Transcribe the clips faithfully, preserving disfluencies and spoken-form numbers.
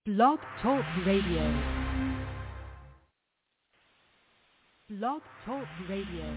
Blog Talk Radio. Blog Talk Radio.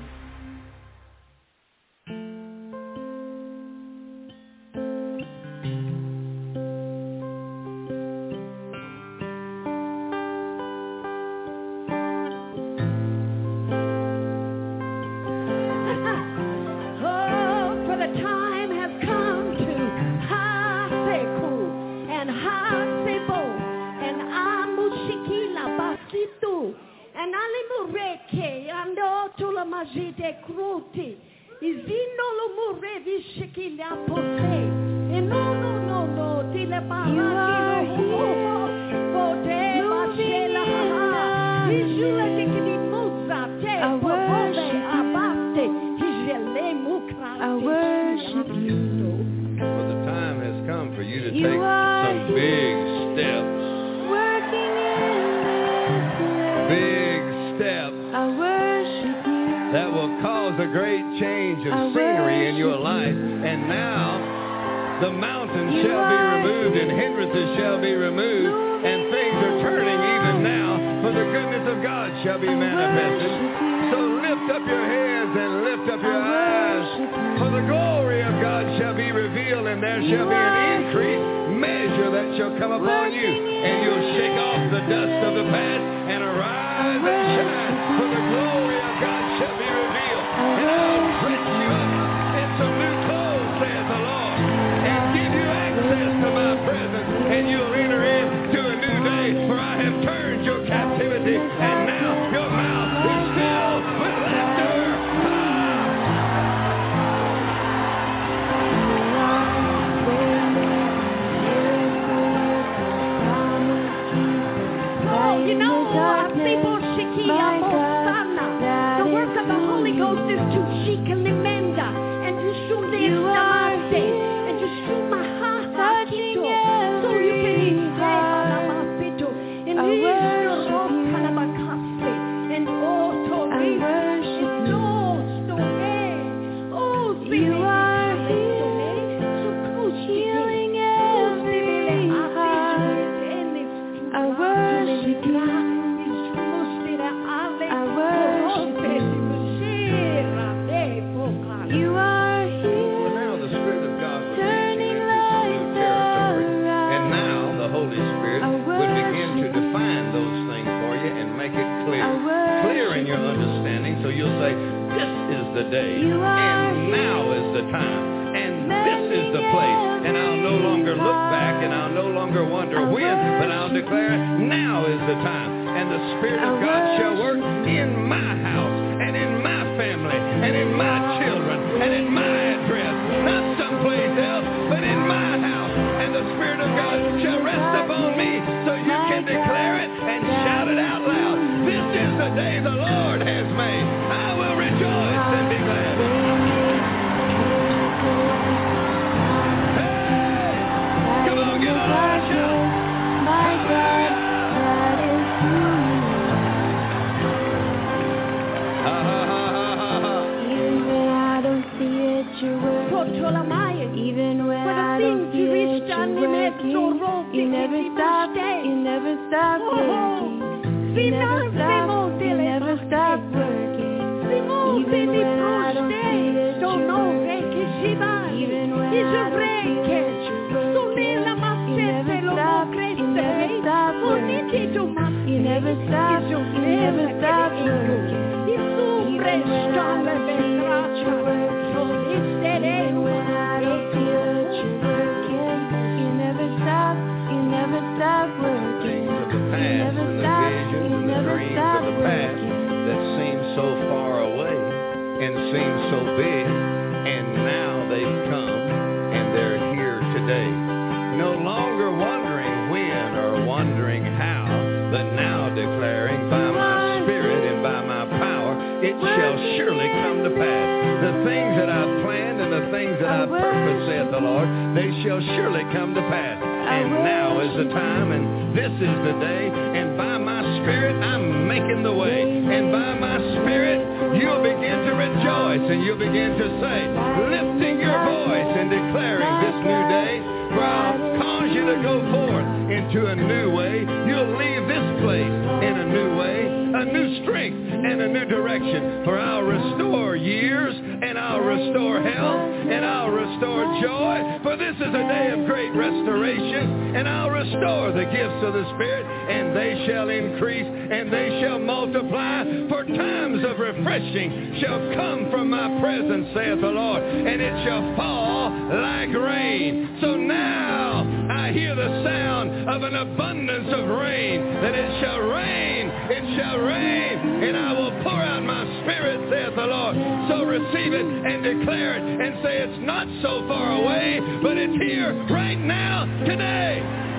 Lifting your voice and declaring this new day, for I'll cause you to go forth into a new way. You'll leave this place in a new way, a new strength and a new direction. For I'll restore years, and I'll restore health, and I'll restore joy. For this is a day of great restoration, and I'll restore the gifts of the Spirit, and they shall increase, and they shall multiply. For times of refreshing shall come from my presence, saith the Lord, and it shall fall like rain. So now I hear the sound of an abundance of rain, that it shall rain, it shall rain, and I will pour out my Spirit, saith the Lord. So receive it and declare it and say it's not so far away, but it's here right now, today.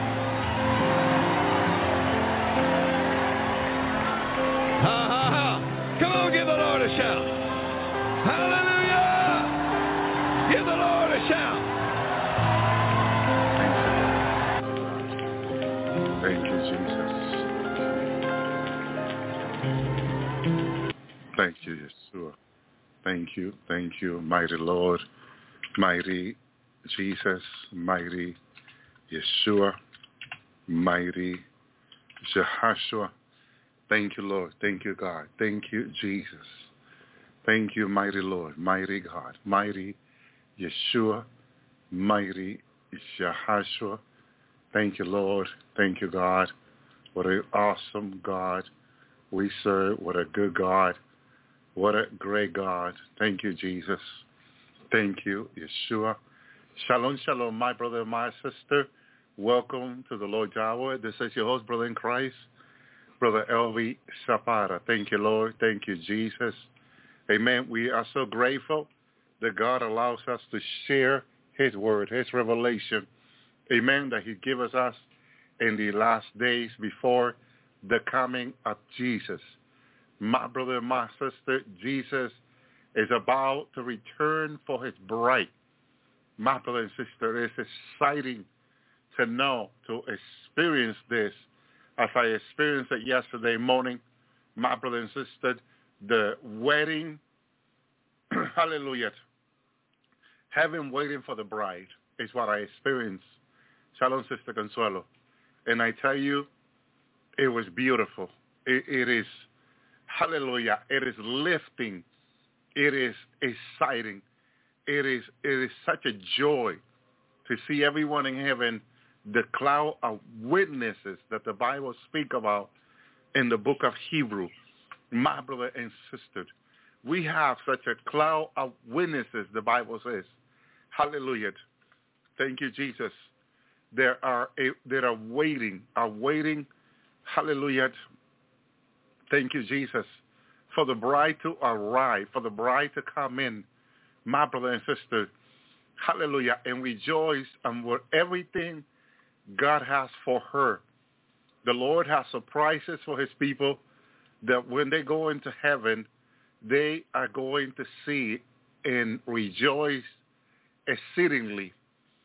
Ha, ha, ha. Come on, give the Lord a shout. Hallelujah. Give the Lord a shout. Thank you, Jesus. Thank you, Yeshua. Thank you, thank you, mighty Lord, mighty Jesus, mighty Yeshua, mighty Jehoshua. Thank you, Lord. Thank you, God. Thank you, Jesus. Thank you, mighty Lord, mighty God, mighty Yeshua, mighty Jehoshua. Thank you, Lord. Thank you, God. What an awesome God we serve. What a good God. What a great God. Thank you, Jesus. Thank you, Yeshua. Shalom, shalom, my brother and my sister. Welcome to the Lord Yahweh. This is your host, brother in Christ, Brother Elvi Zapata. Thank you, Lord. Thank you, Jesus. Amen. We are so grateful that God allows us to share his word, his revelation. Amen. That he gives us in the last days before the coming of Jesus. My brother and my sister, Jesus is about to return for his bride. My brother and sister, it's exciting to know, to experience this as I experienced it yesterday morning. My brother and sister, the wedding, hallelujah, heaven waiting for the bride is what I experienced. Shalom, Sister Consuelo. And I tell you, it was beautiful. It, it is, hallelujah, it is lifting. It is exciting. It is, it is such a joy to see everyone in heaven, the cloud of witnesses that the Bible speak about in the book of Hebrew. My brother and sister, we have such a cloud of witnesses, the Bible says. Hallelujah. Thank you, Jesus. There are a, that are waiting, are waiting, hallelujah. Thank you, Jesus, for the bride to arrive, for the bride to come in, my brother and sister, hallelujah, and rejoice on what everything God has for her. The Lord has surprises for his people that when they go into heaven, they are going to see and rejoice exceedingly.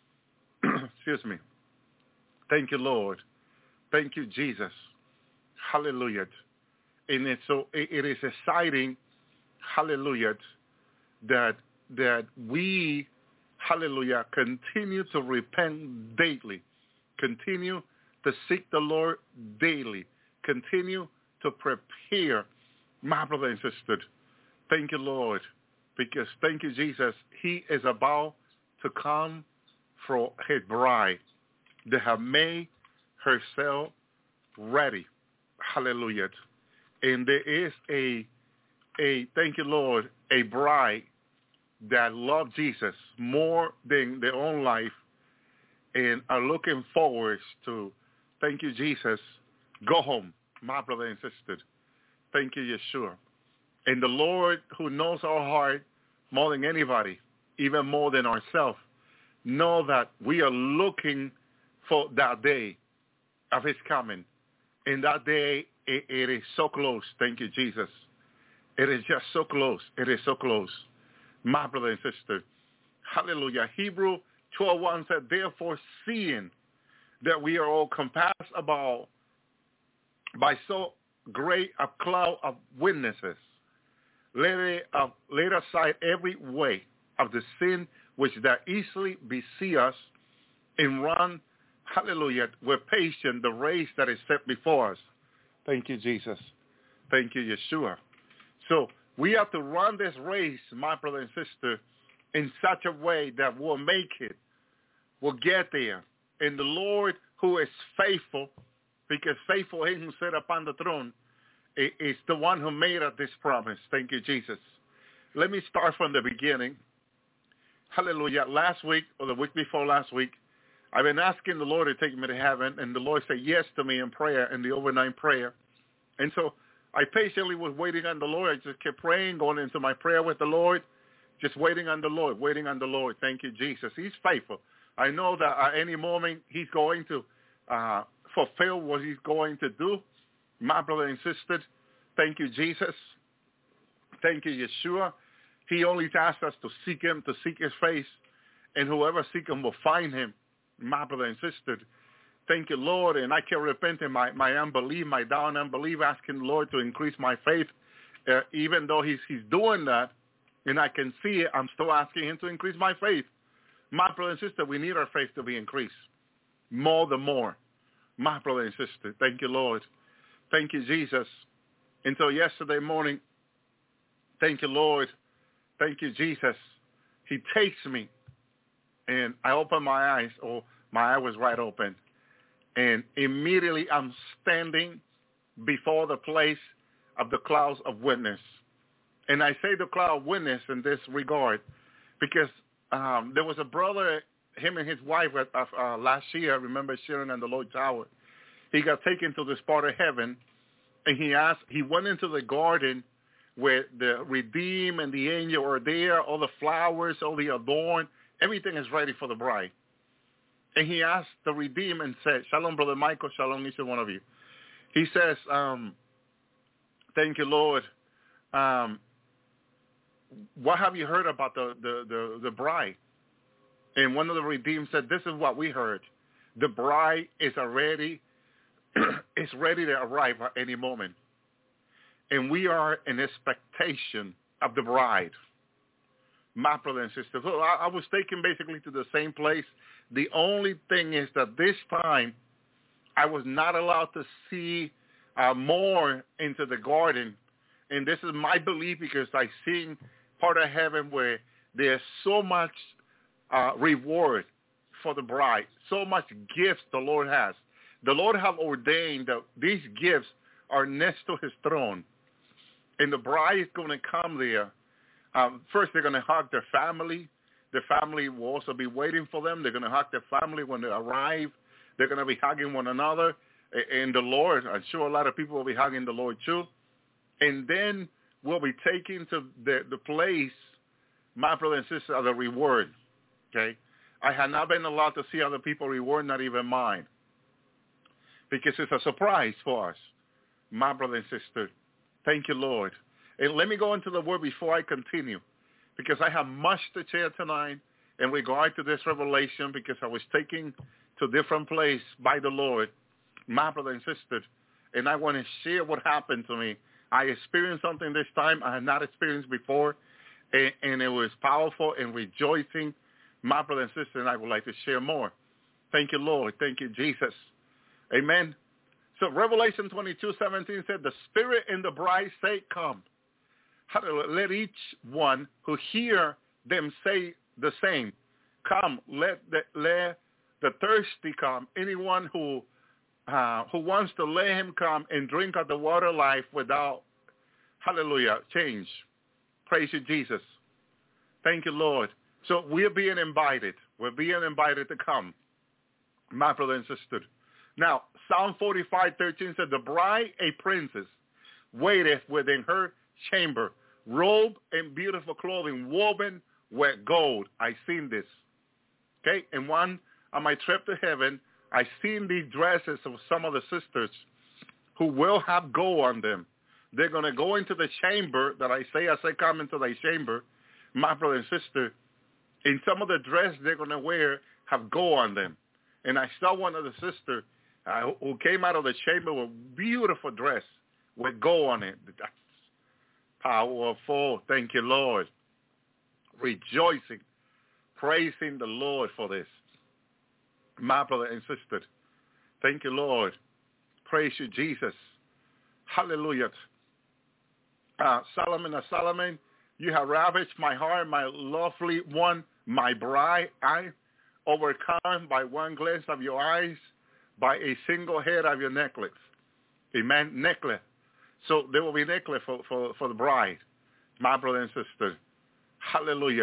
Excuse me. Thank you, Lord. Thank you, Jesus. Hallelujah. And it's so it, it is exciting, hallelujah, that that we, hallelujah, continue to repent daily, continue to seek the Lord daily, continue to prepare, my brother and sister. Thank you, Lord, because thank you, Jesus. He is about to come for his bride that have made herself ready. Hallelujah. And there is a, a thank you, Lord, a bride that love Jesus more than their own life and are looking forward to, thank you, Jesus, go home, my brother and sister. Thank you, Yeshua. And the Lord, who knows our heart more than anybody, even more than ourselves, know that we are looking for that day of his coming. And that day, it, it is so close. Thank you, Jesus. It is just so close. It is so close. My brother and sister. Hallelujah. Hebrew twelve one said, therefore, seeing that we are all compassed about by so great a cloud of witnesses, let, it, uh, let aside every weight of the sin which that easily beset us, and run, hallelujah, with patience the race that is set before us. Thank you, Jesus. Thank you, Yeshua. So we have to run this race, my brother and sister, in such a way that we'll make it. We'll get there. And the Lord, who is faithful, because faithful is who sat upon the throne, is the one who made us this promise. Thank you, Jesus. Let me start from the beginning. Hallelujah. Last week, or the week before last week, I've been asking the Lord to take me to heaven, and the Lord said yes to me in prayer, in the overnight prayer. And so I patiently was waiting on the Lord. I just kept praying, going into my prayer with the Lord, just waiting on the Lord, waiting on the Lord. Thank you, Jesus. He's faithful. I know that at any moment he's going to uh, fulfill what he's going to do. My brother and sister, thank you, Jesus. Thank you, Yeshua. He only asks us to seek him, to seek his face, and whoever seek him will find him. My brother and sister, thank you, Lord. And I can repent in my, my unbelief, my down unbelief, asking the Lord to increase my faith. Uh, even though he's, he's doing that, and I can see it, I'm still asking him to increase my faith. My brother and sister, we need our faith to be increased. More the more. My brother and sister, thank you, Lord. Thank you, Jesus. Until yesterday morning, thank you, Lord. Thank you, Jesus. He takes me, and I open my eyes, or my eye was right open, and immediately I'm standing before the place of the clouds of witness. And I say the cloud of witness in this regard because um, there was a brother, him and his wife uh, uh, last year, I remember sharing on the Lloyd Tower. He got taken to this part of heaven, and he asked, he went into the garden where the redeemed and the angel are there, all the flowers, all the adorned, everything is ready for the bride. And he asked the redeemed and said, Shalom, Brother Michael, Shalom, each one of you. He says, um, thank you, Lord. Um, what have you heard about the, the, the, the bride? And one of the redeemed said, this is what we heard. The bride is already, is ready to arrive at any moment. And we are in expectation of the bride. My brother and sister. So I, I was taken basically to the same place. The only thing is that this time I was not allowed to see uh, more into the garden. And this is my belief because I've seen part of heaven where there's so much uh, reward for the bride, so much gifts the Lord has. The Lord have ordained that these gifts are next to his throne. And the bride is going to come there. Um, first, they're going to hug their family. Their family will also be waiting for them. They're going to hug their family when they arrive. They're going to be hugging one another. And the Lord, I'm sure a lot of people will be hugging the Lord too. And then we'll be taken to the, the place, my brother and sister, of the reward. Okay? I have not been allowed to see other people reward, not even mine. Because it's a surprise for us, my brother and sister. Thank you, Lord. And let me go into the word before I continue, because I have much to share tonight in regard to this revelation, because I was taken to a different place by the Lord, my brother and sister, and I want to share what happened to me. I experienced something this time I had not experienced before, and, and it was powerful and rejoicing, my brother and sister, and I would like to share more. Thank you, Lord. Thank you, Jesus. Amen. So Revelation twenty-two seventeen said, the Spirit and the bride say, come. Let each one who hear them say the same. Come, let the, let the thirsty come. Anyone who uh, who wants to let him come and drink of the water life without, hallelujah, change. Praise you, Jesus. Thank you, Lord. So we're being invited. We're being invited to come, my brother and sister. Now, Psalm forty-five thirteen said, the bride, a princess, waiteth within her chamber, robed in beautiful clothing, woven with gold. I seen this. Okay? And one on my trip to heaven, I seen these dresses of some of the sisters who will have gold on them. They're going to go into the chamber that I say as I come into thy chamber, my brother and sister, and some of the dress they're going to wear have gold on them. And I saw one of the sisters uh, who came out of the chamber with a beautiful dress with gold on it. That's powerful. Thank you, Lord. Rejoicing, praising the Lord for this. My brother and sister. Thank you, Lord. Praise you, Jesus. Hallelujah. Uh, Solomon, uh, Solomon, you have ravished my heart, my lovely one, my bride. I overcome by one glance of your eyes, by a single head of your necklace. Amen. Necklace. So there will be necklace for, for, for the bride, my brother and sister. Hallelujah.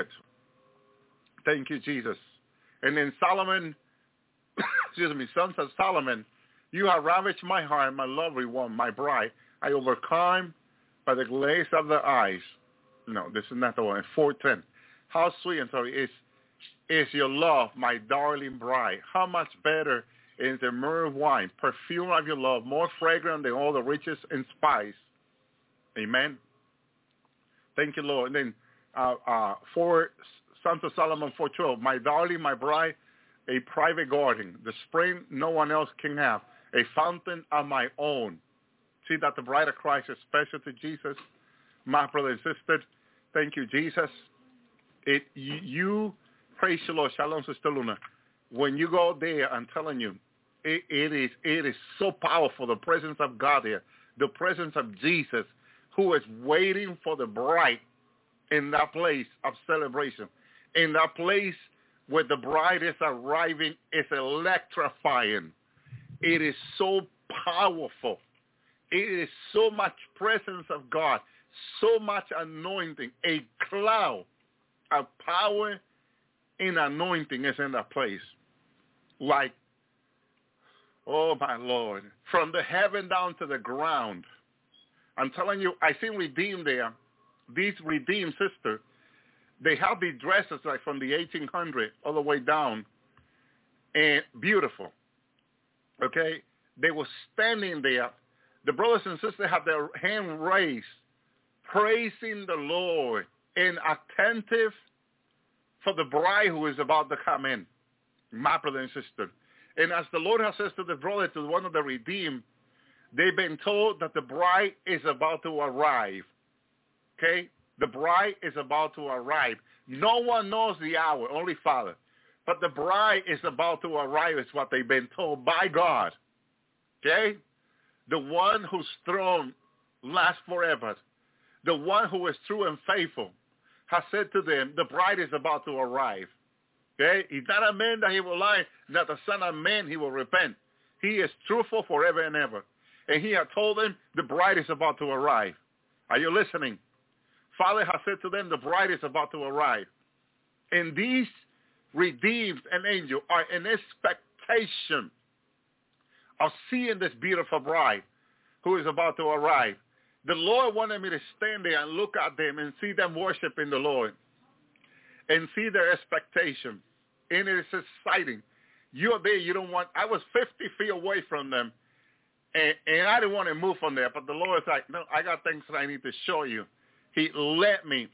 Thank you, Jesus. And then Solomon, excuse me, sons of Solomon, you have ravished my heart, my lovely one, my bride. I overcome by the glaze of the eyes. No, this is not the one. four ten. How sweet, and sorry, is, is your love, my darling bride. How much better is the myrrh wine, perfume of your love, more fragrant than all the riches and spice. Amen. Thank you, Lord. And then uh, uh, four, Sons of Solomon four twelve, my darling, my bride, a private garden, the spring no one else can have, a fountain of my own. See that the bride of Christ is special to Jesus. My brother and sister, thank you, Jesus. It you, you praise the Lord. Shalom, Sister Luna. When you go there, I'm telling you, it, it is it is so powerful, the presence of God there, the presence of Jesus, who is waiting for the bride in that place of celebration. In that place where the bride is arriving, is electrifying. It is so powerful. It is so much presence of God, so much anointing. A cloud of power and anointing is in that place. Like, oh my Lord, from the heaven down to the ground. I'm telling you, I see redeemed there. These redeemed sisters, they have these dresses like from the eighteen hundreds all the way down, and beautiful. Okay? They were standing there. The brothers and sisters had their hand raised, praising the Lord, and attentive for the bride who is about to come in, my brother and sister. And as the Lord has said to the brother, to one of the redeemed, they've been told that the bride is about to arrive. Okay? The bride is about to arrive. No one knows the hour, only Father. But the bride is about to arrive is what they've been told by God. Okay? The one whose throne lasts forever. The one who is true and faithful has said to them, the bride is about to arrive. Okay? He's not a man that he will lie, not the son of man he will repent. He is truthful forever and ever. And he had told them the bride is about to arrive. Are you listening? Father has said to them, the bride is about to arrive. And these redeemed and angels are in expectation of seeing this beautiful bride who is about to arrive. The Lord wanted me to stand there and look at them and see them worshiping the Lord and see their expectation. And it is exciting. You're there. You don't want, I was fifty feet away from them, and, and I didn't want to move from there. But the Lord is like, no, I got things that I need to show you. He led me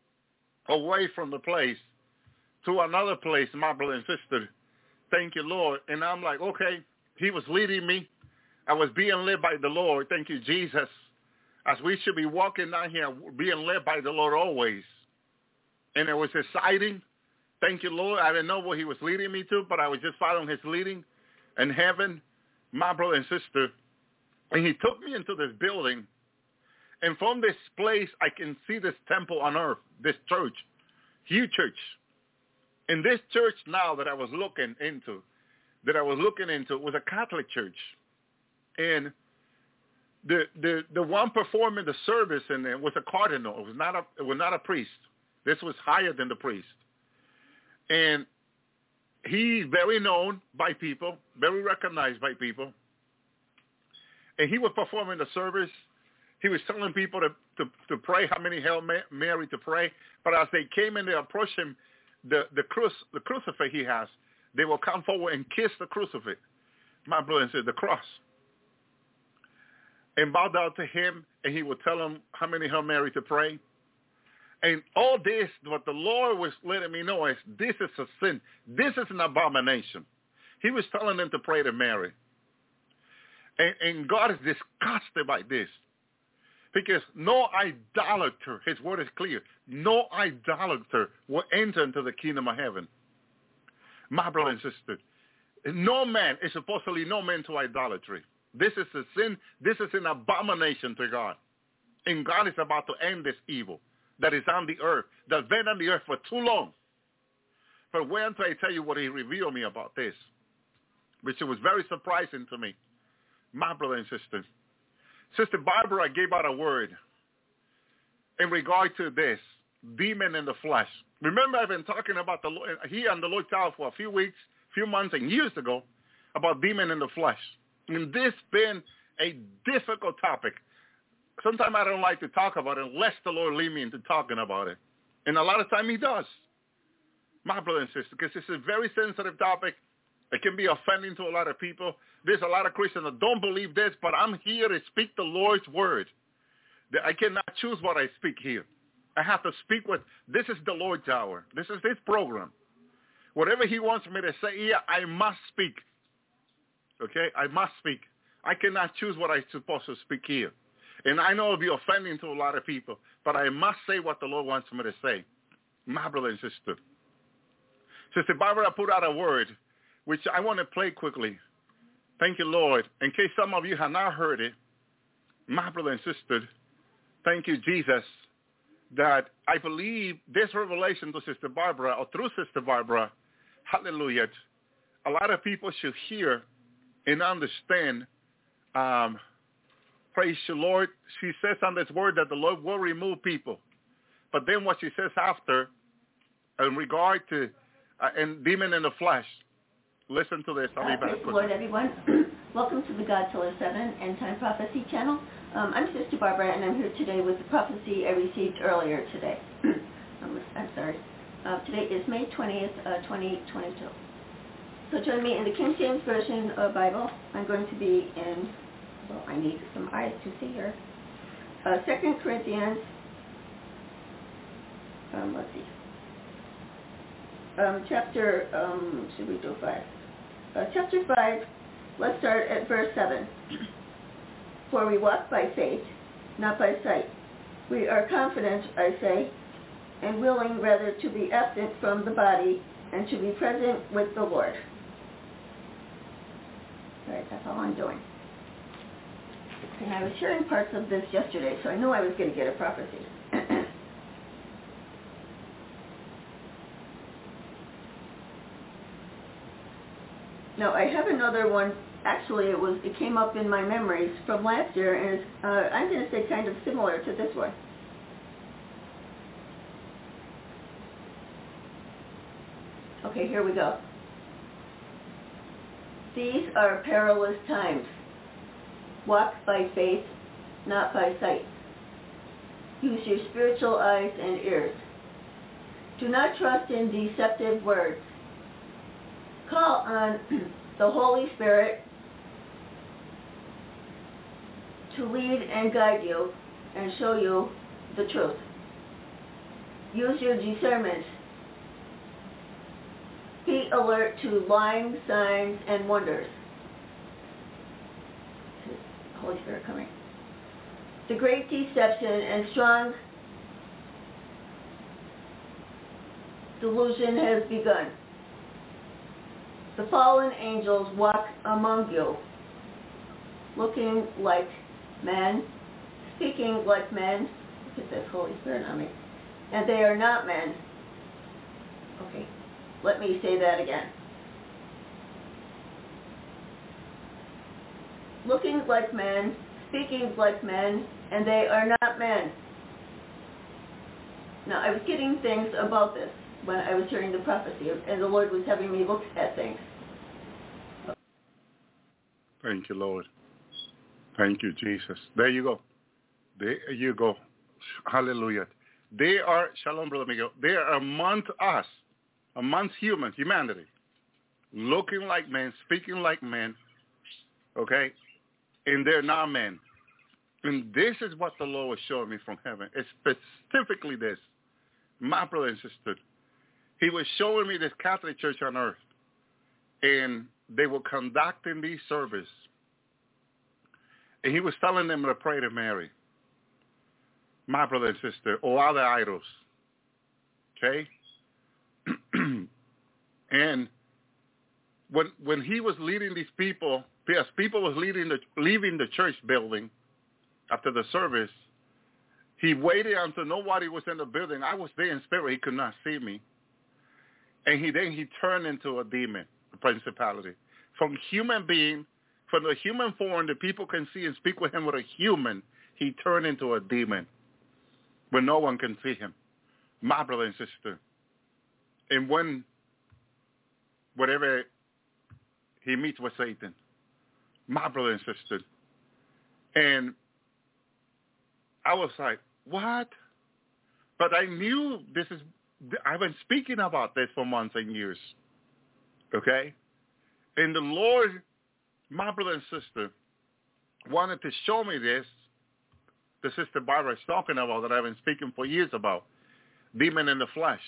away from the place to another place, my brother and sister. Thank you, Lord. And I'm like, okay. He was leading me. I was being led by the Lord. Thank you, Jesus. As we should be walking down here, being led by the Lord always. And it was exciting. Thank you, Lord. I didn't know what he was leading me to, but I was just following his leading in heaven, my brother and sister. And he took me into this building. And from this place, I can see this temple on earth, this church, huge church. And this church now that I was looking into, that I was looking into was a Catholic church. And the the the one performing the service in there was a cardinal. It was not a it was not a priest. This was higher than the priest. And he's very known by people, very recognized by people. And he was performing the service. He was telling people to, to, to pray, how many Hail Mary to pray. But as they came in, they approached him, the, the, cru- the crucifix he has, they will come forward and kiss the crucifix. My brother and sister, the cross. And bow down to him, and he would tell them how many Hail Mary to pray. And all this, what the Lord was letting me know is this is a sin. This is an abomination. He was telling them to pray to Mary. And, and God is disgusted by this. Because no idolater, his word is clear, no idolater will enter into the kingdom of heaven. My brother and sister, No man is supposedly no man to idolatry. This is a sin. This is an abomination to God. And God is about to end this evil that is on the earth, that's been on the earth for too long. But wait until I tell you what he revealed me about this, which was very surprising to me. My brother and sister. Sister Barbara gave out a word in regard to this, demon in the flesh. Remember, I've been talking about the Lord, he and the Lord child for a few weeks, few months and years ago about demon in the flesh. And this been a difficult topic. Sometimes I don't like to talk about it unless the Lord lead me into talking about it. And a lot of time he does. My brother and sister, because it's a very sensitive topic. It can be offending to a lot of people. There's a lot of Christians that don't believe this, but I'm here to speak the Lord's word. I cannot choose what I speak here. I have to speak with, this is the Lord's hour. This is his program. Whatever he wants me to say here, I must speak. Okay? I must speak. I cannot choose what I'm supposed to speak here. And I know it'll be offending to a lot of people, but I must say what the Lord wants me to say. My brother and sister. Sister Barbara put out a word, which I want to play quickly. Thank you, Lord. In case some of you have not heard it, my brother and sister, thank you, Jesus, that I believe this revelation to Sister Barbara, or through Sister Barbara, hallelujah, a lot of people should hear and understand. Um, praise the Lord. She says on this word that the Lord will remove people. But then what she says after, in regard to uh, and demon in the flesh, listen to this. I'll be uh, back. Praise the Lord, everyone. Welcome to the God Tiller seven End Time Prophecy channel. Um, I'm Sister Barbara, and I'm here today with the prophecy I received earlier today. I'm, I'm sorry. Uh, today is May twentieth, uh, twenty twenty-two. So join me in the King James Version uh, Bible. I'm going to be in, well, I need some eyes to see here. Uh, Second Corinthians, um, let's see. Um, chapter, um, should we do five? Uh, chapter five, let's start at verse seven. For we walk by faith, not by sight. We are confident, I say, and willing rather to be absent from the body and to be present with the Lord. All right, that's all I'm doing. And I was hearing parts of this yesterday, so I knew I was going to get a prophecy. Now, I have another one. Actually, it was it came up in my memories from last year, and it's, uh, I'm going to say kind of similar to this one. Okay, here we go. These are perilous times. Walk by faith, not by sight. Use your spiritual eyes and ears. Do not trust in deceptive words. Call on the Holy Spirit to lead and guide you and show you the truth. Use your discernment. Be alert to lying signs and wonders. Holy Spirit coming. The great deception and strong delusion has begun. The fallen angels walk among you, looking like men, speaking like men. Look at this Holy Spirit on me. And they are not men. Okay, let me say that again. Looking like men, speaking like men, and they are not men. Now, I was getting things about this when I was hearing the prophecy, and the Lord was having me look at things. Thank you, Lord. Thank you, Jesus. There you go. There you go. Hallelujah. They are, shalom, Brother Miguel, they are amongst us, amongst humans, humanity, looking like men, speaking like men, okay? And they're not men. And this is what the Lord was showing me from heaven. It's specifically this. My brother and sister, he was showing me this Catholic church on earth. And they were conducting these services. And he was telling them to pray to Mary, my brother and sister, or other idols. Okay? And when when he was leading these people, yes, people was leading the, leaving the church building after the service, he waited until nobody was in the building. I was there in spirit. He could not see me. And he then he turned into a demon, a principality. From human being, from the human form that people can see and speak with him with a human, he turned into a demon where no one can see him. My brother and sister. And when, whatever he meets with Satan, my brother and sister. And I was like, what? But I knew this is, I've been speaking about this for months and years. Okay? And the Lord, my brother and sister, wanted to show me this. The sister Barbara is talking about that I've been speaking for years about. Demon in the flesh.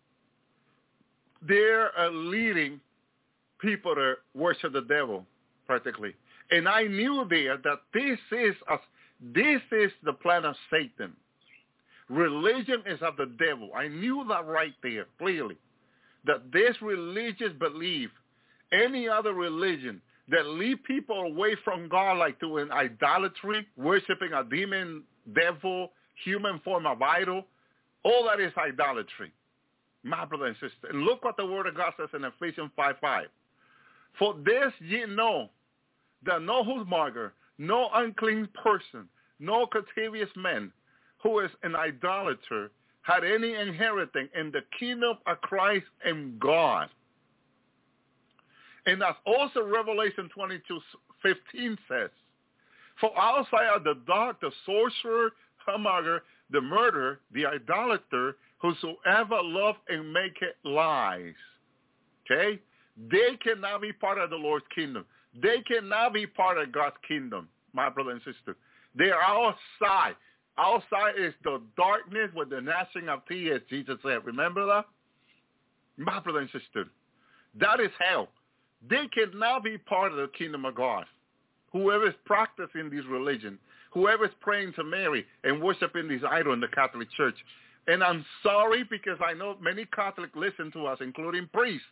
They're uh, leading people to worship the devil, practically. And I knew there that this is a, this is the plan of Satan. Religion is of the devil. I knew that right there, clearly. That this religious belief, any other religion that lead people away from God, like doing idolatry, worshiping a demon, devil, human form of idol, all that is idolatry. My brother and sister. And look what the word of God says in Ephesians five five. For this ye know, that no whoremonger, no unclean person, no covetous man, who is an idolater, had any inheritance in the kingdom of Christ and God. And that's also Revelation twenty-two fifteen says, for outside are the dog, the sorcerer, whoremonger, the murderer, the idolater, whosoever love and make it lies. Okay? They cannot be part of the Lord's kingdom. They cannot be part of God's kingdom, my brother and sister. They are outside. Outside is the darkness with the gnashing of teeth, as Jesus said. Remember that? My brother and sister. That is hell. They cannot be part of the kingdom of God. Whoever is practicing this religion, whoever is praying to Mary and worshiping these idols in the Catholic Church. And I'm sorry because I know many Catholics listen to us, including priests.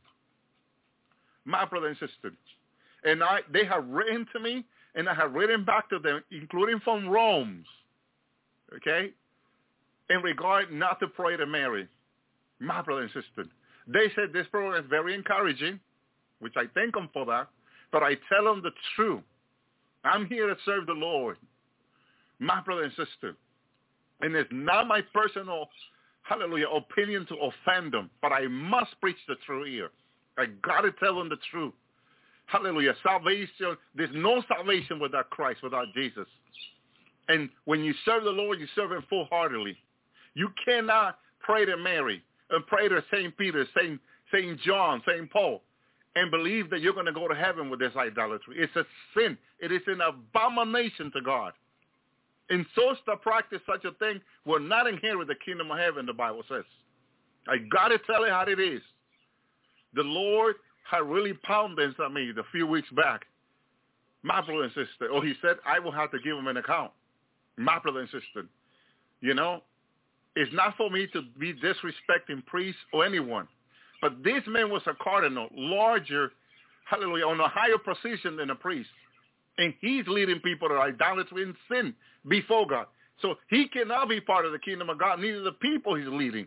My brother and sister. And I, they have written to me, and I have written back to them, including from Rome, okay, in regard not to pray to Mary. My brother and sister. They said this program is very encouraging, which I thank them for that, but I tell them the truth. I'm here to serve the Lord, my brother and sister. And it's not my personal, hallelujah, opinion to offend them, but I must preach the truth here. I got to tell them the truth. Hallelujah. Salvation, there's no salvation without Christ, without Jesus. And when you serve the Lord, you serve him full-heartedly. You cannot pray to Mary and pray to Saint Peter, Saint Saint John, Saint Paul, and believe that you're going to go to heaven with this idolatry. It's a sin. It is an abomination to God. And so to practice such a thing will not inherit the kingdom of heaven, the Bible says. I got to tell you how it is. The Lord had really pounded on me a few weeks back. My brother and sister. Oh, he said, I will have to give him an account. My brother and sister. You know, it's not for me to be disrespecting priests or anyone. But this man was a cardinal, larger, hallelujah, on a higher position than a priest. And he's leading people to idolatry and sin before God. So he cannot be part of the kingdom of God, neither the people he's leading.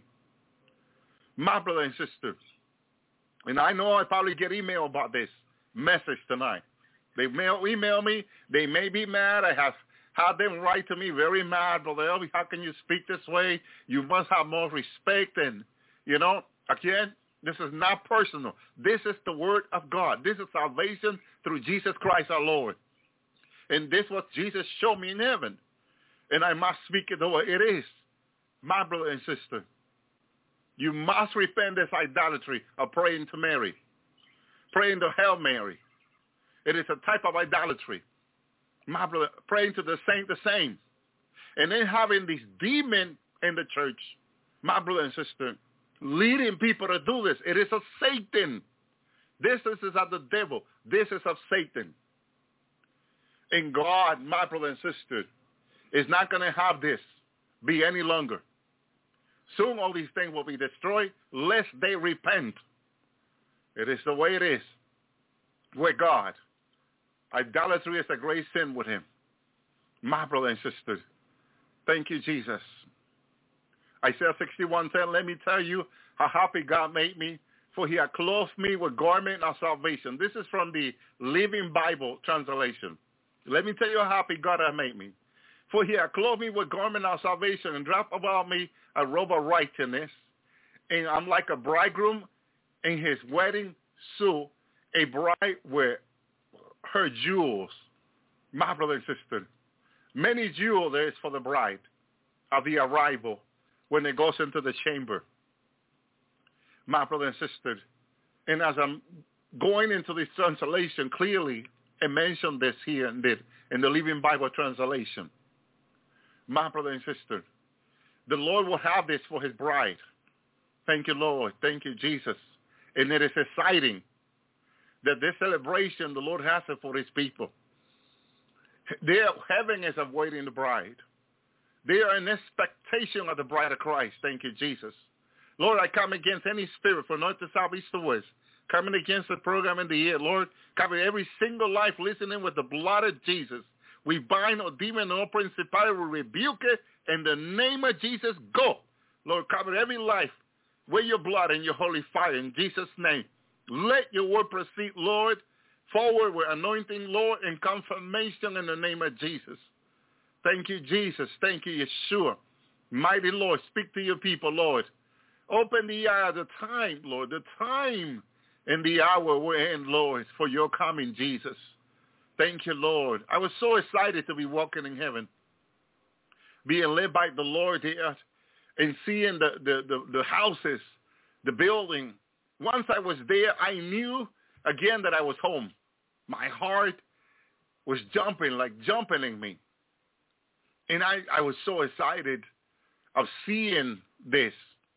My brother and sister. And I know I probably get email about this message tonight. They mail, email me. They may be mad. I have had them write to me very mad. Brother Elvi, how can you speak this way? You must have more respect. And, you know, again, this is not personal. This is the word of God. This is salvation through Jesus Christ our Lord. And this is what Jesus showed me in heaven. And I must speak it the way it is. My brother and sister. You must repent this idolatry of praying to Mary, praying to Hail Mary. It is a type of idolatry. My brother, praying to the saint the same. And then having this demon in the church, my brother and sister, leading people to do this. It is of Satan. This is of the devil. This is of Satan. And God, my brother and sister, is not going to have this be any longer. Soon all these things will be destroyed, lest they repent. It is the way it is. with God. Idolatry is a great sin with him. My brother and sister, thank you, Jesus. Isaiah sixty-one ten, let me tell you how happy God made me, for he had clothed me with garment of salvation. This is from the Living Bible translation. Let me tell you how happy God had made me. For he had clothed me with garment of salvation and wrapped about me a robe of righteousness. And I'm like a bridegroom in his wedding suit, a bride with her jewels. My brother and sister, many jewels there is for the bride of the arrival when it goes into the chamber. My brother and sister, and as I'm going into this translation, clearly it mentioned this here and there in the Living Bible translation. My brother and sister, the Lord will have this for his bride. Thank you, Lord. Thank you, Jesus. And it is exciting that this celebration the Lord has it for his people. Their heaven is awaiting the bride. They are in expectation of the bride of Christ. Thank you, Jesus. Lord, I come against any spirit from north to south, east to west, coming against the program in the air. Lord, cover every single life listening with the blood of Jesus. We bind no demon, no principality. We rebuke it in the name of Jesus. Go. Lord, cover every life with your blood and your holy fire in Jesus' name. Let your word proceed, Lord, forward with anointing, Lord, and confirmation in the name of Jesus. Thank you, Jesus. Thank you, Yeshua. Mighty Lord, speak to your people, Lord. Open the eye of the time, Lord, the time and the hour we're in, Lord, for your coming, Jesus. Thank you, Lord. I was so excited to be walking in heaven, being led by the Lord there and seeing the, the, the, the houses, the building. Once I was there, I knew again that I was home. My heart was jumping, like jumping in me. And I, I was so excited of seeing this,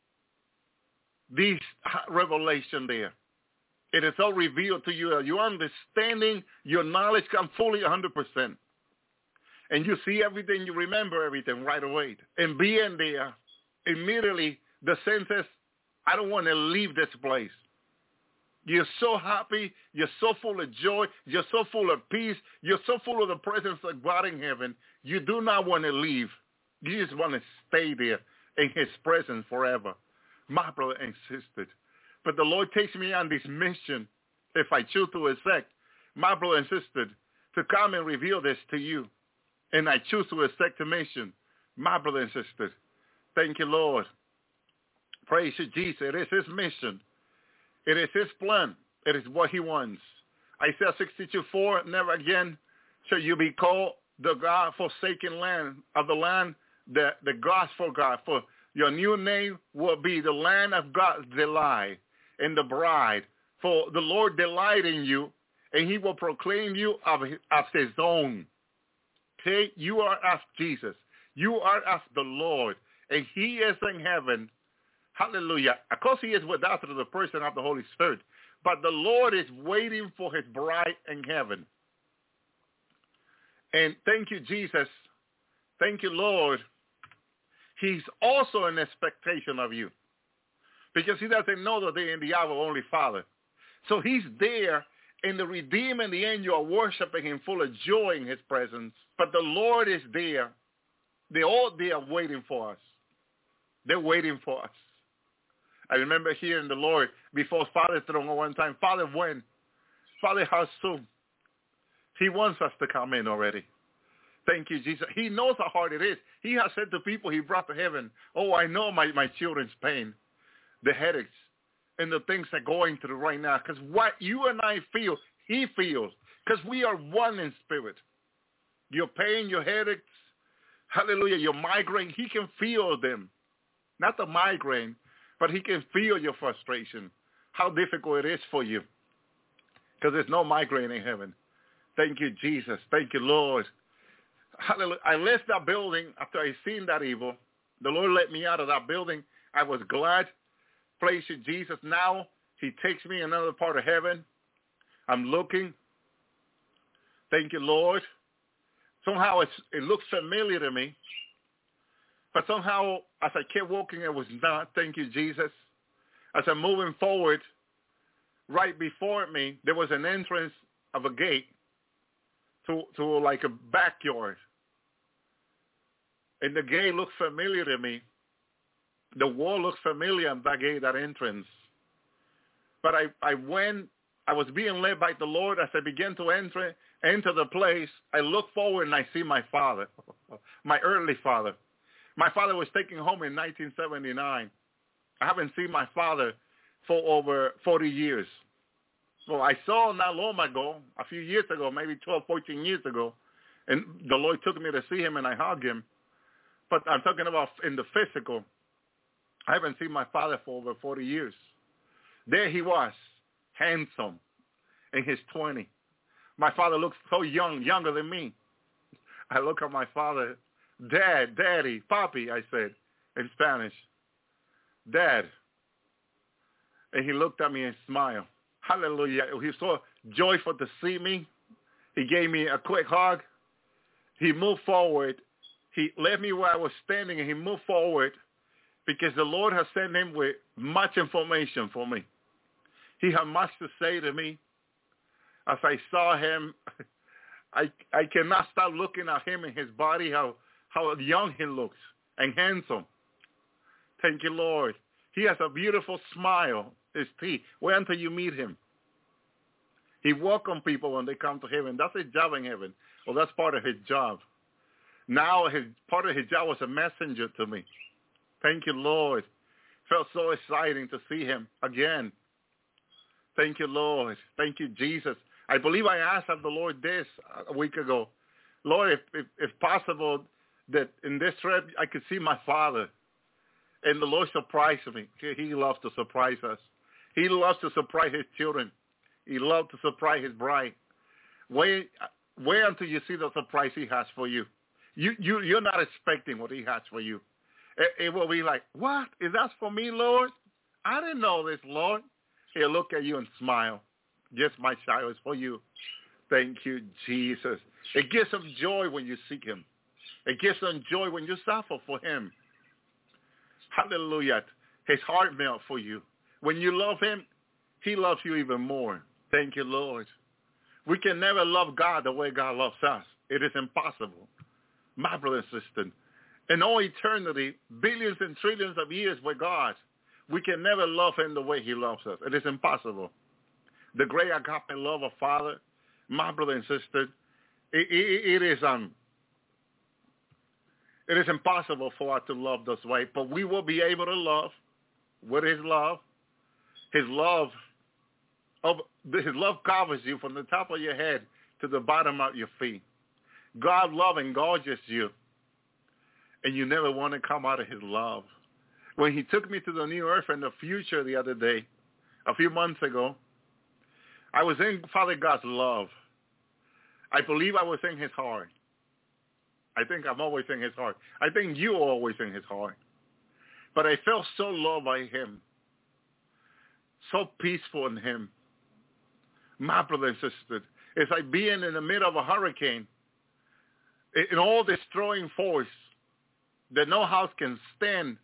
this revelation there. It is all revealed to you. Your understanding, your knowledge come fully one hundred percent. And you see everything, you remember everything right away. And being there, immediately the sense is, I don't want to leave this place. You're so happy. You're so full of joy. You're so full of peace. You're so full of the presence of God in heaven. You do not want to leave. You just want to stay there in his presence forever. My brother and sister. But the Lord takes me on this mission, if I choose to accept, my brother and sister, to come and reveal this to you. And I choose to accept the mission, my brother and sister. Thank you, Lord. Praise you, Jesus. It is his mission. It is his plan. It is what he wants. Isaiah sixty-two four, never again shall you be called the God-forsaken land of the land, the, the gospel God. For your new name will be the land of God's delight and the bride. For the Lord delight in you, and he will proclaim you of, of his own. Okay? You are as Jesus. You are as the Lord, and he is in heaven. Hallelujah. Of course, he is with us through the person of the Holy Spirit. But the Lord is waiting for his bride in heaven. And thank you, Jesus. Thank you, Lord. He's also in expectation of you. Because he doesn't know the day and the hour, only Father. So he's there, and the redeemed and the angel are worshiping him full of joy in his presence. But the Lord is there. They're all there waiting for us. They're waiting for us. I remember hearing the Lord before Father throne one time, Father, when? Father, how soon? He wants us to come in already. Thank you, Jesus. He knows how hard it is. He has said to people he brought to heaven, oh, I know my, my children's pain, the headaches, and the things they're going through right now. Because what you and I feel, he feels. Because we are one in spirit. Your pain, your headaches, hallelujah, your migraine, he can feel them. Not the migraine, but he can feel your frustration, how difficult it is for you. Because there's no migraine in heaven. Thank you, Jesus. Thank you, Lord. Hallelujah. I left that building after I seen that evil. The Lord let me out of that building. I was glad. Praise you, Jesus. Now he takes me another part of heaven. I'm looking. Thank you, Lord. Somehow it's, it looks familiar to me. But somehow, as I kept walking, it was not. Thank you, Jesus. As I'm moving forward, right before me, there was an entrance of a gate to, to like a backyard. And the gate looked familiar to me. The wall looked familiar on that gate, that entrance. But I, I went, I was being led by the Lord as I began to enter, enter the place. I look forward and I see my father, my earthly father. My father was taken home in nineteen seventy-nine. I haven't seen my father for over forty years. Well, I saw him not long ago, a few years ago, maybe twelve, fourteen years ago, and the Lord took me to see him and I hugged him. But I'm talking about in the physical. I haven't seen my father for over forty years. There he was, handsome, in his twenties. My father looks so young, younger than me. I look at my father, Dad, Daddy, Papi, I said in Spanish. Dad. And he looked at me and smiled. Hallelujah. He was so joyful to see me. He gave me a quick hug. He moved forward. He left me where I was standing, and he moved forward because the Lord has sent him with much information for me. He had much to say to me. As I saw him, I I cannot stop looking at him and his body, how, how young he looks and handsome. Thank you, Lord. He has a beautiful smile, his teeth. Wait until you meet him. He welcomes people when they come to heaven. That's his job in heaven. Well, that's part of his job. Now, his part of his job was a messenger to me. Thank you, Lord. Felt so exciting to see him again. Thank you, Lord. Thank you, Jesus. I believe I asked of the Lord this a week ago. Lord, if, if, if possible, that in this trip I could see my father. And the Lord surprised me. He loves to surprise us. He loves to surprise his children. He loves to surprise his bride. Wait, wait until you see the surprise he has for you. You, you, you're not expecting what he has for you. It, it will be like, what? Is that for me, Lord? I didn't know this, Lord. He'll look at you and smile. Yes, my child, is for you. Thank you, Jesus. It gives him joy when you seek him. It gives him joy when you suffer for him. Hallelujah. His heart melts for you. When you love him, he loves you even more. Thank you, Lord. We can never love God the way God loves us. It is impossible. My brother and sister, in all eternity, billions and trillions of years with God, we can never love him the way he loves us. It is impossible. The great agape love of Father, my brother and sister, it, it, it is um, it is impossible for us to love this way, but we will be able to love with his love. His love, of, his love covers you from the top of your head to the bottom of your feet. God loves and gorges you, and you never want to come out of his love. When he took me to the new earth and the future the other day, a few months ago, I was in Father God's love. I believe I was in his heart. I think I'm always in his heart. I think you are always in his heart. But I felt so loved by him, so peaceful in him. My brother and sister, it's like being in the middle of a hurricane, in all destroying force that no house can stand,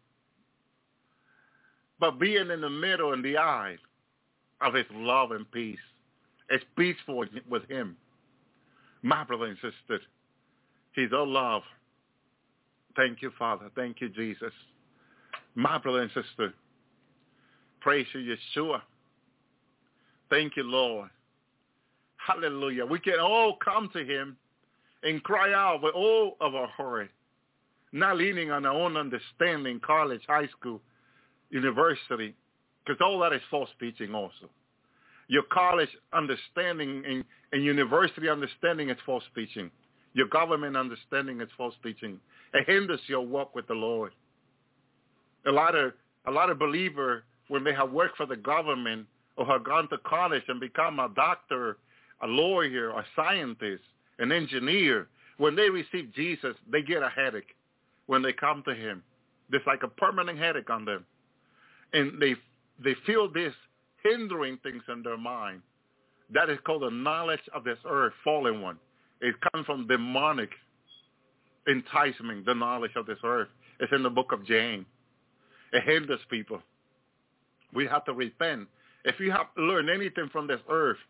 but being in the middle in the eye of his love and peace. It's peaceful with him. My brother and sister, he's all love. Thank you, Father. Thank you, Jesus. My brother and sister, praise you, Yeshua. Thank you, Lord. Hallelujah. We can all come to him and cry out with all of our heart, not leaning on our own understanding, college, high school, university, because all that is false teaching also. Your college understanding and, and university understanding is false teaching. Your government understanding is false teaching. It hinders your walk with the Lord. A lot of a lot of believers, when they have worked for the government or have gone to college and become a doctor, a lawyer, a scientist, an engineer, when they receive Jesus, they get a headache when they come to him. There's like a permanent headache on them. And they they feel this hindering things in their mind. That is called the knowledge of this earth, fallen one. It comes from demonic enticement, the knowledge of this earth. It's in the book of James. It hinders people. We have to repent. If you have learned anything from this earth,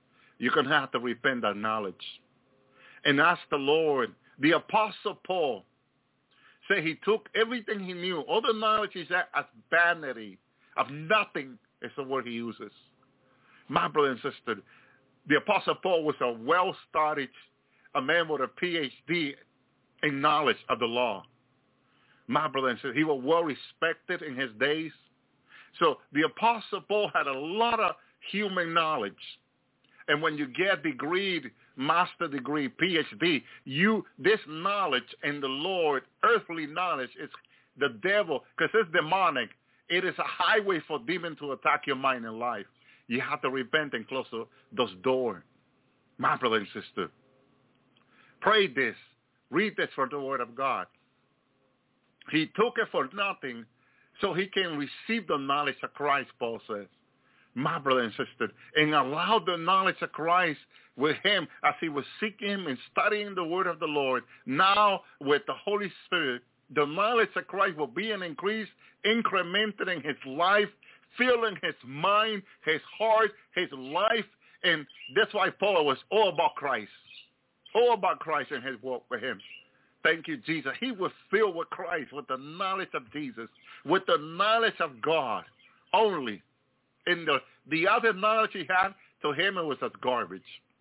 you're going to have to repent that knowledge and ask the Lord. The Apostle Paul said he took everything he knew, all the knowledge he had, as vanity, of nothing is the word he uses. My brother and sister, the Apostle Paul was a well-studied, a man with a P H D in knowledge of the law. My brother and sister, he was well respected in his days. So the Apostle Paul had a lot of human knowledge. And when you get degree, master degree, P H D, you, this knowledge in the Lord, earthly knowledge, is the devil, because it's demonic. It is a highway for demons to attack your mind and life. You have to repent and close those doors. My brother and sister, pray this. Read this from the Word of God. He took it for nothing so he can receive the knowledge of Christ, Paul says. My brother and sister, and allow the knowledge of Christ with him as he was seeking him and studying the Word of the Lord. Now, with the Holy Spirit, the knowledge of Christ will be an increase, incremented in his life, filling his mind, his heart, his life. And that's why Paul was all about Christ, all about Christ and his walk with him. Thank you, Jesus. He was filled with Christ, with the knowledge of Jesus, with the knowledge of God only. In the, the other knowledge he had, to him it was as garbage.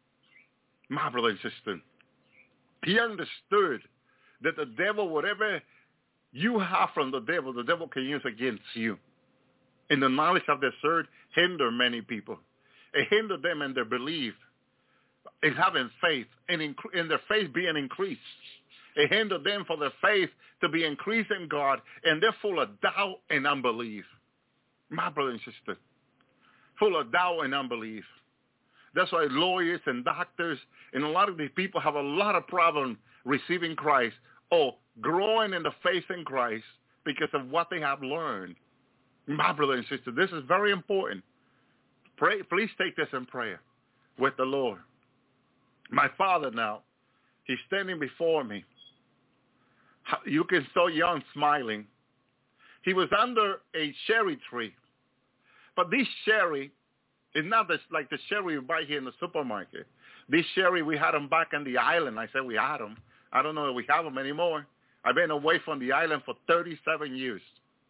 My brother and sister, he understood that the devil, whatever you have from the devil, the devil can use against you. In the knowledge of this earth, hinder many people. It hindered them in their belief, in having faith, and in, in their faith being increased. It hindered them for their faith to be increased in God, and they're full of doubt and unbelief. My brother and sister, full of doubt and unbelief. That's why lawyers and doctors and a lot of these people have a lot of problems receiving Christ or growing in the faith in Christ because of what they have learned. My brother and sister, this is very important. Pray, please take this in prayer with the Lord. My father now, he's standing before me. You can so young smiling. He was under a cherry tree. But this cherry is not this, like the cherry you buy here in the supermarket. This cherry, we had them back on the island. I said we had them. I don't know if we have them anymore. I've been away from the island for thirty-seven years.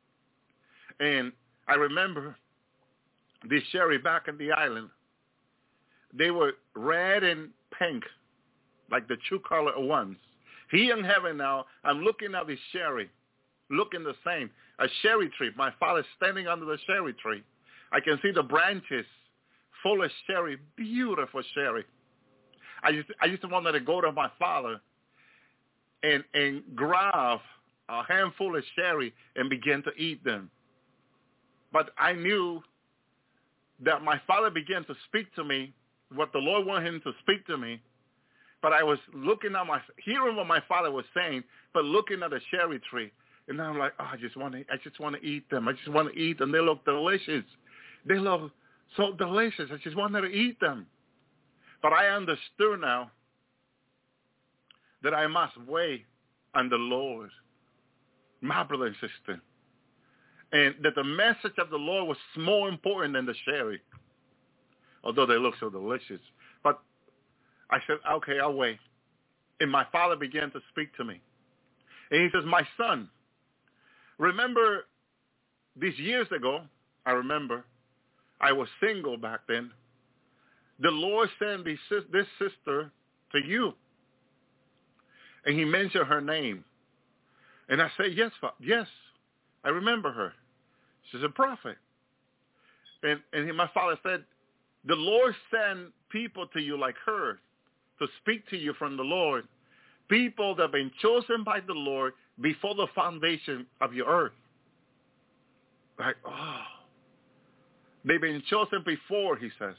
And I remember this cherry back on the island. They were red and pink, like the true color ones. Here in heaven now, I'm looking at this cherry, looking the same. A cherry tree. My father's standing under the cherry tree. I can see the branches full of cherry, beautiful cherry. I used to, I used to want to go to my father and and grab a handful of cherry and begin to eat them. But I knew that my father began to speak to me, what the Lord wanted him to speak to me. But I was looking at my, hearing what my father was saying, but looking at the cherry tree. And I'm like, oh, I just want to, I just want to eat them. I just want to eat them. They look delicious. They look so delicious. I just wanted to eat them. But I understood now that I must wait on the Lord, my brother and sister. And that the message of the Lord was more important than the cherry, although they look so delicious. But I said, okay, I'll wait. And my father began to speak to me. And he says, my son, remember these years ago, I remember, I was single back then. The Lord sent this sister to you. And he mentioned her name. And I said, yes, yes, I remember her. She's a prophet. And, and he, my father said, the Lord sent people to you like her to speak to you from the Lord. People that have been chosen by the Lord before the foundation of your earth. Like, oh, they've been chosen before, he says.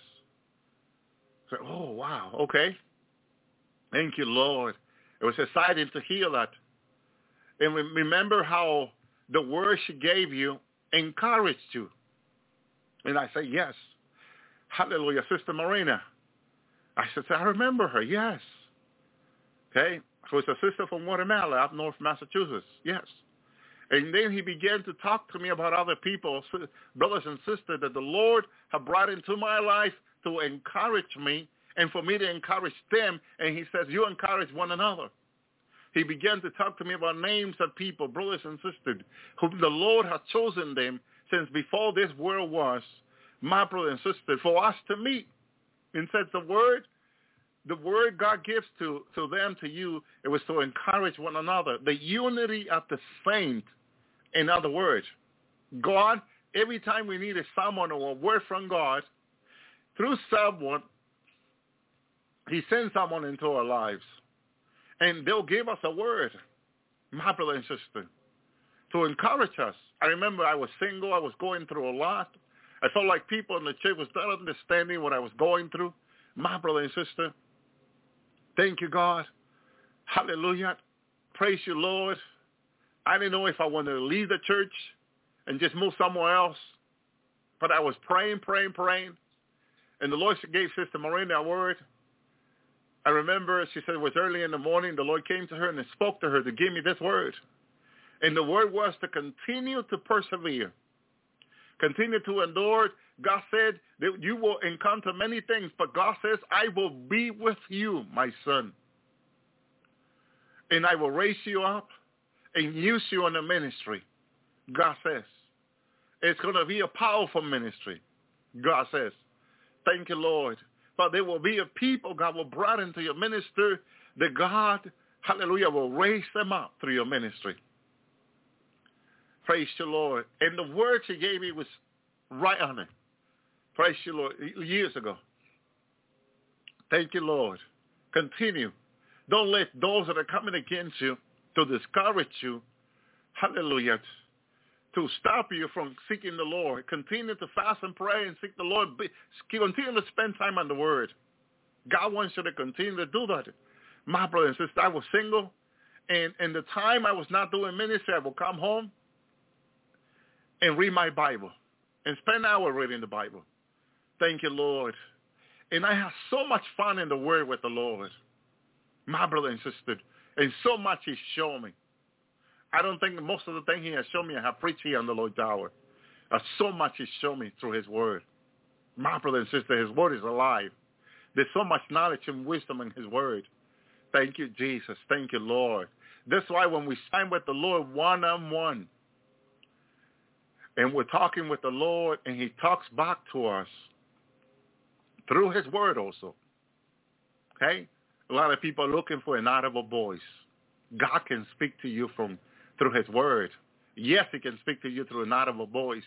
So, oh, wow, okay. Thank you, Lord. It was exciting to hear that. And remember how the word she gave you encouraged you. And I say, yes. Hallelujah, Sister Marina. I said, I remember her, yes. Okay, who was a sister from Guatemala, up north Massachusetts, yes. And then he began to talk to me about other people, brothers and sisters, that the Lord had brought into my life to encourage me and for me to encourage them. And he says, you encourage one another. He began to talk to me about names of people, brothers and sisters, whom the Lord had chosen them since before this world was, my brother and sister, for us to meet. And says the word, the word God gives to, to them, to you, it was to encourage one another. The unity of the saints, in other words. God, every time we needed someone or a word from God, through someone, he sends someone into our lives. And they'll give us a word, my brother and sister, to encourage us. I remember I was single. I was going through a lot. I felt like people in the church was not understanding what I was going through. My brother and sister, thank you, God. Hallelujah. Praise you, Lord. I didn't know if I wanted to leave the church and just move somewhere else. But I was praying, praying, praying. And the Lord gave Sister Marina a word. I remember she said it was early in the morning. The Lord came to her and spoke to her to give me this word. And the word was to continue to persevere. Continue to endure. God said that you will encounter many things, but God says, I will be with you, my son. And I will raise you up and use you in the ministry. God says. It's going to be a powerful ministry. God says. Thank you, Lord. But there will be a people God will bring into your ministry that God, hallelujah, will raise them up through your ministry. Praise the Lord. And the word she gave me was right on it. Praise the Lord. Years ago. Thank you, Lord. Continue. Don't let those that are coming against you to discourage you, hallelujah, to stop you from seeking the Lord. Continue to fast and pray and seek the Lord. Continue to spend time on the Word. God wants you to continue to do that. My brother and sister, I was single, and in the time I was not doing ministry, I would come home and read my Bible and spend an hour reading the Bible. Thank you, Lord. And I have so much fun in the Word with the Lord. My brother and sister, and so much He's shown me. I don't think most of the things He has shown me I have preached here on the Lord Tower. Uh, so much He's shown me through His Word. My brother and sister, His Word is alive. There's so much knowledge and wisdom in His Word. Thank you, Jesus. Thank you, Lord. That's why when we stand with the Lord one-on-one, and we're talking with the Lord, and He talks back to us through His Word also. Okay? A lot of people are looking for an audible voice. God can speak to you from through His Word. Yes, He can speak to you through an audible voice.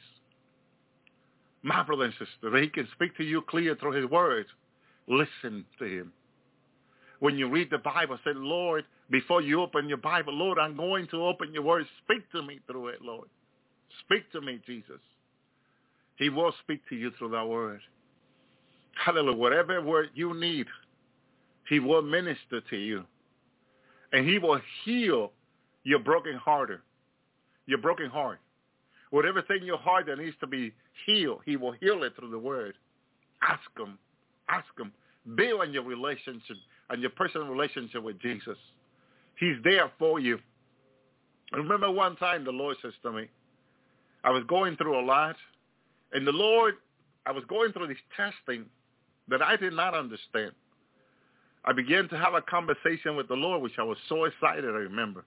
My brother and sister, He can speak to you clear through His Word. Listen to Him. When you read the Bible, say, Lord, before you open your Bible, Lord, I'm going to open your Word. Speak to me through it, Lord. Speak to me, Jesus. He will speak to you through that Word. Hallelujah. Whatever word you need, He will minister to you. And He will heal your broken heart, your broken heart. Whatever thing in your heart that needs to be healed, He will heal it through the Word. Ask Him. Ask Him. Build on your relationship, on your personal relationship with Jesus. He's there for you. I remember one time the Lord says to me, I was going through a lot, and the Lord, I was going through this testing that I did not understand. I began to have a conversation with the Lord, which I was so excited, I remember.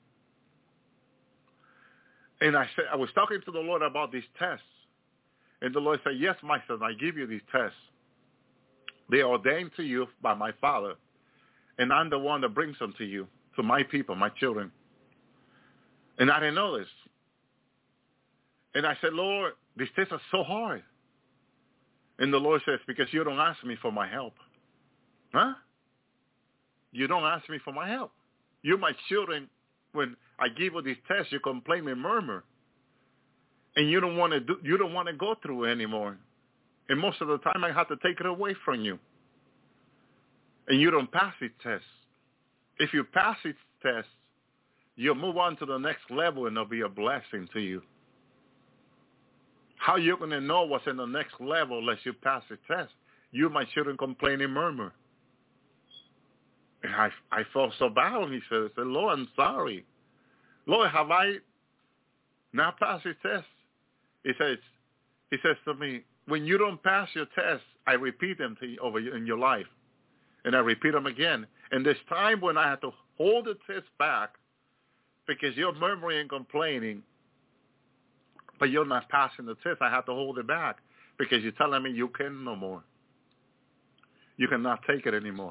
And I said, I was talking to the Lord about these tests. And the Lord said, yes, my son, I give you these tests. They are ordained to you by my Father. And I'm the one that brings them to you, to my people, my children. And I didn't know this. And I said, Lord, these tests are so hard. And the Lord says, because you don't ask me for my help. Huh? You don't ask me for my help. You, my children, when I give you these tests, you complain and murmur. And you don't want to do, you don't want to go through it anymore. And most of the time I have to take it away from you. And you don't pass these tests. If you pass these tests, you'll move on to the next level and it'll be a blessing to you. How are you going to know what's in the next level unless you pass the test? You, my children, complain and murmur. And I, I felt so bad when he said, I said, Lord, I'm sorry. Lord, have I not passed the test? He says, he says to me, when you don't pass your test, I repeat them to you over in your life. And I repeat them again. And this time when I had to hold the test back because you're murmuring and complaining, but you're not passing the test, I have to hold it back because you're telling me you can no more. You cannot take it anymore.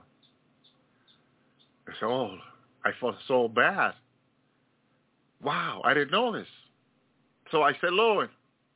I said, oh, I felt so bad. Wow, I didn't know this. So I said, Lord,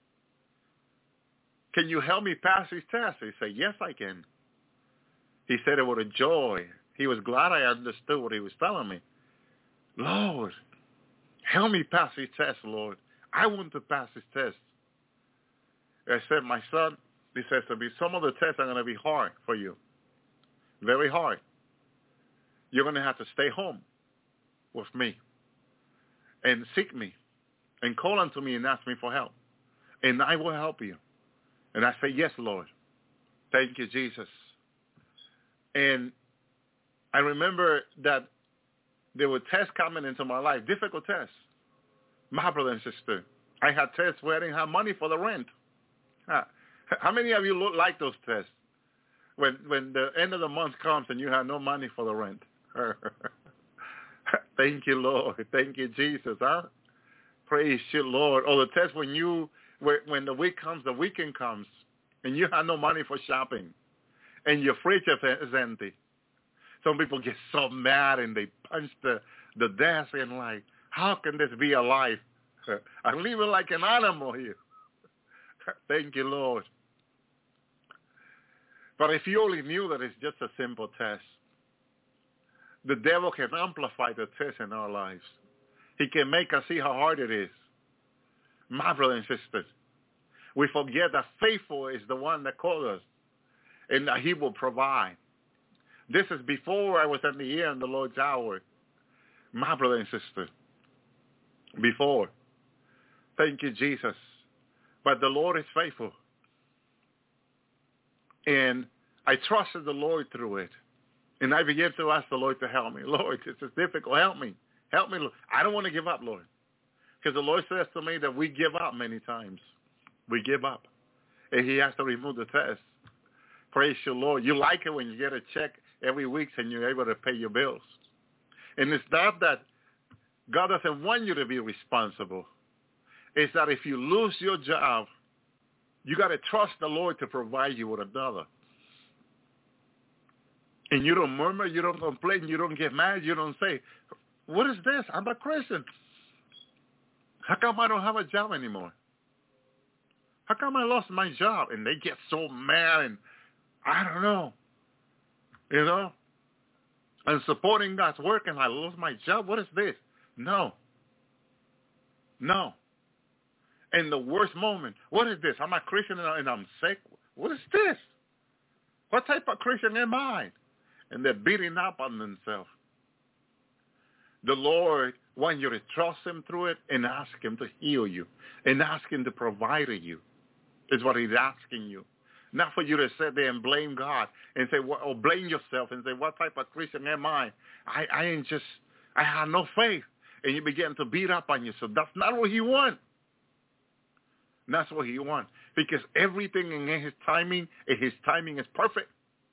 can you help me pass these tests? He said, yes, I can. He said it with a joy. He was glad I understood what he was telling me. Lord, help me pass these tests, Lord. I want to pass these tests. I said, my son, he says to me, some of the tests are going to be hard for you. Very hard. You're going to have to stay home with me and seek me and call unto me and ask me for help. And I will help you. And I say, yes, Lord. Thank you, Jesus. And I remember that there were tests coming into my life, difficult tests. My brother and sister, I had tests where I didn't have money for the rent. How many of you look like those tests? When when the end of the month comes and you have no money for the rent. Thank you, Lord. Thank you, Jesus. Huh? Praise you, Lord. Or the test when you when the week comes, the weekend comes, and you have no money for shopping, and your fridge is empty. Some people get so mad and they punch the, the desk and like, how can this be alive? I'm living like an animal here. Thank you, Lord. But if you only knew that it's just a simple test, the devil can amplify the test in our lives. He can make us see how hard it is. My brothers and sisters, we forget that faithful is the one that called us and that he will provide. This is before I was at the year in the Lord's hour. My brother and sister, before. Thank you, Jesus. But the Lord is faithful. And I trusted the Lord through it. And I began to ask the Lord to help me. Lord, this is difficult. Help me. Help me, Lord. I don't want to give up, Lord. Because the Lord says to me that we give up many times. We give up. And he has to remove the test. Praise you, Lord. You like it when you get a check every week and you're able to pay your bills. And it's not that God doesn't want you to be responsible. It's that if you lose your job, you got to trust the Lord to provide you with another. And you don't murmur, you don't complain, you don't get mad, you don't say, what is this? I'm a Christian. How come I don't have a job anymore? How come I lost my job? And they get so mad and I don't know. You know? And supporting God's work and I lost my job. What is this? No. No. In the worst moment, what is this? I'm a Christian and I'm sick. What is this? What type of Christian am I? And they're beating up on themselves. The Lord wants you to trust him through it and ask him to heal you and ask him to provide for you is what he's asking you. Not for you to sit there and blame God and say, well, or blame yourself and say, what type of Christian am I? I, I ain't just, I have no faith. And you begin to beat up on yourself. That's not what he wants. That's what he wants. Because everything in his timing, his timing is perfect.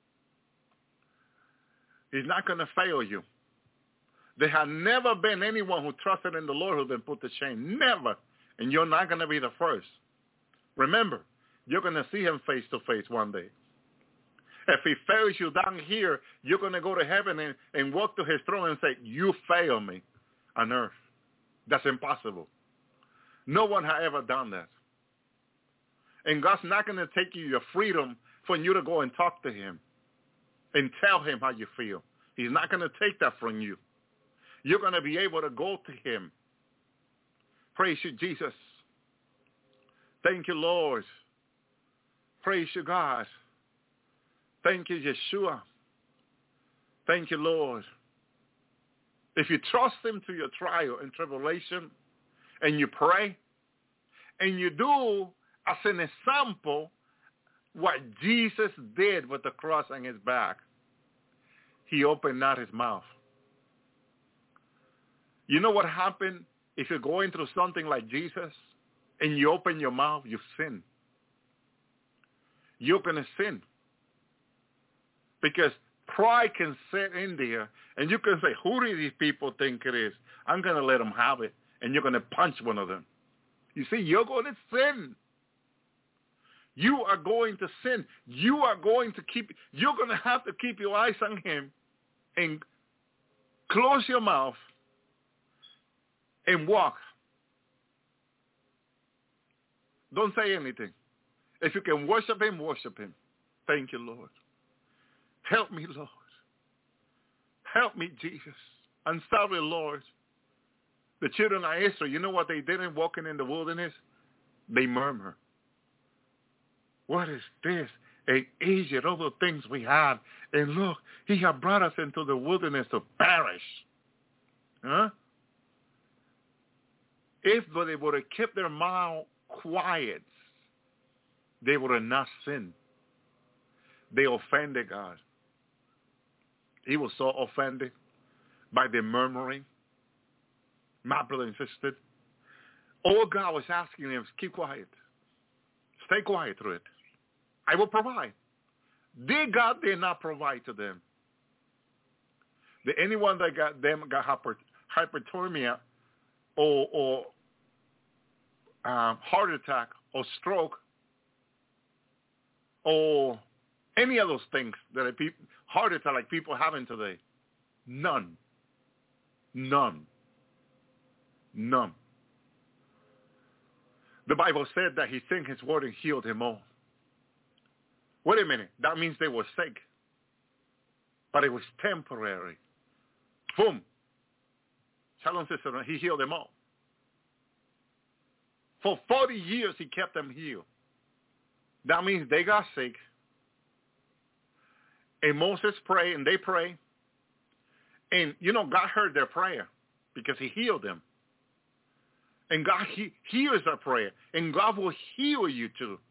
He's not going to fail you. There has never been anyone who trusted in the Lord who's been put to shame. Never. And you're not going to be the first. Remember, you're going to see him face to face one day. If he fails you down here, you're going to go to heaven and, and walk to his throne and say, you failed me on earth. That's impossible. No one has ever done that. And God's not going to take you your freedom for you to go and talk to him and tell him how you feel. He's not going to take that from you. You're going to be able to go to him. Praise you, Jesus. Thank you, Lord. Praise you, God. Thank you, Yeshua. Thank you, Lord. If you trust him to your trial and tribulation, and you pray, and you do as an example what Jesus did with the cross on his back, he opened not his mouth. You know what happened if you're going through something like Jesus and you open your mouth, you sin. You're going to sin. Because Pride can sit in there, and you can say, who do these people think it is? I'm going to let them have it, and you're going to punch one of them. You see, you're going to sin. You are going to sin. You are going to keep, you're going to have to keep your eyes on him and close your mouth and walk. Don't say anything. If you can worship him, worship him. Thank you, Lord. Help me, Lord. Help me, Jesus. I'm sorry, Lord. The children of Israel, you know what they did in walking in the wilderness? They murmur. What is this? In Egypt, all the things we have. And look, he has brought us into the wilderness to perish. Huh? If they would have kept their mouth quiet, they would have not sinned. They offended God. He was so offended by their murmuring. My brother and sister, all God was asking them is keep quiet. Stay quiet through it. I will provide. Their God did not provide to them. The, anyone that got them got hyper, hyperthermia or, or um, heart attack or stroke or any of those things that are people, heart attack like people having today, none. None. None. The Bible said that he sent his word and healed them all. Wait a minute. That means they were sick. But it was temporary. Boom. Shalom, sister. He healed them all. For forty years, he kept them healed. That means they got sick. And Moses prayed, and they prayed. And, you know, God heard their prayer because he healed them. And God he, hears our prayer. And God will heal you too.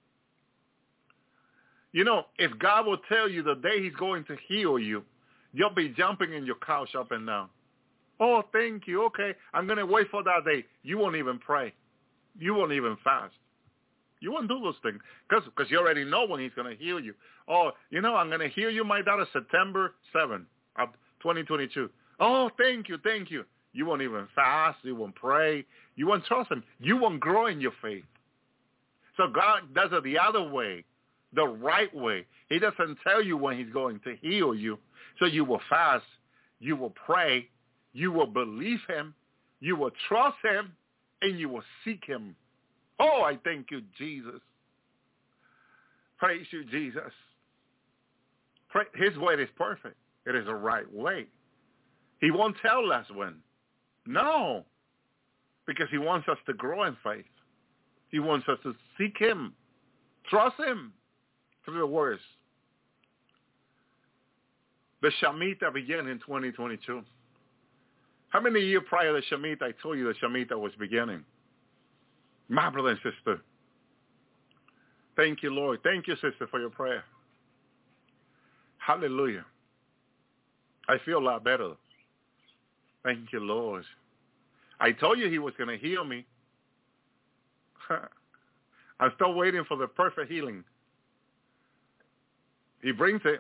You know, if God will tell you the day he's going to heal you, you'll be jumping in your couch up and down. Oh, thank you. Okay, I'm going to wait for that day. You won't even pray. You won't even fast. You won't do those things because you already know when he's going to heal you. Oh, you know, I'm going to heal you, my daughter, September seventh of twenty twenty-two. Oh, thank you, thank you. You won't even fast. You won't pray. You won't trust him. You won't grow in your faith. So God does it the other way, the right way. He doesn't tell you when he's going to heal you. So you will fast. You will pray. You will believe him. You will trust him. And you will seek him. Oh, I thank you, Jesus. Praise you, Jesus. His way is perfect. It is the right way. He won't tell us when. No. Because he wants us to grow in faith. He wants us to seek him. Trust him through the words. The Shemitah began in twenty twenty-two. How many years prior to Shemitah I told you the Shemitah was beginning? My brother and sister. Thank you, Lord. Thank you, sister, for your prayer. Hallelujah. I feel a lot better. Thank you, Lord. I told you he was going to heal me. I'm still waiting for the perfect healing. He brings it.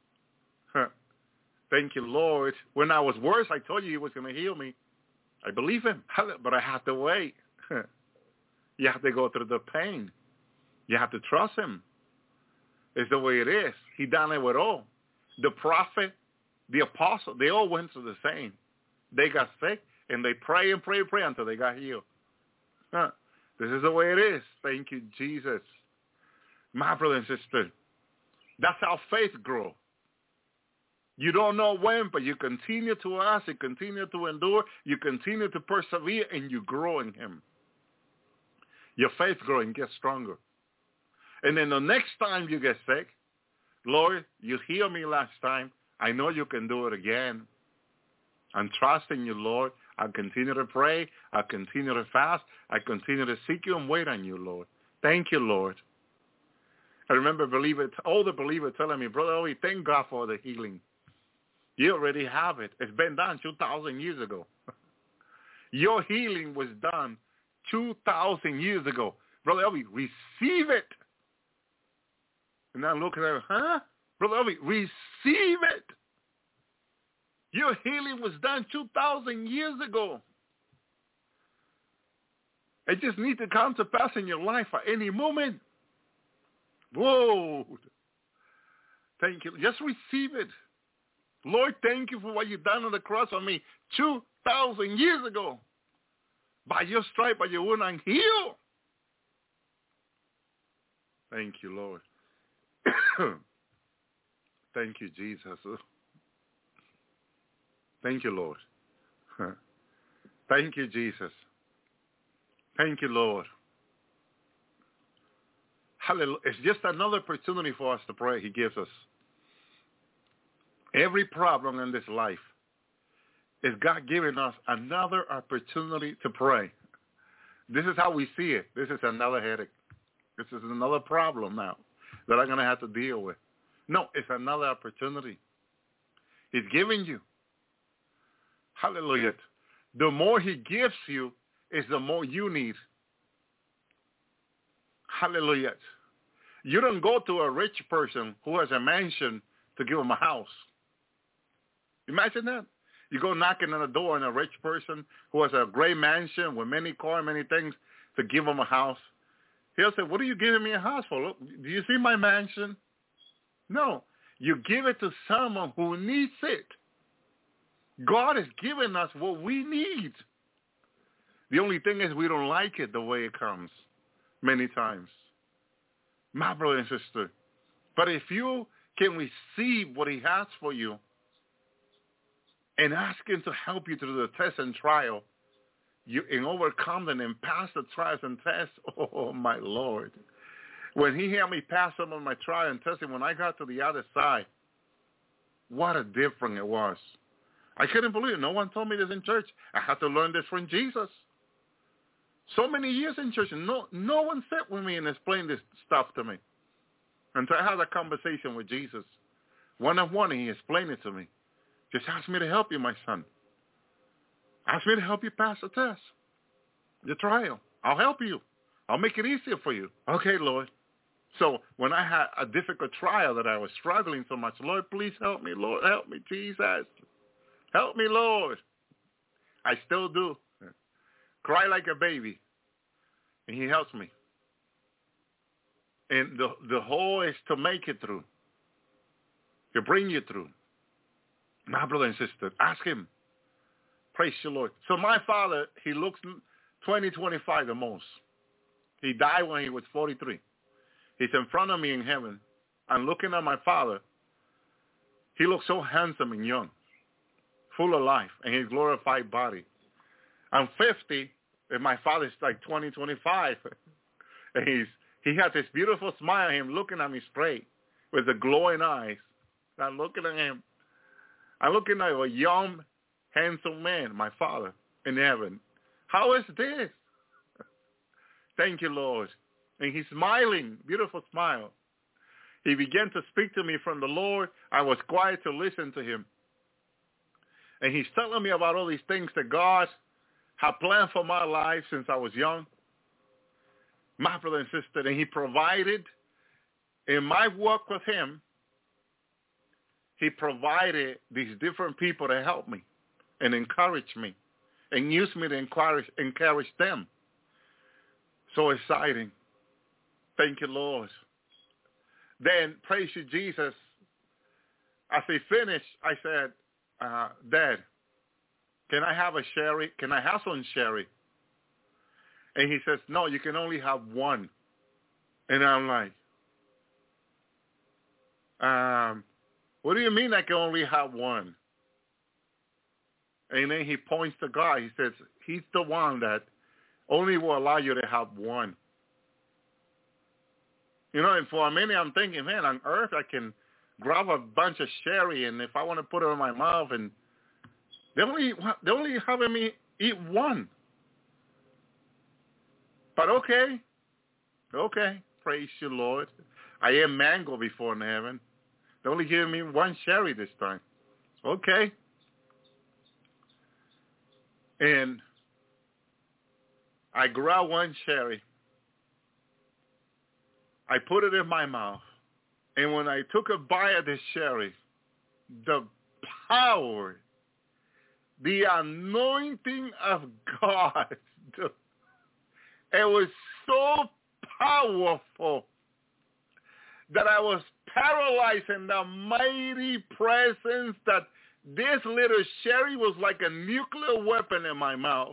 Thank you, Lord. When I was worse, I told you he was going to heal me. I believe him, but I have to wait. You have to go through the pain. You have to trust him. It's the way it is. He done it with all. The prophet, the apostle, they all went through the same. They got sick, and they pray and pray and pray until they got healed. Huh. This is the way it is. Thank you, Jesus. My brother and sister, that's how faith grows. You don't know when, but you continue to ask, you continue to endure, you continue to persevere, and you grow in him. Your faith grows and gets stronger. And then the next time you get sick, Lord, you healed me last time. I know you can do it again. I'm trusting you, Lord. I continue to pray. I continue to fast. I continue to seek you and wait on you, Lord. Thank you, Lord. I remember believers, all the believers telling me, Brother Obi, thank God for the healing. You already have it. It's been done two thousand years ago. Your healing was done two thousand years ago. Brother Elvi, receive it. And I'm looking at her, huh? Brother Obi, receive it. Your healing was done two thousand years ago. It just needs to come to pass in your life at any moment. Whoa. Thank you. Just receive it. Lord, thank you for what you've done on the cross for me two thousand years ago. By your stripe, by your wound, I'm healed. Thank you, Lord. Thank you, Jesus. Thank you, Lord. Thank you, Jesus. Thank you, Lord. Hallelujah. It's just another opportunity for us to pray he gives us. Every problem in this life is God giving us another opportunity to pray. This is how we see it. This is another headache. This is another problem now that I'm going to have to deal with. No, it's another opportunity. He's giving you. Hallelujah. The more he gives you is the more you need. Hallelujah. You don't go to a rich person who has a mansion to give him a house. Imagine that. You go knocking on the door and a rich person who has a great mansion with many cars, many things, to give him a house. He'll say, what are you giving me a house for? Look, do you see my mansion? No. You give it to someone who needs it. God has given us what we need. The only thing is we don't like it the way it comes many times. My brother and sister. But if you can receive what he has for you and ask him to help you through the test and trial, you and overcome them and pass the trials and tests, oh, my Lord. When he helped me pass some of my trial and testing, when I got to the other side, what a difference it was. I couldn't believe it. No one told me this in church. I had to learn this from Jesus. So many years in church, no, no one sat with me and explained this stuff to me. Until I had a conversation with Jesus. One-on-one, and he explained it to me. Just ask me to help you, my son. Ask me to help you pass the test, the trial. I'll help you. I'll make it easier for you. Okay, Lord. So when I had a difficult trial that I was struggling so much, Lord, please help me. Lord, help me, Jesus. Help me, Lord. I still do. Cry like a baby. And he helps me. And the, the whole is to make it through. To bring you through. My brother and sister, ask him. Praise the Lord. So my father, he looks twenty, twenty-five the most. He died when he was forty-three. He's in front of me in heaven. I'm looking at my father. He looks so handsome and young, full of life, and his glorified body. I'm fifty, and my father's like twenty, twenty-five. And he's he has this beautiful smile on him, looking at me straight with the glowing eyes. I'm looking at him. I'm looking at a young, handsome man, my father, in heaven. How is this? Thank you, Lord. And he's smiling, beautiful smile. He began to speak to me from the Lord. I was quiet to listen to him. And he's telling me about all these things that God had planned for my life since I was young. My brother and sister, and he provided in my work with him, he provided these different people to help me and encourage me and use me to encourage, encourage them. So exciting. Thank you, Lord. Then, praise you, Jesus. As he finished, I said, uh, Dad, can I have a sherry? Can I have some sherry? And he says, no, you can only have one. And I'm like, um, what do you mean I can only have one? And then he points to God. He says, he's the one that only will allow you to have one. You know, and for a minute I'm thinking, man, on earth I can grab a bunch of sherry, and if I want to put it in my mouth, and they only, they only having me eat one. But okay, okay, praise you, Lord. I am mango before in heaven. They only giving me one sherry this time. Okay. And I grab one sherry. I put it in my mouth. And when I took a bite of this sherry, the power, the anointing of God, the, it was so powerful that I was paralyzed in the mighty presence that this little sherry was like a nuclear weapon in my mouth.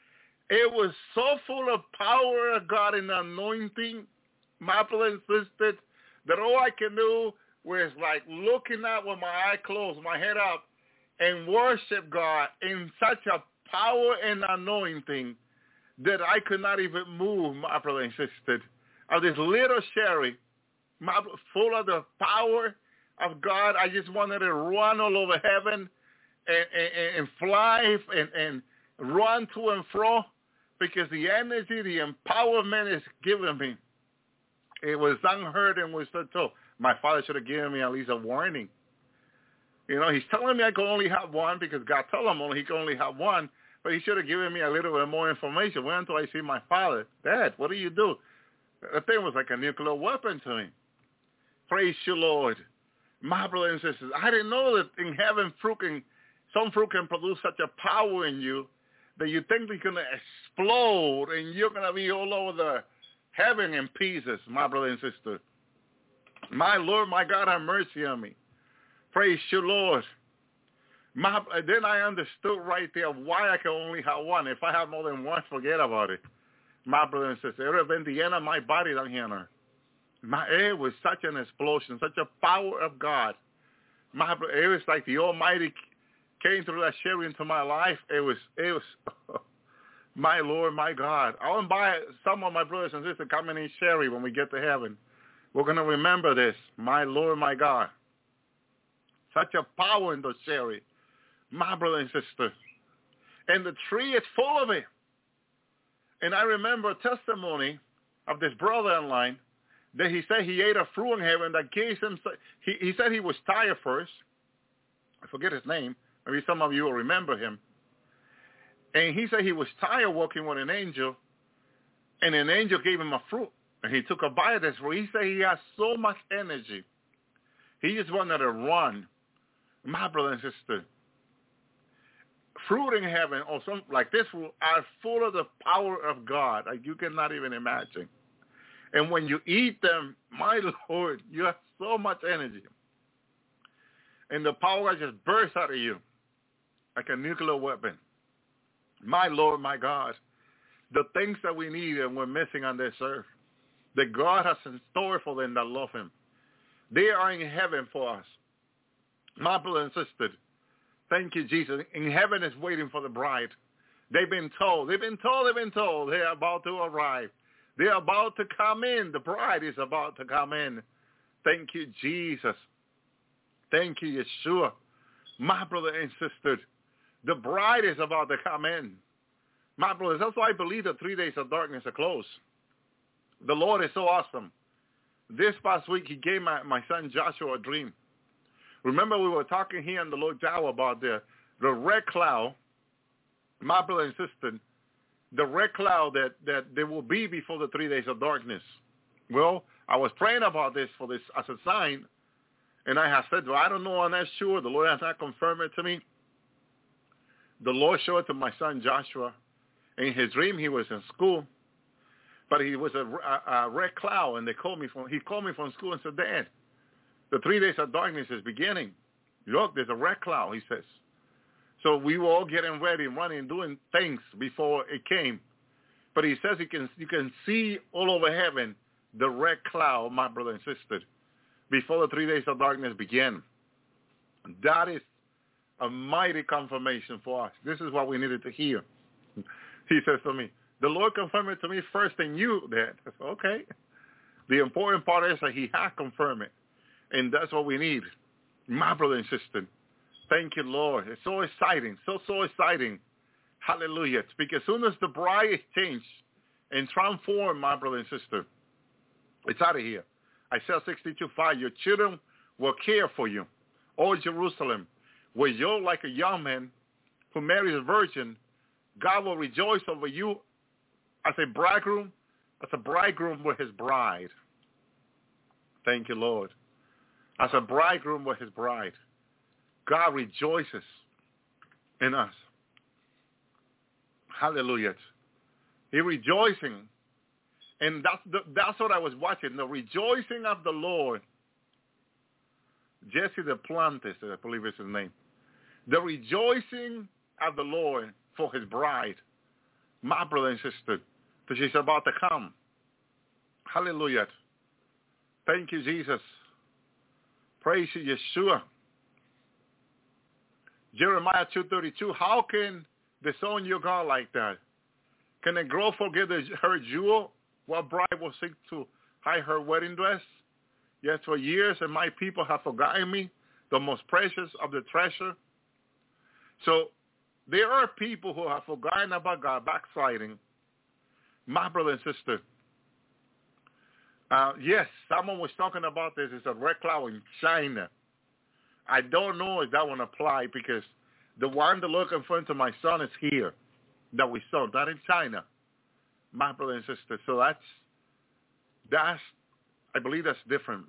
It was so full of power of God and anointing, my brother and sister, that all I can do was like looking out with my eye closed, my head up, and worship God in such a power and anointing that I could not even move, my brother and sister. Of this little sherry, my, full of the power of God, I just wanted to run all over heaven and, and, and fly and, and run to and fro because the energy, the empowerment is given me. It was unheard and was so. My father should have given me at least a warning. You know, he's telling me I can only have one because God told him only he can only have one, but he should have given me a little bit more information. Wait until I see my father. Dad, what do you do? The thing was like a nuclear weapon to me. Praise you, Lord. My brothers and sisters, I didn't know that in heaven fruit can, some fruit can produce such a power in you that you think it's going to explode and you're going to be all over the heaven in pieces, my brother and sister. My Lord, my God, have mercy on me. Praise you, Lord. My, then I understood right there why I can only have one. If I have more than one, forget about it. My brother and sister, it would have been the end of my body down here on earth. My, it was such an explosion, such a power of God. My, it was like the Almighty came through that sherry into my life. It was, it was, my Lord, my God. I want to buy some of my brothers and sisters coming in sherry when we get to heaven. We're going to remember this, my Lord, my God. Such a power in the sherry, my brother and sister. And the tree is full of it. And I remember a testimony of this brother online that he said he ate a fruit in heaven that gave him, he, he said he was tired first. I forget his name. Maybe some of you will remember him. And he said he was tired walking with an angel, and an angel gave him a fruit. And he took a bite of this fruit. He said he has so much energy. He just wanted to run. My brother and sister, fruit in heaven, or something like this fruit, are full of the power of God, like you cannot even imagine. And when you eat them, my Lord, you have so much energy. And the power just bursts out of you like a nuclear weapon. My Lord, my God, the things that we need and we're missing on this earth, that God has in store for them that love him. They are in heaven for us. My brother and sister, thank you, Jesus. In heaven is waiting for the bride. They've been told, they've been told, they've been told they're about to arrive. They're about to come in. The bride is about to come in. Thank you, Jesus. Thank you, Yeshua. My brother and sister, the bride is about to come in. My brothers, that's why I believe the three days of darkness are close. The Lord is so awesome. This past week, he gave my, my son Joshua a dream. Remember, we were talking here in the Lord Yahweh about the, the red cloud, my brother and sister, the red cloud that, that there will be before the three days of darkness. Well, I was praying about this for this as a sign, and I have said, well, I don't know, I'm not sure. The Lord has not confirmed it to me. The Lord showed it to my son Joshua. In his dream, he was in school, but he was a, a, a red cloud, and they called me from. He called me from school and said, "Dad, the three days of darkness is beginning. Look, there's a red cloud," he says. So we were all getting ready, running, doing things before it came. But he says you can you can see all over heaven the red cloud, my brother and sister, before the three days of darkness begin. That is a mighty confirmation for us. This is what we needed to hear. He says to me, the Lord confirmed it to me first than you, Dad. I said, okay. The important part is that he has confirmed it. And that's what we need. My brother and sister, thank you, Lord. It's so exciting, so, so exciting. Hallelujah. Because as soon as the bride is changed and transformed, my brother and sister, it's out of here. Isaiah sixty-two five, your children will care for you. O Jerusalem, where you're like a young man who marries a virgin, God will rejoice over you as a bridegroom, as a bridegroom with his bride. Thank you, Lord. as a bridegroom with his bride. God rejoices in us. Hallelujah. He rejoicing. And that's, the, that's what I was watching, the rejoicing of the Lord. Jesse Duplantis, I believe is his name. The rejoicing of the Lord for his bride, my brother and sister, that she's about to come. Hallelujah. Thank you, Jesus. Praise you, Yeshua. Jeremiah two thirty-two, how can disown your God like that? Can a girl forget her jewel? What bride will seek to hide her wedding dress? Yes, for years, and my people have forgotten me, the most precious of the treasure. So there are people who have forgotten about God, backsliding. My brother and sister. Uh, yes, someone was talking about this. It's a red cloud in China. I don't know if that one applies because the one that look in front of my son is here that we saw, not in China. My brother and sister. So that's, that's, I believe that's different.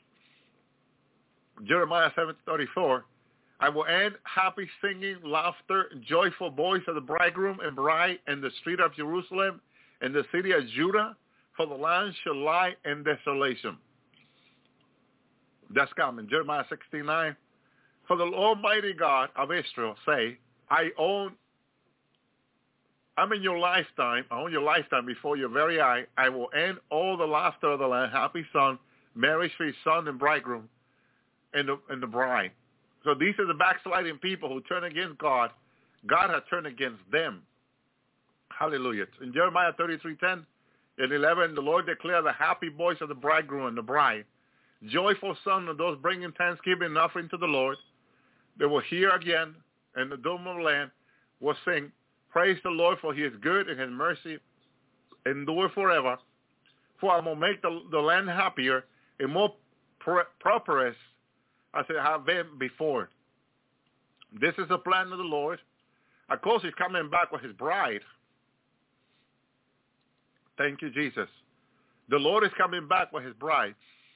Jeremiah seven thirty-four, I will end happy singing, laughter, joyful voice of the bridegroom and bride in the street of Jerusalem and the city of Judah, for the land shall lie in desolation. That's coming. Jeremiah sixteen nine, for the Almighty God of Israel say, I own, I'm in your lifetime, I own your lifetime before your very eye. I will end all the laughter of the land, happy son, marriage for his son and bridegroom, and the, and the bride. So these are the backsliding people who turn against God. God has turned against them. Hallelujah. In Jeremiah thirty-three ten and eleven, the Lord declared the happy voice of the bridegroom and the bride. Joyful son of those bringing thanksgiving and offering to the Lord. They will hear again, and the dome of the land will sing, praise the Lord, for he is good and his mercy endure forever. For I will make the, the land happier and more pr- prosperous as it have been before. This is the plan of the Lord. Of course, he's coming back with his bride. Thank you, Jesus. The Lord is coming back with his bride.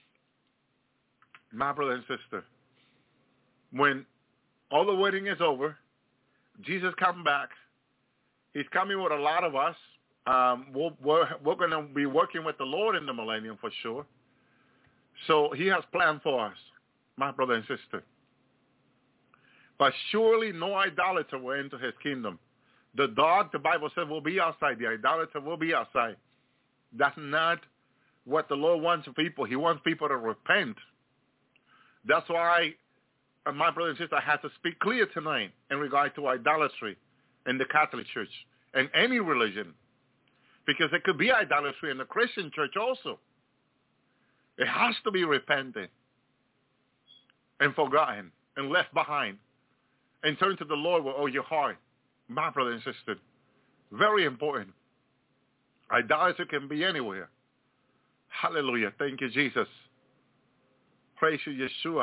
My brother and sister, when all the wedding is over, Jesus comes back. He's coming with a lot of us. Um, we'll, we're we're going to be working with the Lord in the millennium for sure. So he has planned for us, my brother and sister. But surely no idolater will enter his kingdom. The dog, the Bible says, will be outside. The idolater will be outside. That's not what the Lord wants of people. He wants people to repent. That's why, uh, my brother and sister, I had to speak clear tonight in regard to idolatry in the Catholic Church and any religion. Because it could be idolatry in the Christian church also. It has to be repented and forgotten and left behind and turn to the Lord with all your heart. My brother and sister, very important. Idolatry can be anywhere. Hallelujah. Thank you, Jesus. Praise you, Yeshua.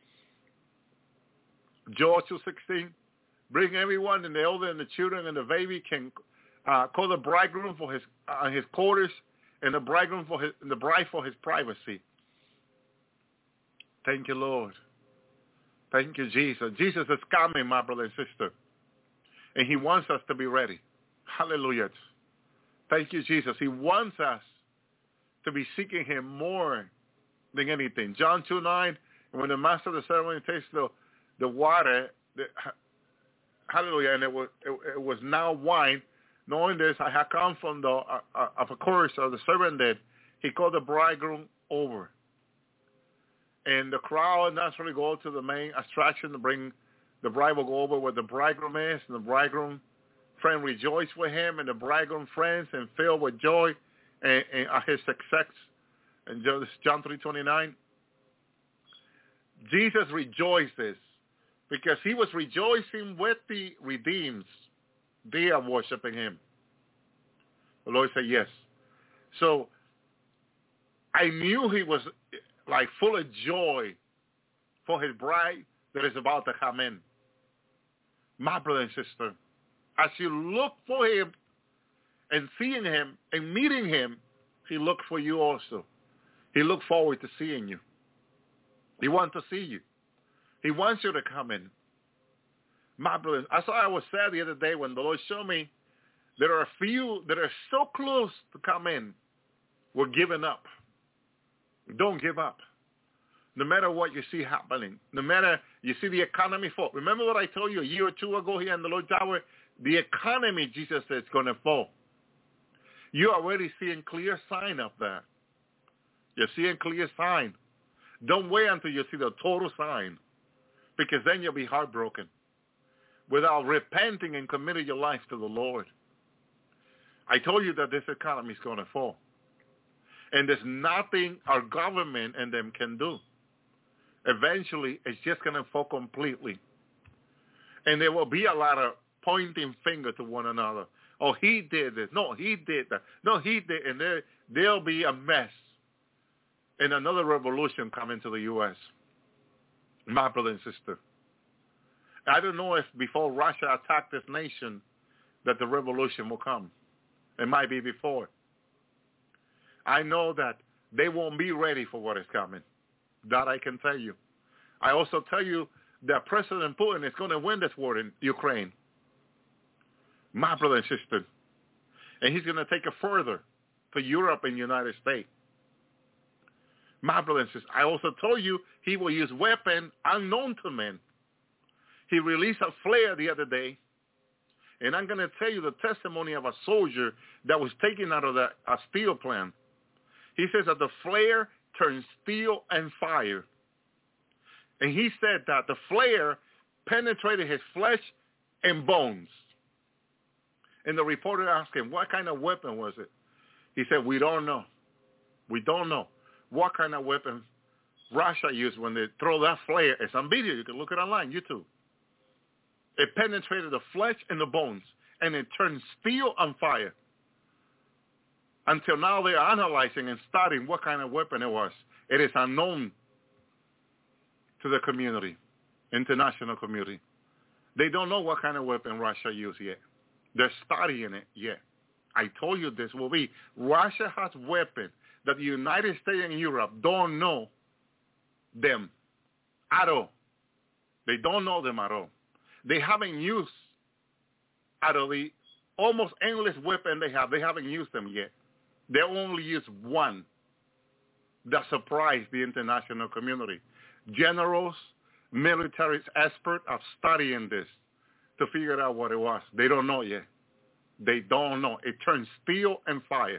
Joel two sixteen, bring everyone, and the elder and the children and the baby can uh, call the bridegroom for his uh, his quarters, and the bridegroom for his and the bride for his privacy. Thank you, Lord. Thank you, Jesus. Jesus is coming, my brother and sister, and he wants us to be ready. Hallelujah. Thank you, Jesus. He wants us to be seeking him more than anything. John two nine, and when the master of the ceremony tastes the, the water, the, hallelujah, and it was, it, it was now wine, knowing this, I had come from the, uh, uh, of a course of the servant did, he called the bridegroom over. And the crowd naturally go to the main attraction to bring, the bride will go over where the bridegroom is, and the bridegroom friend rejoice with him, and the bridegroom friends and filled with joy and, and at his success. And John three twenty-nine, Jesus rejoices because he was rejoicing with the redeemed. They are worshiping him. The Lord said yes. So I knew he was like full of joy for his bride that is about to come in. My brother and sister, as you look for him and seeing him and meeting him, he looked for you also. He looked forward to seeing you. He wants to see you. He wants you to come in. My brothers, I saw I was sad the other day when the Lord showed me there are a few that are so close to come in. We're giving up. Don't give up. No matter what you see happening, no matter you see the economy fall. Remember what I told you a year or two ago here in the Lord Tower? The economy, Jesus said, is going to fall. You're already seeing clear sign of that. You're seeing clear sign. Don't wait until you see the total sign, because then you'll be heartbroken without repenting and committing your life to the Lord. I told you that this economy is going to fall. And there's nothing our government and them can do. Eventually, it's just going to fall completely. And there will be a lot of pointing finger to one another. Oh, he did this. No, he did that. No, he did. And there, there'll be a mess. And another revolution coming to the U S My brother and sister. I don't know if before Russia attacked this nation that the revolution will come. It might be before. I know that they won't be ready for what is coming. That I can tell you. I also tell you that President Putin is going to win this war in Ukraine. My brother and sister. And he's going to take it further to Europe and United States. My brother and sister. I also told you he will use weapons unknown to men. He released a flare the other day. And I'm going to tell you the testimony of a soldier that was taken out of the, a steel plant. He says that the flare turned steel and fire. And he said that the flare penetrated his flesh and bones. And the reporter asked him, what kind of weapon was it? He said, we don't know. We don't know what kind of weapon Russia used when they throw that flare. It's on video. You can look it online, YouTube. It penetrated the flesh and the bones, and it turned steel on fire. Until now, they're analyzing and studying what kind of weapon it was. It is unknown to the community, international community. They don't know what kind of weapon Russia used yet. They're studying it yet. I told you this will be. Russia has weapons that the United States and Europe don't know them at all. They don't know them at all. They haven't used, out of the almost endless weapon they have, they haven't used them yet. They only used one that surprised the international community. Generals, military experts are studying this to figure out what it was. They don't know yet. They don't know. It turns steel and fire.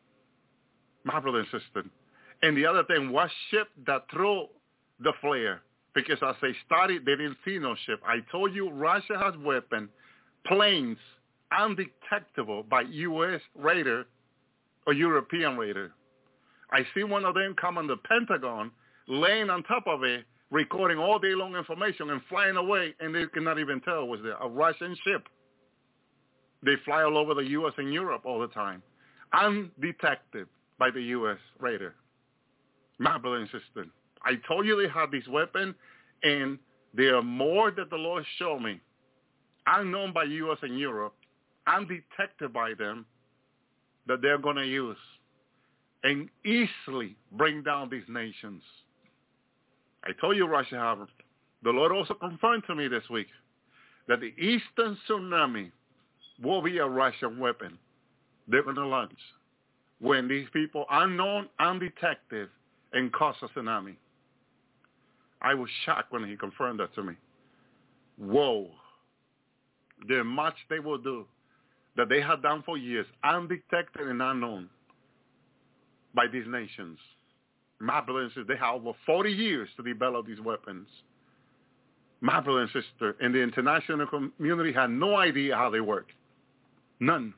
My brother and sister. And the other thing was ship that threw the flare. Because as they studied, they didn't see no ship. I told you Russia has weapons, planes, undetectable by U S radar or European radar. I see one of them come on the Pentagon, laying on top of it, recording all day long information and flying away, and they cannot even tell it was there, a Russian ship. They fly all over the U S and Europe all the time, undetected by the U S radar. My brother and sister, I told you they have these weapons, and there are more that the Lord showed me, unknown by U S and Europe, undetected by them, that they're going to use and easily bring down these nations. I told you Russia have them. The Lord also confirmed to me this week that the Eastern tsunami will be a Russian weapon they're going to launch when these people, unknown, undetected, and cause a tsunami. I was shocked when he confirmed that to me. Whoa. There's much they will do that they have done for years, undetected and unknown by these nations. My brother and sister, they have over forty years to develop these weapons. My brother and sister, and the international community had no idea how they work. None.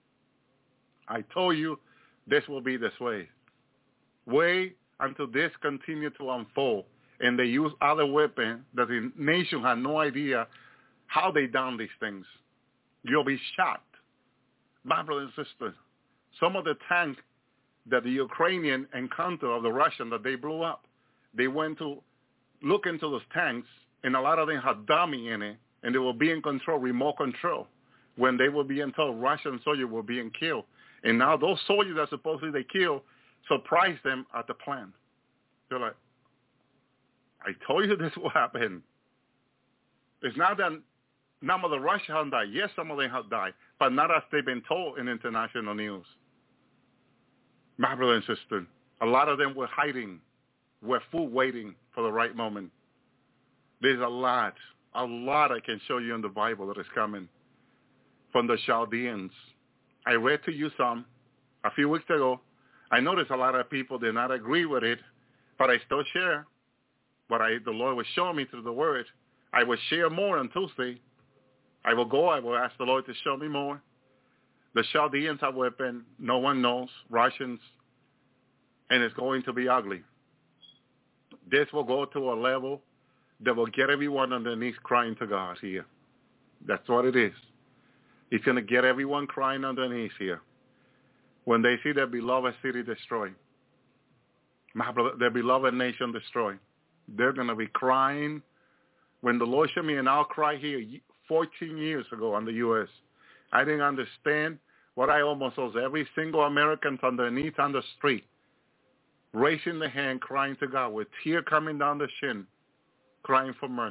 I told you this will be this way. Wait until this continues to unfold and they use other weapons that the nation had no idea how they done these things. You'll be shocked. My brother and sister, some of the tanks that the Ukrainian encountered of the Russian that they blew up, they went to look into those tanks, and a lot of them had dummy in it, and they were being controlled, remote control, when they were being told Russian soldiers were being killed. And now those soldiers that supposedly they killed surprised them at the plant. They're like, I told you this will happen. It's not that none of the Russians have died. Yes, some of them have died, but not as they've been told in international news. My brother and sister, a lot of them were hiding, were full waiting for the right moment. There's a lot, a lot I can show you in the Bible that is coming from the Chaldeans. I read to you some a few weeks ago. I noticed a lot of people did not agree with it, but I still share what I, the Lord was showing me through the Word. I will share more on Tuesday. I will go. I will ask the Lord to show me more. The Chaldeans have weapon. No one knows. Russians. And it's going to be ugly. This will go to a level that will get everyone on their knees crying to God here. That's what it is. It's going to get everyone crying on their knees here when they see their beloved city destroyed, my brother, their beloved nation destroyed. They're going to be crying. When the Lord showed me an outcry here fourteen years ago on the U S, I didn't understand what I almost saw. Every single American on their knees on the street, raising the hand, crying to God with tear coming down the chin, crying for mercy.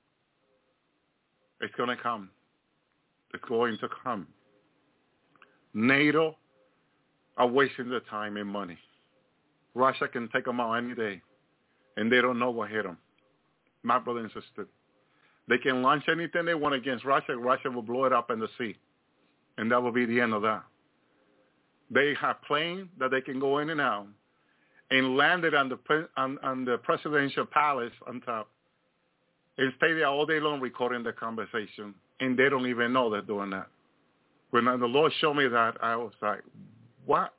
It's going to come. It's going to come. NATO are wasting their time and money. Russia can take them out any day, and they don't know what hit them. My brother and sister, they can launch anything they want against Russia. Russia will blow it up in the sea, and that will be the end of that. They have planes that they can go in and out and land it on the, on, on the presidential palace on top and stay there all day long recording the conversation, and they don't even know they're doing that. When the Lord showed me that, I was like, what?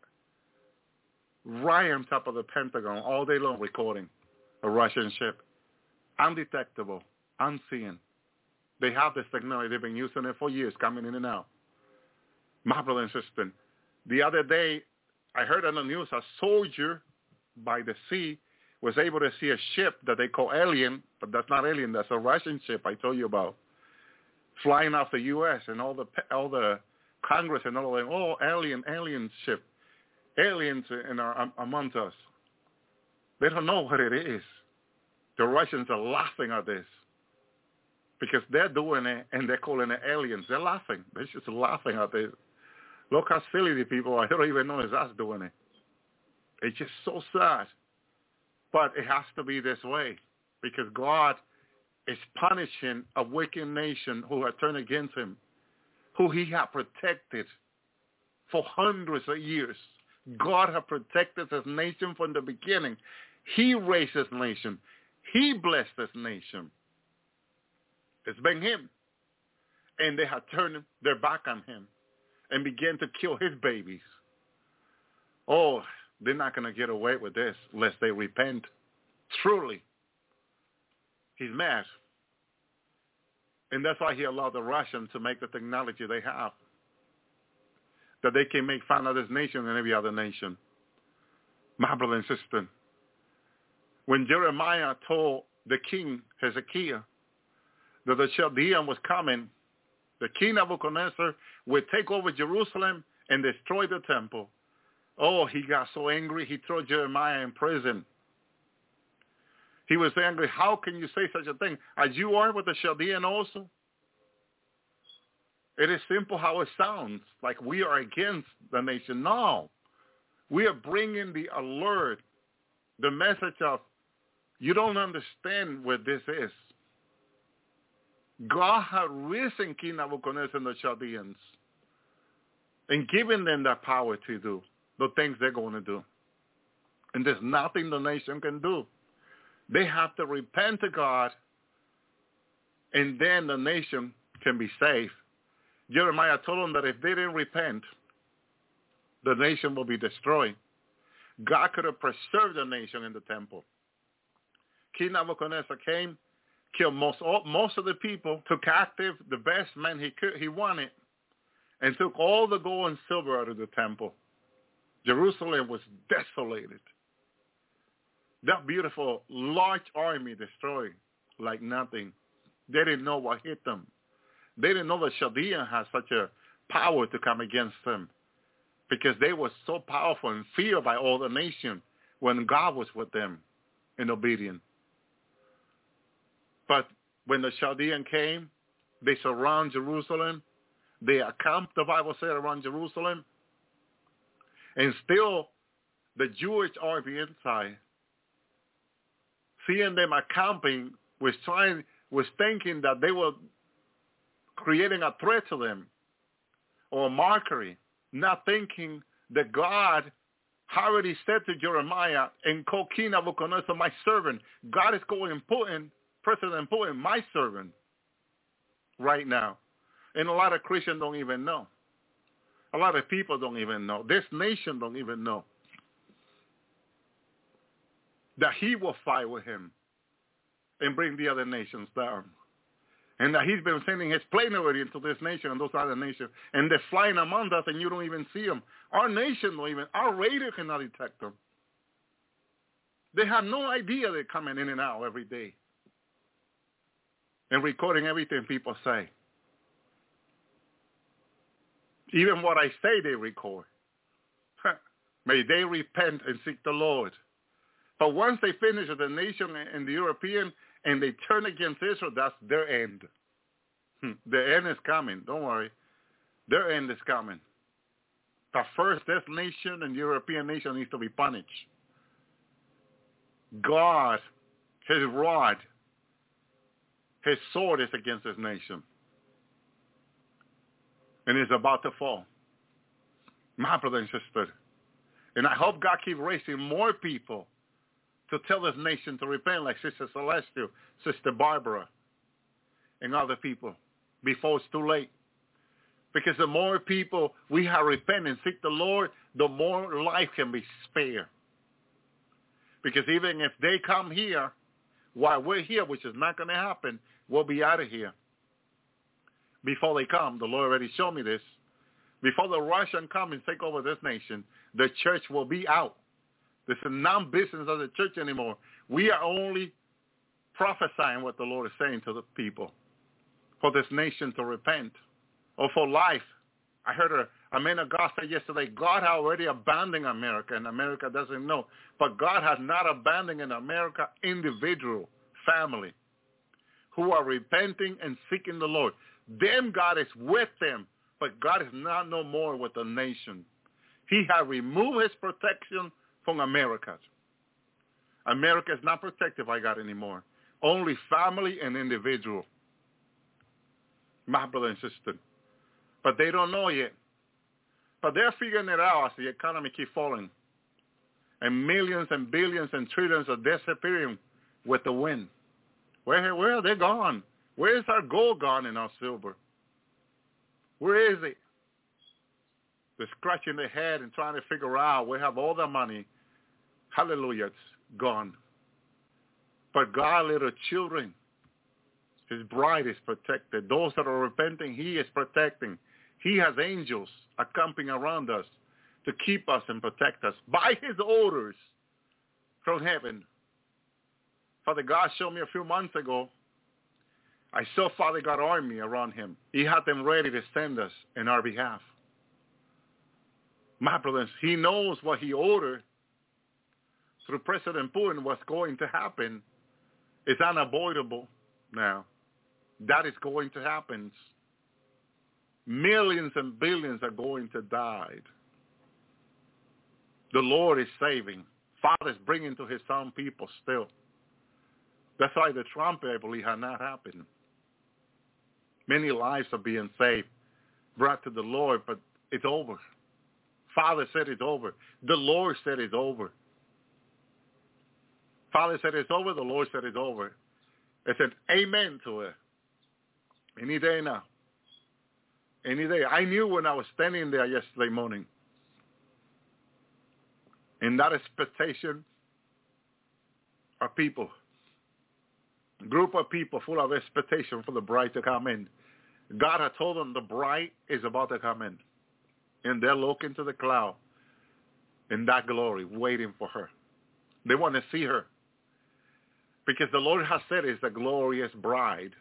Right on top of the Pentagon all day long recording a Russian ship. Undetectable, unseen. They have this technology. They've been using it for years, coming in and out. My brother and sister, the other day, I heard on the news a soldier by the sea was able to see a ship that they call Alien, but that's not Alien. That's a Russian ship I told you about, flying off the U S and all the all the Congress and all of them. Oh, alien, alien ship, aliens in our, among us. They don't know what it is. The Russians are laughing at this because they're doing it and they're calling it aliens. They're laughing. They're just laughing at this. Look how silly the people are. They don't even know it's us doing it. It's just so sad. But it has to be this way because God is punishing a wicked nation who have turned against him, who he had protected for hundreds of years. God has protected his nation from the beginning. He raised his nation. He blessed his nation. It's been him. And they have turned their back on him and began to kill his babies. Oh, they're not going to get away with this unless they repent. Truly. He's mad. And that's why he allowed the Russians to make the technology they have, that they can make fun of this nation and every other nation. My brother and sister, when Jeremiah told the king Hezekiah that the Chaldean was coming, the king Nebuchadnezzar would take over Jerusalem and destroy the temple. Oh, he got so angry, he threw Jeremiah in prison. He was angry. How can you say such a thing? As you are with the Chaldean also? It is simple how it sounds, like we are against the nation. No. We are bringing the alert, the message of, you don't understand what this is. God had risen King Nebuchadnezzar and the Chaldeans and given them that power to do the things they're going to do. And there's nothing the nation can do. They have to repent to God, and then the nation can be saved. Jeremiah told them that if they didn't repent, the nation will be destroyed. God could have preserved the nation in the temple. King Nebuchadnezzar came, killed most all, most of the people, took captive the best men he could, he wanted, and took all the gold and silver out of the temple. Jerusalem was desolated. That beautiful, large army destroyed like nothing. They didn't know what hit them. They didn't know that Chaldean had such a power to come against them because they were so powerful and feared by all the nation when God was with them in obedience. But when the Chaldean came, they surround Jerusalem. They accamp, the Bible said, around Jerusalem. And still, the Jewish army inside, seeing them accamping, was trying, was thinking that they were creating a threat to them or a mockery, not thinking that God already said to Jeremiah, and call King Nebuchadnezzar my servant. God is calling Putin, President Putin, my servant right now. And a lot of Christians don't even know. A lot of people don't even know. This nation don't even know that he will fight with him and bring the other nations down. And that he's been sending his plane already into this nation and those other nations. And they're flying among us and you don't even see them. Our nation don't even, our radio cannot detect them. They have no idea they're coming in and out every day and recording everything people say. Even what I say they record. May they repent and seek the Lord. But once they finish with the nation and the European and they turn against Israel, that's their end. The end is coming. Don't worry. Their end is coming. But first, this nation and the European nation needs to be punished. God, his rod, his sword is against this nation. And it's about to fall. My brother and sister. And I hope God keeps raising more people to tell this nation to repent, like Sister Celestial, Sister Barbara, and other people, before it's too late. Because the more people we have repent and seek the Lord, the more life can be spared. Because even if they come here, while we're here, which is not going to happen, we'll be out of here. Before they come, the Lord already showed me this. Before the Russians come and take over this nation, the church will be out. This is not business of the church anymore. We are only prophesying what the Lord is saying to the people for this nation to repent or for life. I heard a, a man of God say yesterday, God has already abandoned America, and America doesn't know. But God has not abandoned in America individual, family, who are repenting and seeking the Lord. Them, God is with them, but God is not no more with the nation. He has removed his protection from America. America is not protected by God anymore. Only family and individual. My brother and sister. But they don't know yet. But they're figuring it out as the economy keeps falling. And millions and billions and trillions are disappearing with the wind. Where, where are they gone? Where is our gold gone and our silver? Where is it? They're scratching their head and trying to figure out. We have all the money. Hallelujah, it's gone. But God, little children, his bride is protected. Those that are repenting, he is protecting. He has angels accompanying around us to keep us and protect us by his orders from heaven. Father God showed me a few months ago, I saw Father God army around him. He had them ready to send us in our behalf. My brothers, he knows what he ordered through President Putin, what's going to happen. It's unavoidable now. That is going to happen. Millions and billions are going to die. The Lord is saving. Father is bringing to his own people still. That's why the Trump, I believe, has not happened. Many lives are being saved, brought to the Lord, but it's over. Father said it's over. The Lord said it's over. Father said it's over. The Lord said it's over. I said amen to it. Any day now. Any day. I knew when I was standing there yesterday morning. In that expectation of people. A group of people full of expectation for the bride to come in. God had told them the bride is about to come in. And they're looking to the cloud in that glory, waiting for her. They want to see her. Because the Lord has said it's a glorious bride.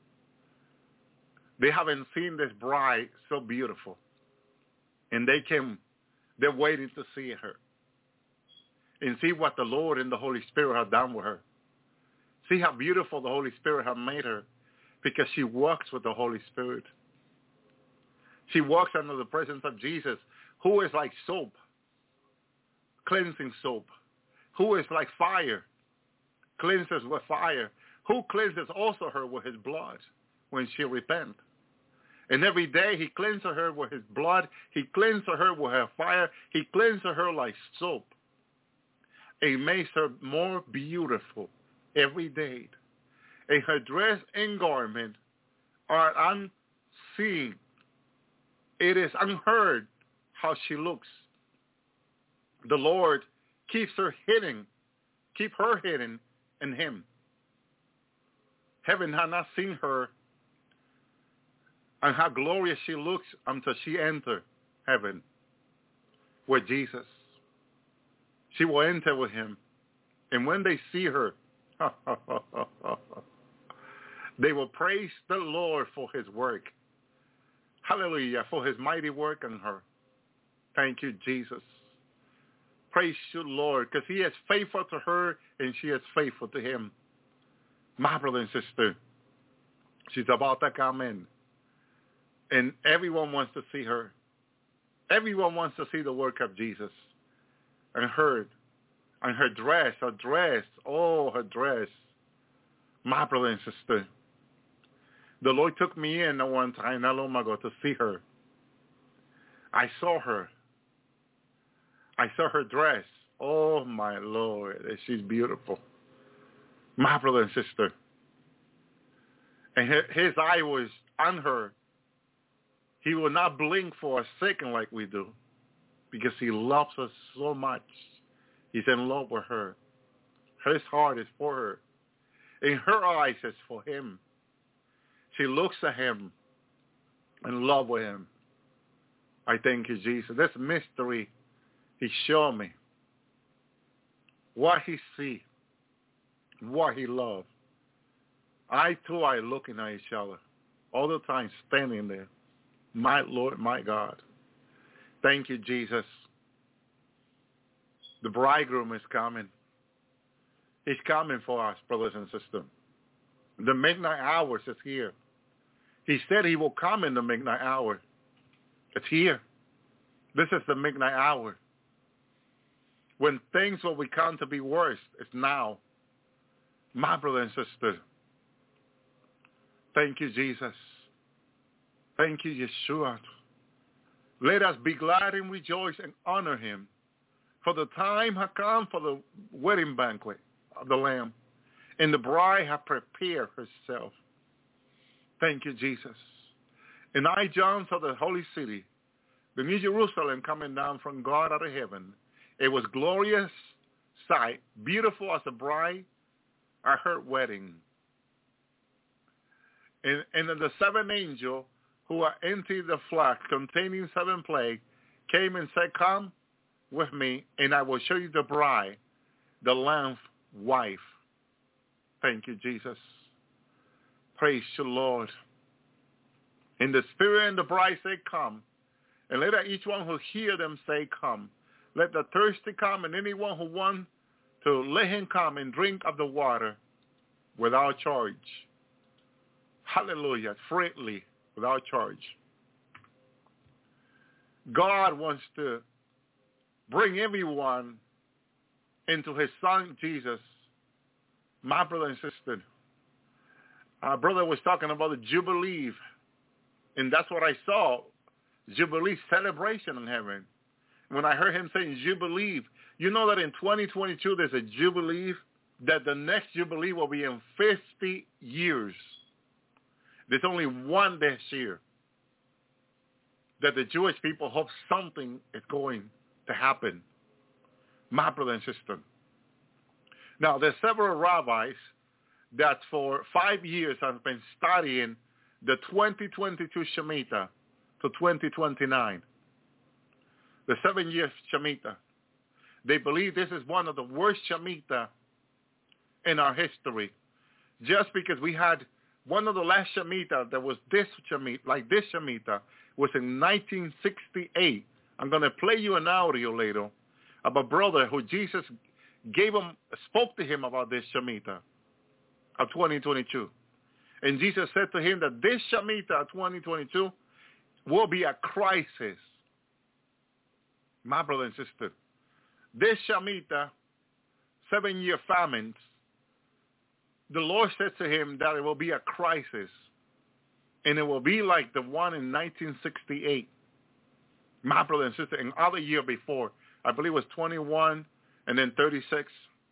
They haven't seen this bride so beautiful. And they came, they're waiting to see her. And see what the Lord and the Holy Spirit have done with her. See how beautiful the Holy Spirit has made her, because she walks with the Holy Spirit. She walks under the presence of Jesus, who is like soap, cleansing soap, who is like fire, cleanses with fire, who cleanses also her with his blood when she repents. And every day he cleanses her with his blood, he cleanses her with her fire, he cleanses her like soap. It makes her more beautiful every day. And her dress and garment are unseen. It is unheard how she looks. The Lord keeps her hidden, keep her hidden in him. Heaven has not seen her and how glorious she looks until she enters heaven with Jesus. She will enter with him. And when they see her, they will praise the Lord for his work. Hallelujah, for his mighty work on her. Thank you, Jesus. Praise you, Lord, because he is faithful to her and she is faithful to him. My brother and sister, she's about to come in. And everyone wants to see her. Everyone wants to see the work of Jesus. And her, and her dress, her dress, oh, her dress. My brother and sister. The Lord took me in one time not long ago to see her. I saw her. I saw her dress. Oh, my Lord, she's beautiful. My brother and sister. And his eye was on her. He will not blink for a second like we do, because he loves us so much. He's in love with her. His heart is for her. And her eyes is for him. She looks at him in love with him. I thank you, Jesus. This mystery, he showed me what he see, what he loves. I too are looking at each other all the time, standing there. My Lord, my God. Thank you, Jesus. The bridegroom is coming. He's coming for us, brothers and sisters. The midnight hour is here. He said he will come in the midnight hour. It's here. This is the midnight hour. When things will become to be worse, it's now. My brother and sister. Thank you, Jesus. Thank you, Yeshua. Let us be glad and rejoice and honor him. For the time has come for the wedding banquet of the Lamb, and the bride has prepared herself. Thank you, Jesus. And I, John, saw the holy city, the New Jerusalem, coming down from God out of heaven. It was glorious sight, beautiful as a bride at her wedding. And, and then the seventh angel, who had emptied the flask containing seven plagues, came and said, come with me, and I will show you the bride, the Lamb's wife. Thank you, Jesus. Praise you, Lord. And the Spirit and the bride say, come. And let each one who hear them say, come. Let the thirsty come, and anyone who wants to, let him come and drink of the water without charge. Hallelujah. Freely, without charge. God wants to bring everyone into his son, Jesus. My brother and sister. Our brother was talking about the Jubilee. And that's what I saw. Jubilee celebration in heaven. When I heard him saying Jubilee, you know that in twenty twenty-two there's a Jubilee, that the next Jubilee will be in fifty years. There's only one this year. That the Jewish people hope something is going to happen. My brother and sister. Now, there's several rabbis that for five years have been studying the twenty twenty-two Shemitah to twenty twenty-nine. The seven-year Shemitah. They believe this is one of the worst Shemitah in our history. Just because we had one of the last Shemitah that was this Shemitah, like this Shemitah, was in nineteen sixty-eight. I'm going to play you an audio later of a brother who Jesus gave him, spoke to him about this Shemitah. of twenty twenty-two. And Jesus said to him that this Shemitah of twenty twenty-two will be a crisis. My brother and sister, this Shemitah, seven-year famines, the Lord said to him that it will be a crisis. And it will be like the one in nineteen sixty-eight. My brother and sister, and other year before, I believe it was twenty-one and then thirty-six,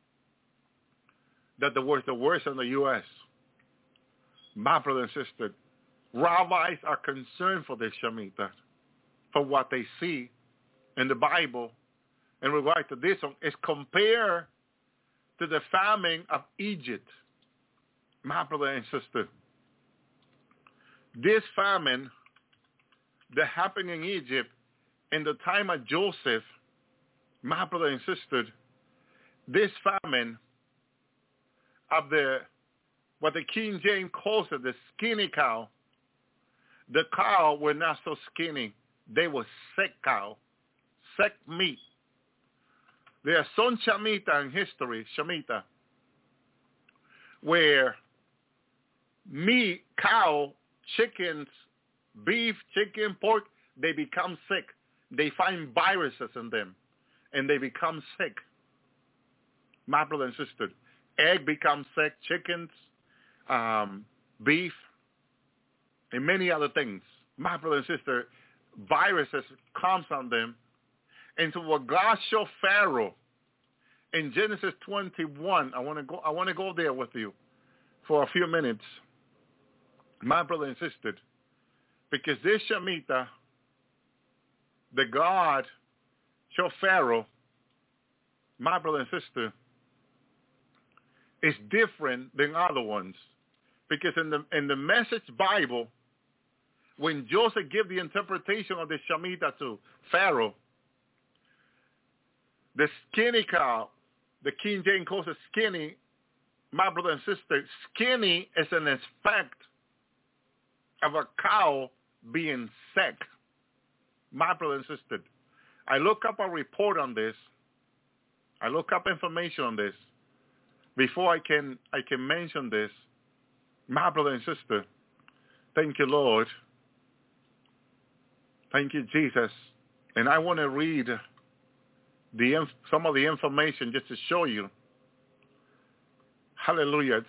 that there was the worst in the U S My brother and sister, rabbis are concerned for this Shemitah, for what they see in the Bible in regard to this one is compared to the famine of Egypt. My brother and sister, this famine that happened in Egypt in the time of Joseph, my brother and sister, this famine of the, what the King James calls it, the skinny cow, the cow were not so skinny. They were sick cow, sick meat. There are some Shemitah in history, Shemitah, where meat, cow, chickens, beef, chicken, pork, they become sick. They find viruses in them, and they become sick. My brother and sister, egg becomes sick, chickens, um, beef, and many other things. My brother and sister, viruses comes on them. And so what God showed Pharaoh in Genesis twenty-one, I want to go. I want to go there with you for a few minutes, my brother and sister, because this Shemitah, the God showed Pharaoh, my brother and sister, is different than other ones, because in the in the Message Bible, when Joseph gave the interpretation of the Shemitah to Pharaoh, the skinny cow, the King James calls it skinny, my brother and sister, skinny is an effect of a cow being sick. My brother and sister, I look up a report on this. I look up information on this before I can I can mention this. My brother and sister, thank you, Lord. Thank you, Jesus. And I want to read the some of the information just to show you. Hallelujah.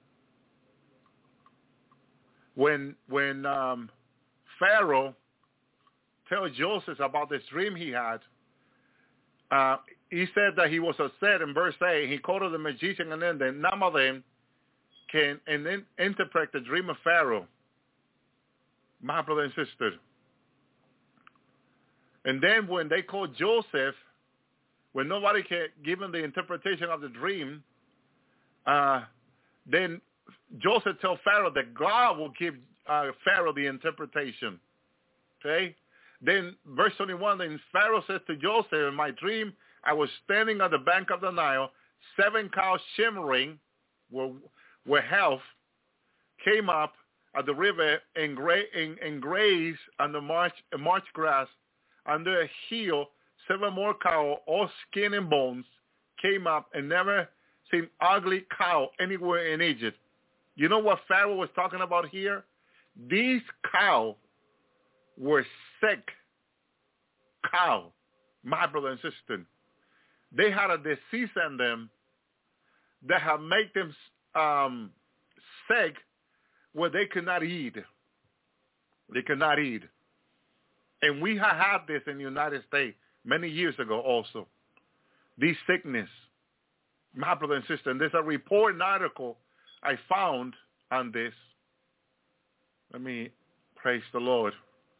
When when um, Pharaoh tells Joseph about this dream he had, uh, he said that he was upset in verse eight. He called to the magician, and then the, none of them can and then interpret the dream of Pharaoh. My brother and sister. And then when they called Joseph, when nobody can give him the interpretation of the dream, uh, then Joseph tells Pharaoh that God will give uh, Pharaoh the interpretation. Okay? Then verse twenty-one, then Pharaoh says to Joseph, in my dream, I was standing on the bank of the Nile, seven cows shimmering, were, were health, came up at the river and, gra- and, and grazed on the marsh, marsh grass. Under a hill, seven more cows, all skin and bones, came up and never seen ugly cow anywhere in Egypt. You know what Pharaoh was talking about here? These cows were sick cow, my brother and sister. They had a disease in them that had made them um, sick where they could not eat. They could not eat. And we have had this in the United States many years ago also. These sickness, my brother and sister. And there's a report and article I found on this. Let me praise the Lord.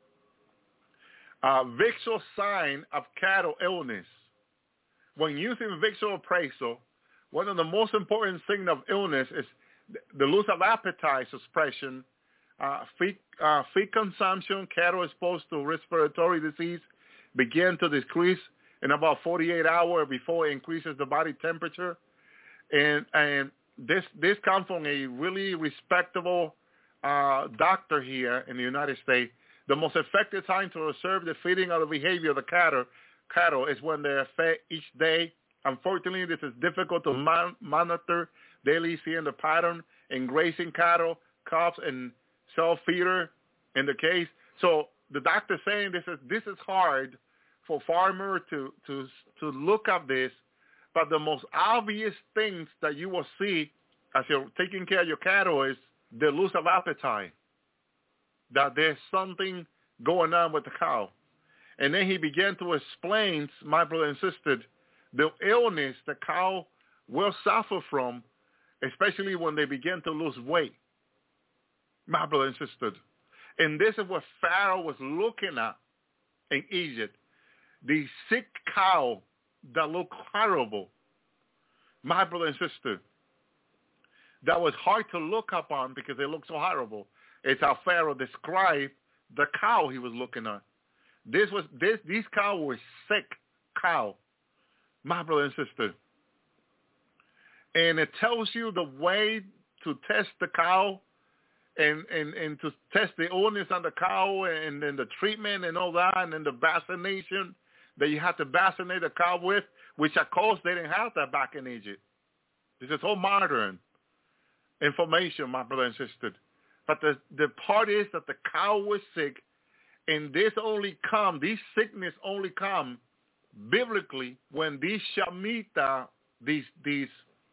Uh, visual sign of cattle illness. When using visual appraisal, one of the most important signs of illness is the loss of appetite suppression, uh, feed, uh, feed consumption. Cattle exposed to respiratory disease begin to decrease in about forty-eight hours before it increases the body temperature. And and this this comes from a really respectable uh, doctor here in the United States. The most effective time to observe the feeding of the behavior of the cattle cattle is when they are fed each day. Unfortunately, this is difficult to mon- monitor daily, seeing the pattern and grazing cattle, calves, and self-feeder in the case. So the doctor's saying this is this is hard for farmer to to to look at this, but the most obvious things that you will see as you're taking care of your cattle is the loss of appetite, that there's something going on with the cow. And then he began to explain, my brother and sister, the illness the cow will suffer from, especially when they begin to lose weight, my brother and sister. And this is what Pharaoh was looking at in Egypt. The sick cow that looked horrible, my brother and sister, that was hard to look upon because they looked so horrible. It's how Pharaoh described the cow he was looking at. This was this these cows were sick cow, my brother and sister. And it tells you the way to test the cow and, and, and to test the illness on the cow and then the treatment and all that, and then the vaccination that you have to vaccinate the cow with, which of course they didn't have that back in Egypt. This is all modern information, my brother and sister. But the, the part is that the cow was sick, and this only come, these sickness only come biblically when these Shemitah, these, these,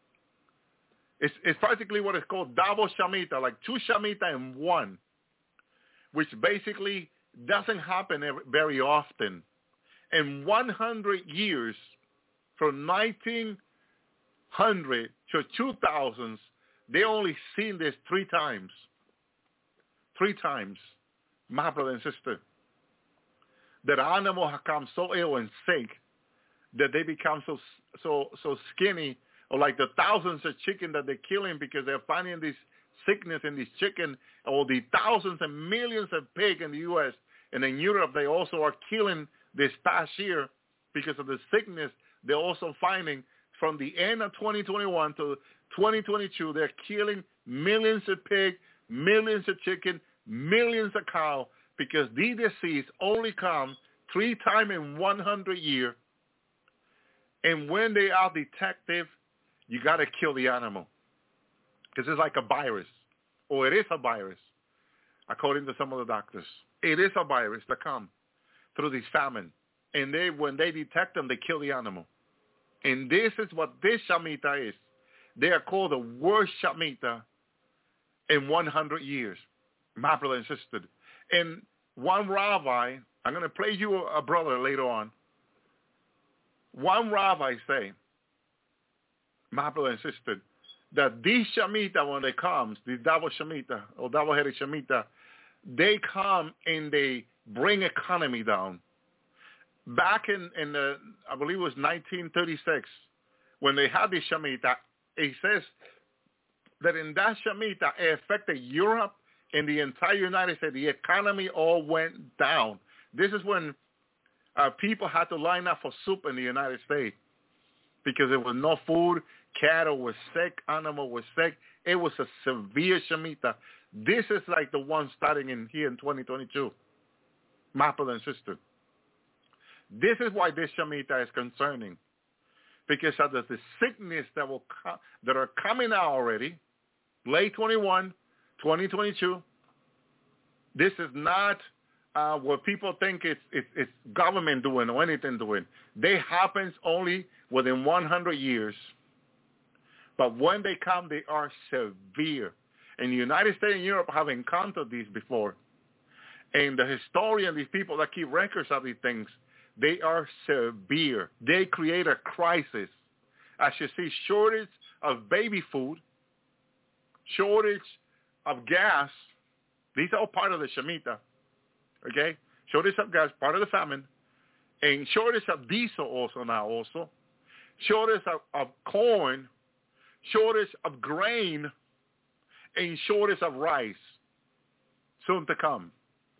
it's, it's practically what is called double Shemitah, like two Shemitah in one, which basically doesn't happen very often. In one hundred years, from nineteen hundred to two thousands, they only seen this three times. Three times, my brother and sister. That animal have come so ill and sick that they become so so so skinny, or like the thousands of chicken that they're killing because they're finding this sickness in these chicken, or the thousands and millions of pig in the U S and in Europe. They also are killing this past year because of the sickness they're also finding from the end of twenty twenty-one to twenty twenty-two. They're killing millions of pig, millions of chicken, millions of cow, because these disease only come three times in one hundred years. And when they are detected, you got to kill the animal because it's like a virus, or it is a virus, according to some of the doctors. It is a virus that comes through this famine. And they, when they detect them, they kill the animal. And this is what this Shemitah is. They are called the worst Shemitah in one hundred years, my brother and sister. And one rabbi, I'm going to play you a brother later on. One rabbi say, my brother and sister, that these Shemitah, when they come, these double Shemitah or double-headed Shemitah, they come and they bring economy down. Back in, in the, I believe it was nineteen thirty-six, when they had this Shemitah, it says that in that Shemitah, it affected Europe and the entire United States. The economy all went down. This is when uh, people had to line up for soup in the United States because there was no food. Cattle was sick. Animal was sick. It was a severe Shemitah. This is like the one starting in here in twenty twenty-two. My brother and sister. This is why this Shemitah is concerning, because of the, the sickness that will co- that are coming out already, late twenty-one, twenty twenty-two. This is not uh, what people think it's, it's, it's government doing or anything doing. They happens only within one hundred years. But when they come, they are severe. And the United States and Europe have encountered these before. And the historian, these people that keep records of these things, they are severe. They create a crisis. As you see, shortage of baby food, shortage of gas. These are all part of the Shemitah. Okay? Shortage of gas, part of the famine. And shortage of diesel also now also. Shortage of, of corn. Shortage of grain. And shortage of rice. Soon to come.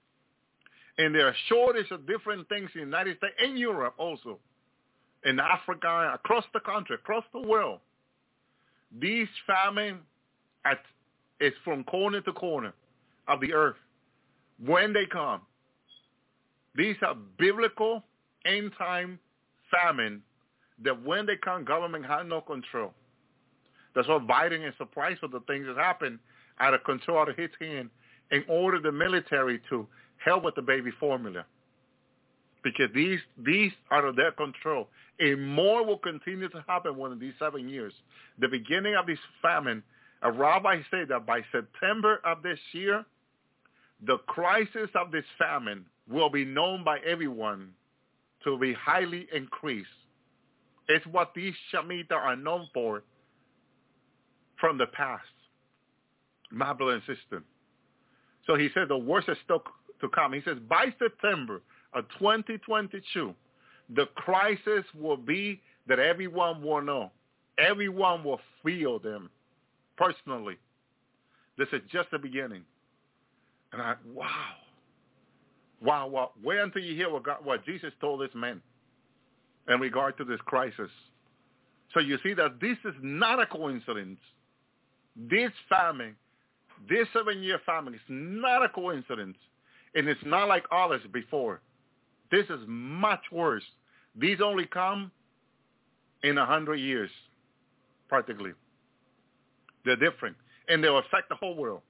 And there are shortage of different things in the United States and Europe also, in Africa, across the country, across the world. These famine at, is from corner to corner of the earth. When they come, these are biblical end-time famine that when they come, government has no control. That's why Biden is surprised with the things that happen out of control, out of his hand, and ordered the military to help with the baby formula. Because these these are out of their control. And more will continue to happen within these seven years. The beginning of this famine, a rabbi said that by September of this year, the crisis of this famine will be known by everyone to be highly increased. It's what these Shemitah are known for from the past, my brother and sister. So he said the worst is still to come. He says by September of twenty twenty-two, the crisis will be that everyone will know. Everyone will feel them personally. This is just the beginning. And I, wow. Wow, wow. Wait until you hear what, God, what Jesus told this man in regard to this crisis. So you see that this is not a coincidence. This famine, this seven-year famine is not a coincidence. And it's not like others before. This is much worse. These only come in a hundred years, practically. They're different. And they'll affect the whole world.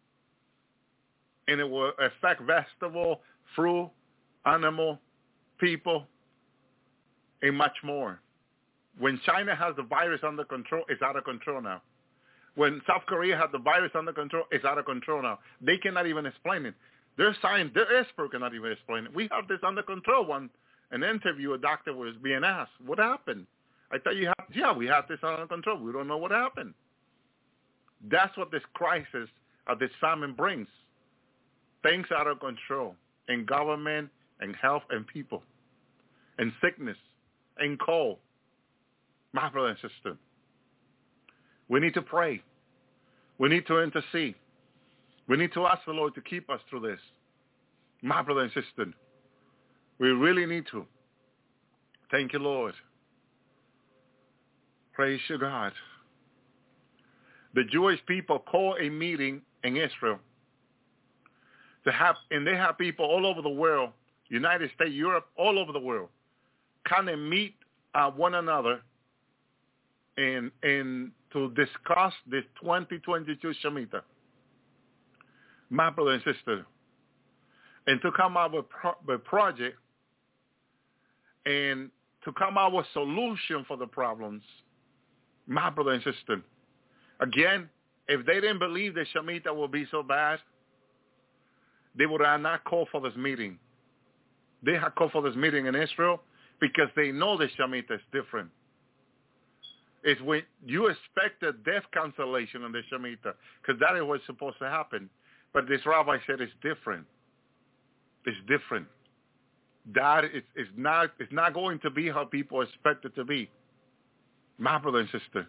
And it will affect vegetable, fruit, animal, people, and much more. When China has the virus under control, it's out of control now. When South Korea has the virus under control, it's out of control now. They cannot even explain it. Their science, their expert cannot even explain it. We have this under control. One, an interview, a doctor was being asked, what happened? I tell you, yeah, we have this under control. We don't know what happened. That's what this crisis of this famine brings. Things out of control in government and health and people and sickness and cold. My brother and sister, we need to pray. We need to intercede. We need to ask the Lord to keep us through this. My brother and sister, we really need to. Thank you, Lord. Praise you, God. The Jewish people call a meeting in Israel to have, and they have people all over the world, United States, Europe, all over the world, come and meet uh, one another and and to discuss this twenty twenty-two Shemitah. My brother and sister, and to come up with a project and to come up with a solution for the problems. My brother and sister, again, if they didn't believe the Shemitah will be so bad, they would have not called for this meeting. They had called for this meeting in Israel because they know the Shemitah is different. It's when you expect a death cancellation on the Shemitah, because that is what's supposed to happen. But this rabbi said it's different. It's different. That is, is not, it's not going to be how people expect it to be. My brother and sister.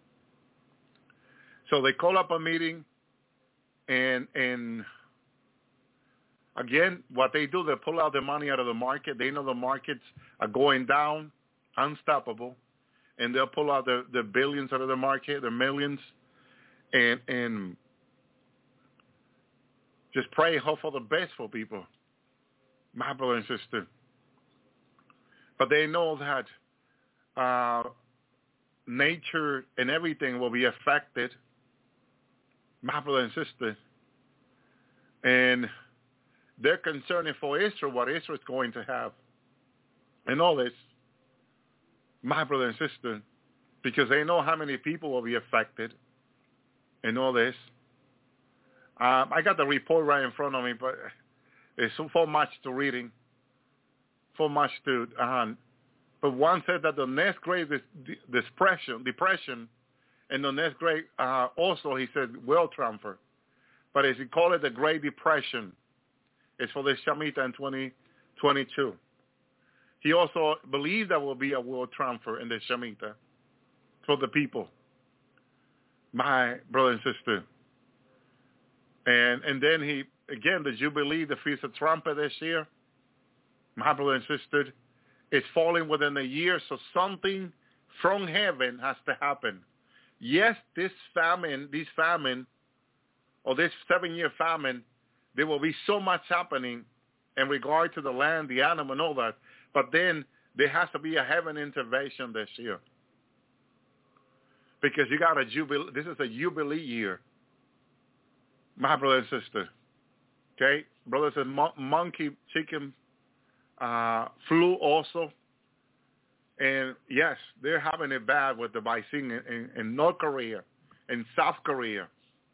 So they call up a meeting, and and again, what they do, they pull out the money out of the market. They know the markets are going down, unstoppable, and they'll pull out the, the billions out of the market, the millions, and and just pray, hope for the best for people, my brother and sister. But they know that uh, nature and everything will be affected, my brother and sister, and they're concerned for Israel, what Israel is going to have, and all this, my brother and sister, because they know how many people will be affected, and all this. Um, I got the report right in front of me, but it's so, so much to reading, so much to. Uh, but one said that the next great depression, depression, and the next great uh, also he said world transfer, but as he called it, the Great Depression, is for the Shemitah in twenty twenty-two. He also believed there will be a world transfer in the Shemitah for the people, my brother and sister. And and then he, again, the Jubilee, the Feast of Trumpet this year, my brother and sister, is falling within a year, so something from heaven has to happen. Yes, this famine, this famine, or this seven-year famine, there will be so much happening in regard to the land, the animal, and all that. But then there has to be a heaven intervention this year. because you got a jubilee. This is a jubilee year, my brother and sister. Okay, brother said mon- monkey chicken uh, flu also, and yes, they're having it bad with the vaccine in, in, in North Korea, in South Korea.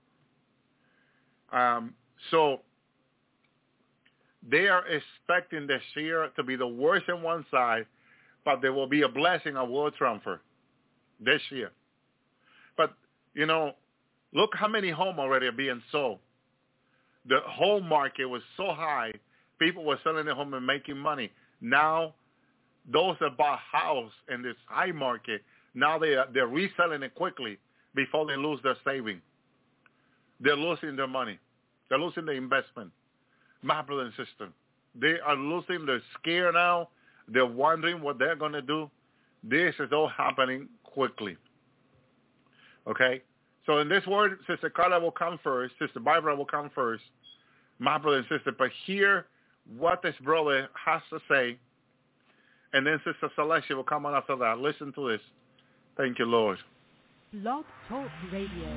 Um, so they are expecting this year to be the worst on one side, but there will be a blessing of world transfer this year. But, you know, look how many homes already are being sold. The home market was so high, people were selling their home and making money. Now, those that bought house in this high market, now they are, they're reselling it quickly before they lose their saving. They're losing their money. They're losing their investment. My brother and sister, they are losing. They're scared now. They're wondering what they're going to do. This is all happening quickly. Okay? So in this word, Sister Carla will come first. Sister Barbara will come first. My brother and sister. But hear what this brother has to say. And then Sister Celestia will come on after that. Listen to this. Thank you, Lord. Blog Talk Radio.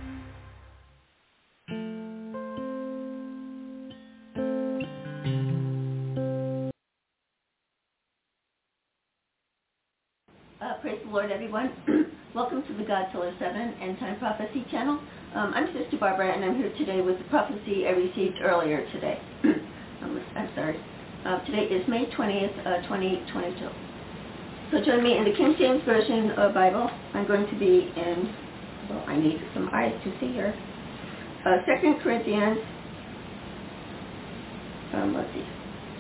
Uh, praise the Lord, everyone. Welcome to the God Killer seven End Time Prophecy channel. Um, I'm Sister Barbara, and I'm here today with the prophecy I received earlier today. I'm, I'm sorry. Uh, today is May twentieth, uh, twenty twenty-two. So join me in the King James Version uh, Bible. I'm going to be in, well, I need some eyes to see here. Uh, Second Corinthians, um, let's see,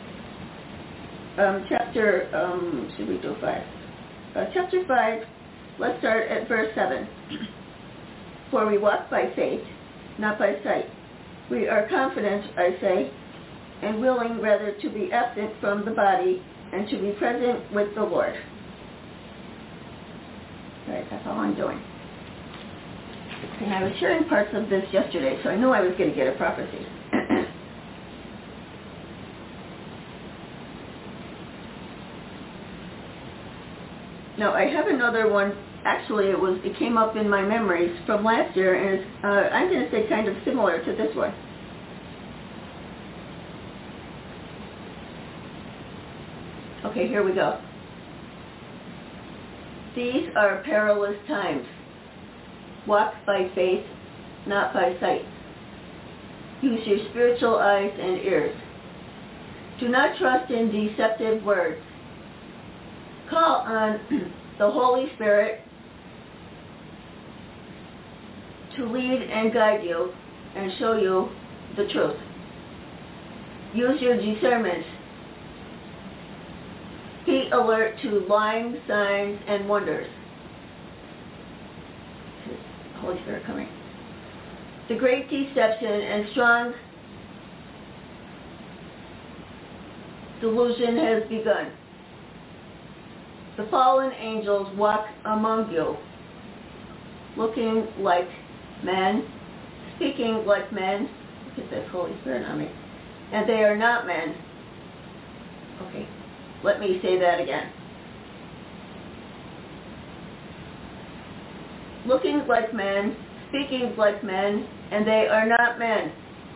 um, chapter, um, should we do five? Uh, chapter five, let's start at verse seven. For we walk by faith, not by sight. We are confident, I say, and willing rather to be absent from the body and to be present with the Lord. All right, that's all I'm doing. And I was sharing parts of this yesterday, so I knew I was going to get a prophecy. Now, I have another one. Actually, it was it came up in my memories from last year, and it's, uh, I'm going to say kind of similar to this one. Okay, here we go. These are perilous times. Walk by faith, not by sight. Use your spiritual eyes and ears. Do not trust in deceptive words. Call on the Holy Spirit to lead and guide you and show you the truth. Use your discernment. Be alert to lying signs and wonders. Holy Spirit coming. The great deception and strong delusion has begun. The fallen angels walk among you, looking like men, speaking like men. Look at this Holy Spirit on me. And they are not men. Okay, let me say that again. Looking like men, speaking like men, and they are not men.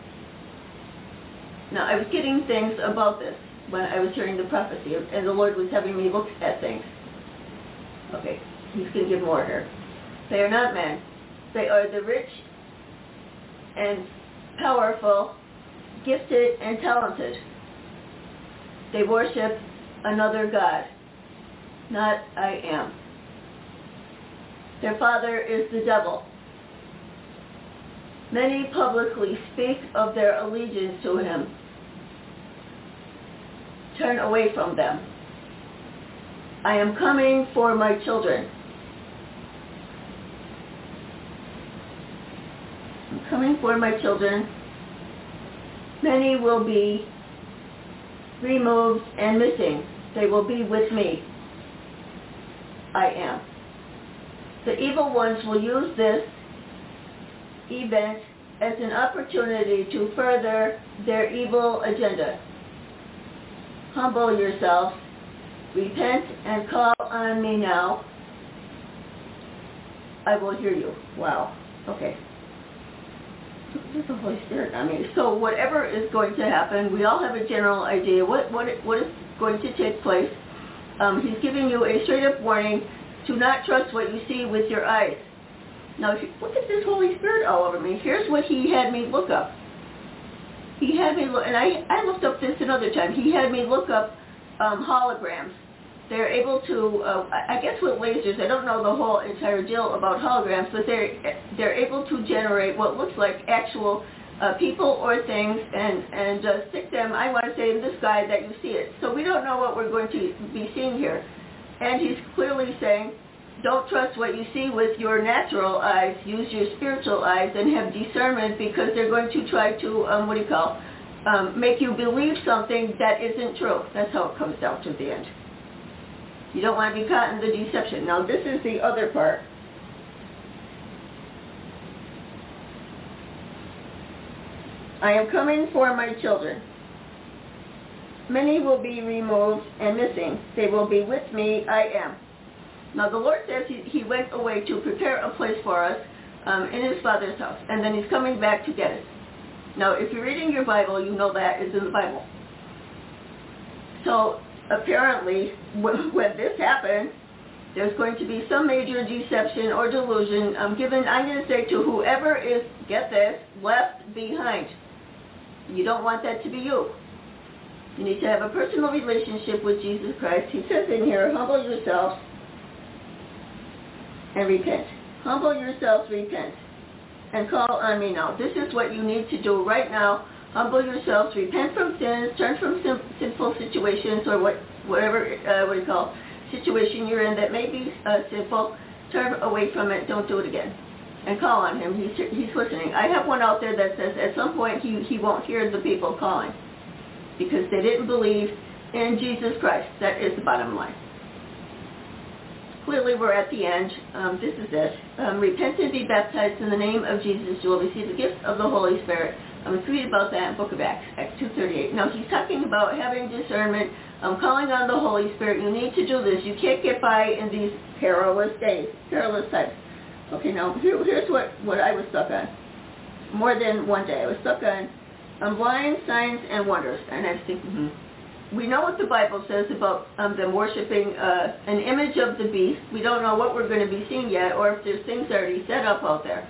Now, I was getting things about this when I was hearing the prophecy, and the Lord was having me look at things. Okay, he's going to give more here. They are not men. They are the rich and powerful, gifted and talented. They worship another God, not I am. Their father is the devil. Many publicly speak of their allegiance to him. Turn away from them. I am coming for my children. I'm coming for my children. Many will be removed and missing. They will be with me. I am. The evil ones will use this event as an opportunity to further their evil agenda. Humble yourself, repent, and call on me now. I will hear you. Wow. Okay. There's the Holy Spirit on me. So whatever is going to happen, we all have a general idea what what what is going to take place. Um, he's giving you a straight-up warning to not trust what you see with your eyes. Now, if you look at this Holy Spirit all over me. Here's what he had me look up. He had me look, and I, I looked up this another time. He had me look up um, holograms. They're able to, uh, I guess with lasers, I don't know the whole entire deal about holograms, but they're, they're able to generate what looks like actual uh, people or things and, and uh, stick them, I want to say, in the sky that you see it. So we don't know what we're going to be seeing here. And he's clearly saying, don't trust what you see with your natural eyes. Use your spiritual eyes and have discernment, because they're going to try to, um, what do you call, um, make you believe something that isn't true. That's how it comes down to the end. You don't want to be caught in the deception. Now, this is the other part. I am coming for my children. Many will be removed and missing. They will be with me. I am. Now, the Lord says he, he went away to prepare a place for us um, in his Father's house, and then he's coming back to get us. Now, if you're reading your Bible, you know that is in the Bible. So, apparently, when, when this happens, there's going to be some major deception or delusion um, given, I'm going to say, to whoever is, get this, left behind. You don't want that to be you. You need to have a personal relationship with Jesus Christ. He says in here, humble yourselves and repent. Humble yourselves, repent, and call on me now. This is what you need to do right now. Humble yourselves, repent from sins, turn from sin, sinful situations, or what, whatever, uh, what do you call, situation you're in that may be uh, sinful. Turn away from it. Don't do it again. And call on him. He's, he's listening. I have one out there that says at some point he, he won't hear the people calling because they didn't believe in Jesus Christ. That is the bottom line. Clearly, we're at the end. Um, this is it. Um, repent and be baptized in the name of Jesus. You will receive the gift of the Holy Spirit. I'm going to read about that in the book of Acts, Acts two thirty-eight. Now, he's talking about having discernment, um, calling on the Holy Spirit. You need to do this. You can't get by in these perilous days, perilous times. Okay, now, here, here's what, what I was stuck on. More than one day. I was stuck on um, blind signs and wonders. And I was thinking, hmm. We know what the Bible says about um, them worshiping uh, an image of the beast. We don't know what we're going to be seeing yet, or if there's things already set up out there.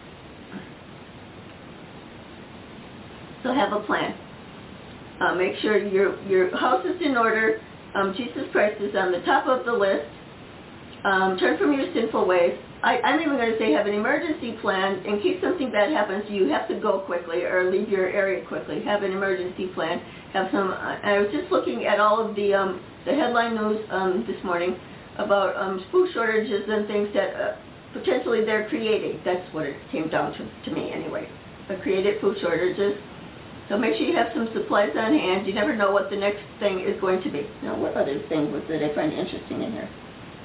So have a plan. Uh, make sure your your house is in order. Um, Jesus Christ is on the top of the list. Um, turn from your sinful ways. I, I'm even going to say have an emergency plan in case something bad happens. You have to go quickly or leave your area quickly. Have an emergency plan. Have some. Uh, I was just looking at all of the um, the headline news um, this morning about um, food shortages and things that uh, potentially they're creating. That's what it came down to, to me anyway. Uh, created food shortages. So make sure you have some supplies on hand. You never know what the next thing is going to be. Now, what other thing was that I find interesting in here?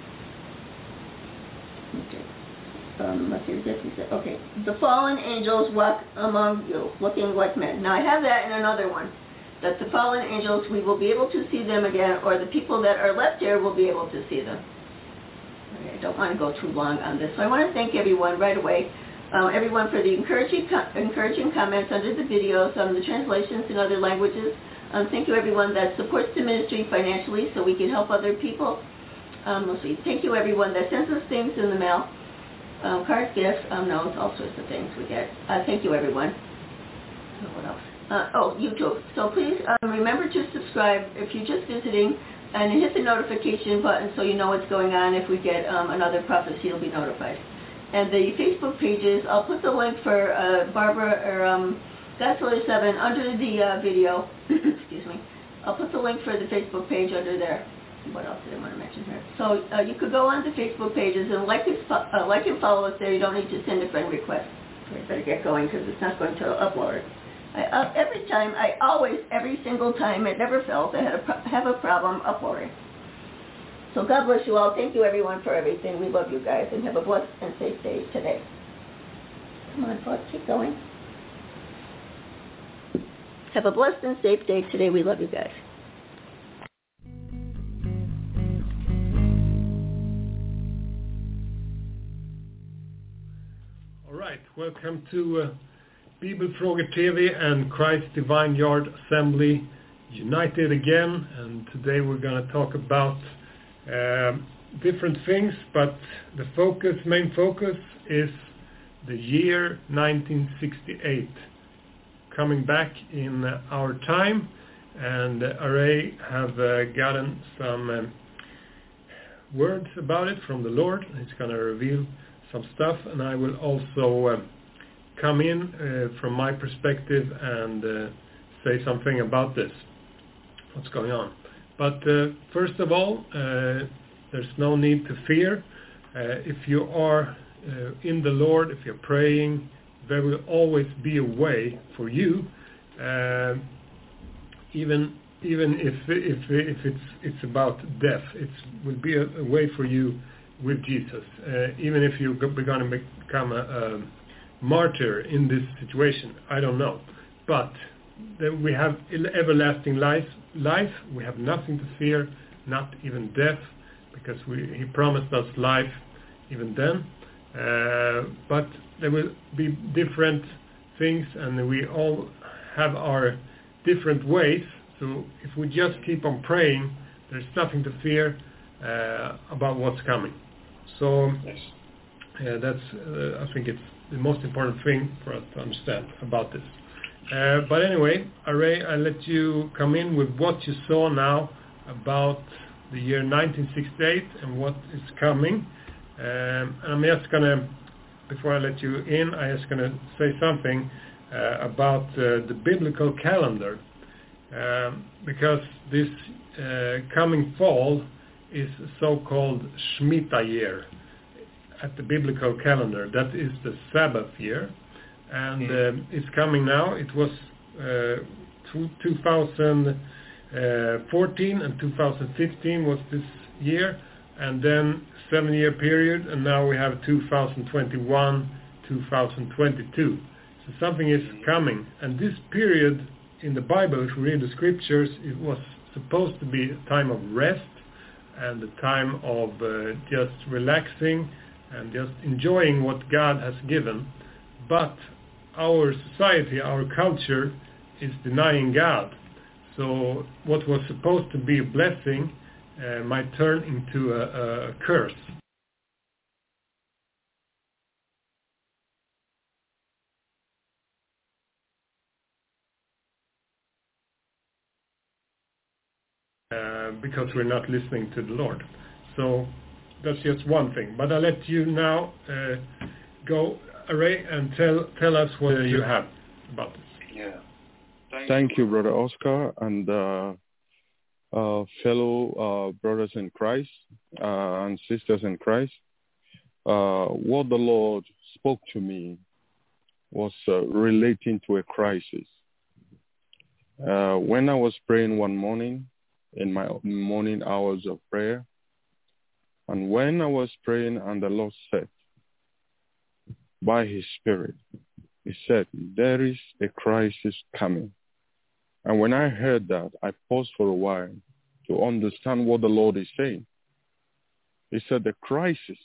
Okay. Um, let's see, this is it. Okay. The fallen angels walk among you, looking like men. Now, I have that in another one. That the fallen angels, we will be able to see them again, or the people that are left here will be able to see them. Okay, I don't want to go too long on this. So I want to thank everyone right away. Um, everyone for the encouraging com- encouraging comments under the videos on the translations in other languages. Um, thank you everyone that supports the ministry financially so we can help other people. Um, let's see. Thank you everyone that sends us things in the mail, um, cards, gifts, um, notes, all sorts of things we get. Uh, thank you everyone. Oh, what else? Uh, oh, YouTube. So please um, remember to subscribe if you're just visiting, and hit the notification button so you know what's going on. If we get um, another prophecy, you'll be notified. And the Facebook pages, I'll put the link for uh, Barbara or um, Godzilla seven under the uh, video. Excuse me. I'll put the link for the Facebook page under there. What else did I want to mention here? So uh, you could go on the Facebook pages and like, it, uh, like and follow us there. You don't need to send a friend request. I better get going because it's not going to upload. I, uh, every time, I always, every single time, it never fails, I had a pro- have a problem uploading. So God bless you all. Thank you, everyone, for everything. We love you guys, and have a blessed and safe day today. Come on, folks, keep going. Have a blessed and safe day today. We love you guys. Thank you. right, welcome to uh, Bibelfrågor T V and Christ Divine Yard Assembly united again, and today we're going to talk about uh, different things, but the focus, main focus is the year nineteen sixty-eight, coming back in uh, our time, and uh, Array have uh, gotten some um, words about it from the Lord. He's going to reveal some stuff, and I will also uh, come in uh, from my perspective and uh, say something about this, what's going on. But uh, first of all, uh, there's no need to fear. Uh, if you are uh, in the Lord, if you're praying, there will always be a way for you, uh, even even if if if it's it's about death. It will be a, a way for you with Jesus, uh, even if you're going to become a, a martyr in this situation. I don't know, but we have everlasting life. Life, we have nothing to fear, not even death, because we, He promised us life even then. Uh, but there will be different things, and we all have our different ways. So if we just keep on praying, there's nothing to fear uh, about what's coming. So yes. uh, that's, uh, I think it's the most important thing for us to understand about this. Uh, but anyway, Array, I let you come in with what you saw now about the year nineteen sixty-eight and what is coming. Um, and I'm just going to, before I let you in, I'm just going to say something uh, about uh, the biblical calendar. Um, because this uh, coming fall is so-called Shemitah year at the biblical calendar. That is the Sabbath year, and mm. uh, it's coming now. It was uh, two thousand fourteen and two thousand fifteen was this year, and then seven-year period, and now we have two thousand twenty-one, two thousand twenty-two. So something is coming, and this period in the Bible, if we read the scriptures, it was supposed to be a time of rest and a time of uh, just relaxing and just enjoying what God has given. But our society, our culture is denying God. So what was supposed to be a blessing uh, might turn into a, a curse. Uh, because we're not listening to the Lord. So that's just one thing. But I'll let you now uh, go, Array, and tell tell us what you have about this. Yeah. Thank, Thank you, Brother Oscar, and uh, uh, fellow uh, brothers in Christ uh, and sisters in Christ. Uh, what the Lord spoke to me was uh, relating to a crisis. Uh, when I was praying one morning, in my morning hours of prayer, and when I was praying and the Lord said, by His Spirit, He said, there is a crisis coming. And when I heard that, I paused for a while to understand what the Lord is saying. He said the crisis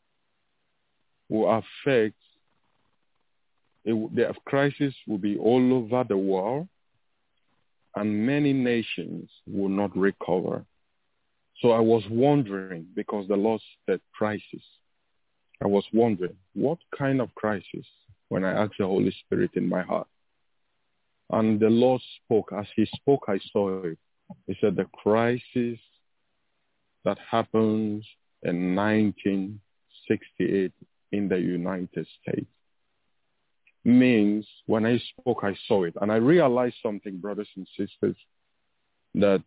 will affect, it, the crisis will be all over the world, and many nations will not recover. So I was wondering, because the Lord said crisis, I was wondering, what kind of crisis, when I asked the Holy Spirit in my heart? And the Lord spoke. As He spoke, I saw it. He said the crisis that happens in nineteen sixty-eight in the United States means, when I spoke, I saw it. And I realized something, brothers and sisters, that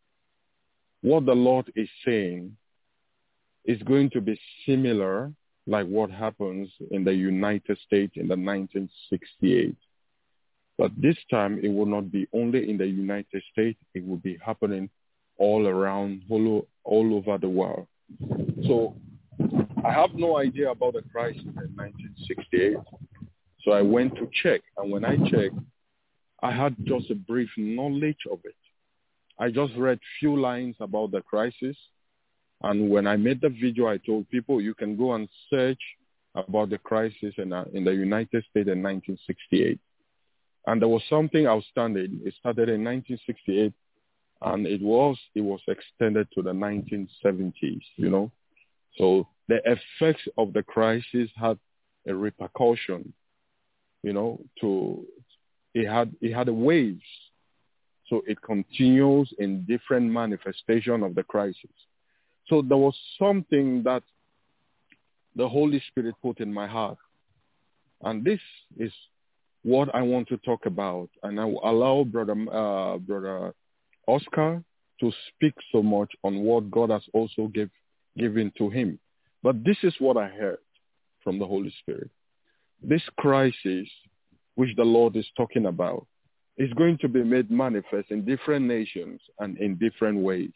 what the Lord is saying is going to be similar like what happens in the United States in the nineteen sixty-eight. But this time, it will not be only in the United States. It will be happening all around, all, all over the world. So I have no idea about the crisis in nineteen sixty-eight. So I went to check. And when I checked, I had just a brief knowledge of it. I just read few lines about the crisis. And when I made the video, I told people you can go and search about the crisis in, uh, in the United States in nineteen sixty-eight. And there was something outstanding. It started in nineteen sixty-eight, and it was it was extended to the nineteen seventies, you know. So the effects of the crisis had a repercussion, you know, to it had it had a waves. So it continues in different manifestation of the crisis. So there was something that the Holy Spirit put in my heart. And this is what I want to talk about. And I will allow Brother, uh, Brother Oscar to speak so much on what God has also give, given to him. But this is what I heard from the Holy Spirit. This crisis, which the Lord is talking about, is going to be made manifest in different nations and in different ways.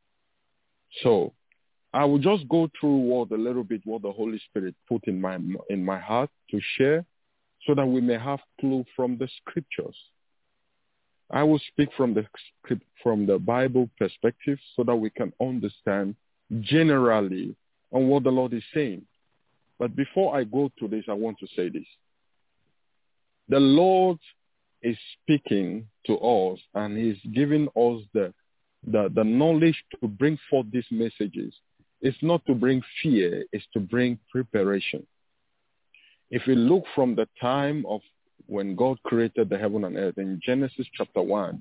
So I will just go through what a little bit what the Holy Spirit put in my in my heart to share, so that we may have clue from the scriptures. I will speak from the script from the Bible perspective, so that we can understand generally on what the Lord is saying. But before I go to this, I want to say this: the Lord is speaking to us, and he's giving us the, the, the knowledge to bring forth these messages. It's not to bring fear, it's to bring preparation. If we look from the time of when God created the heaven and earth in Genesis chapter one,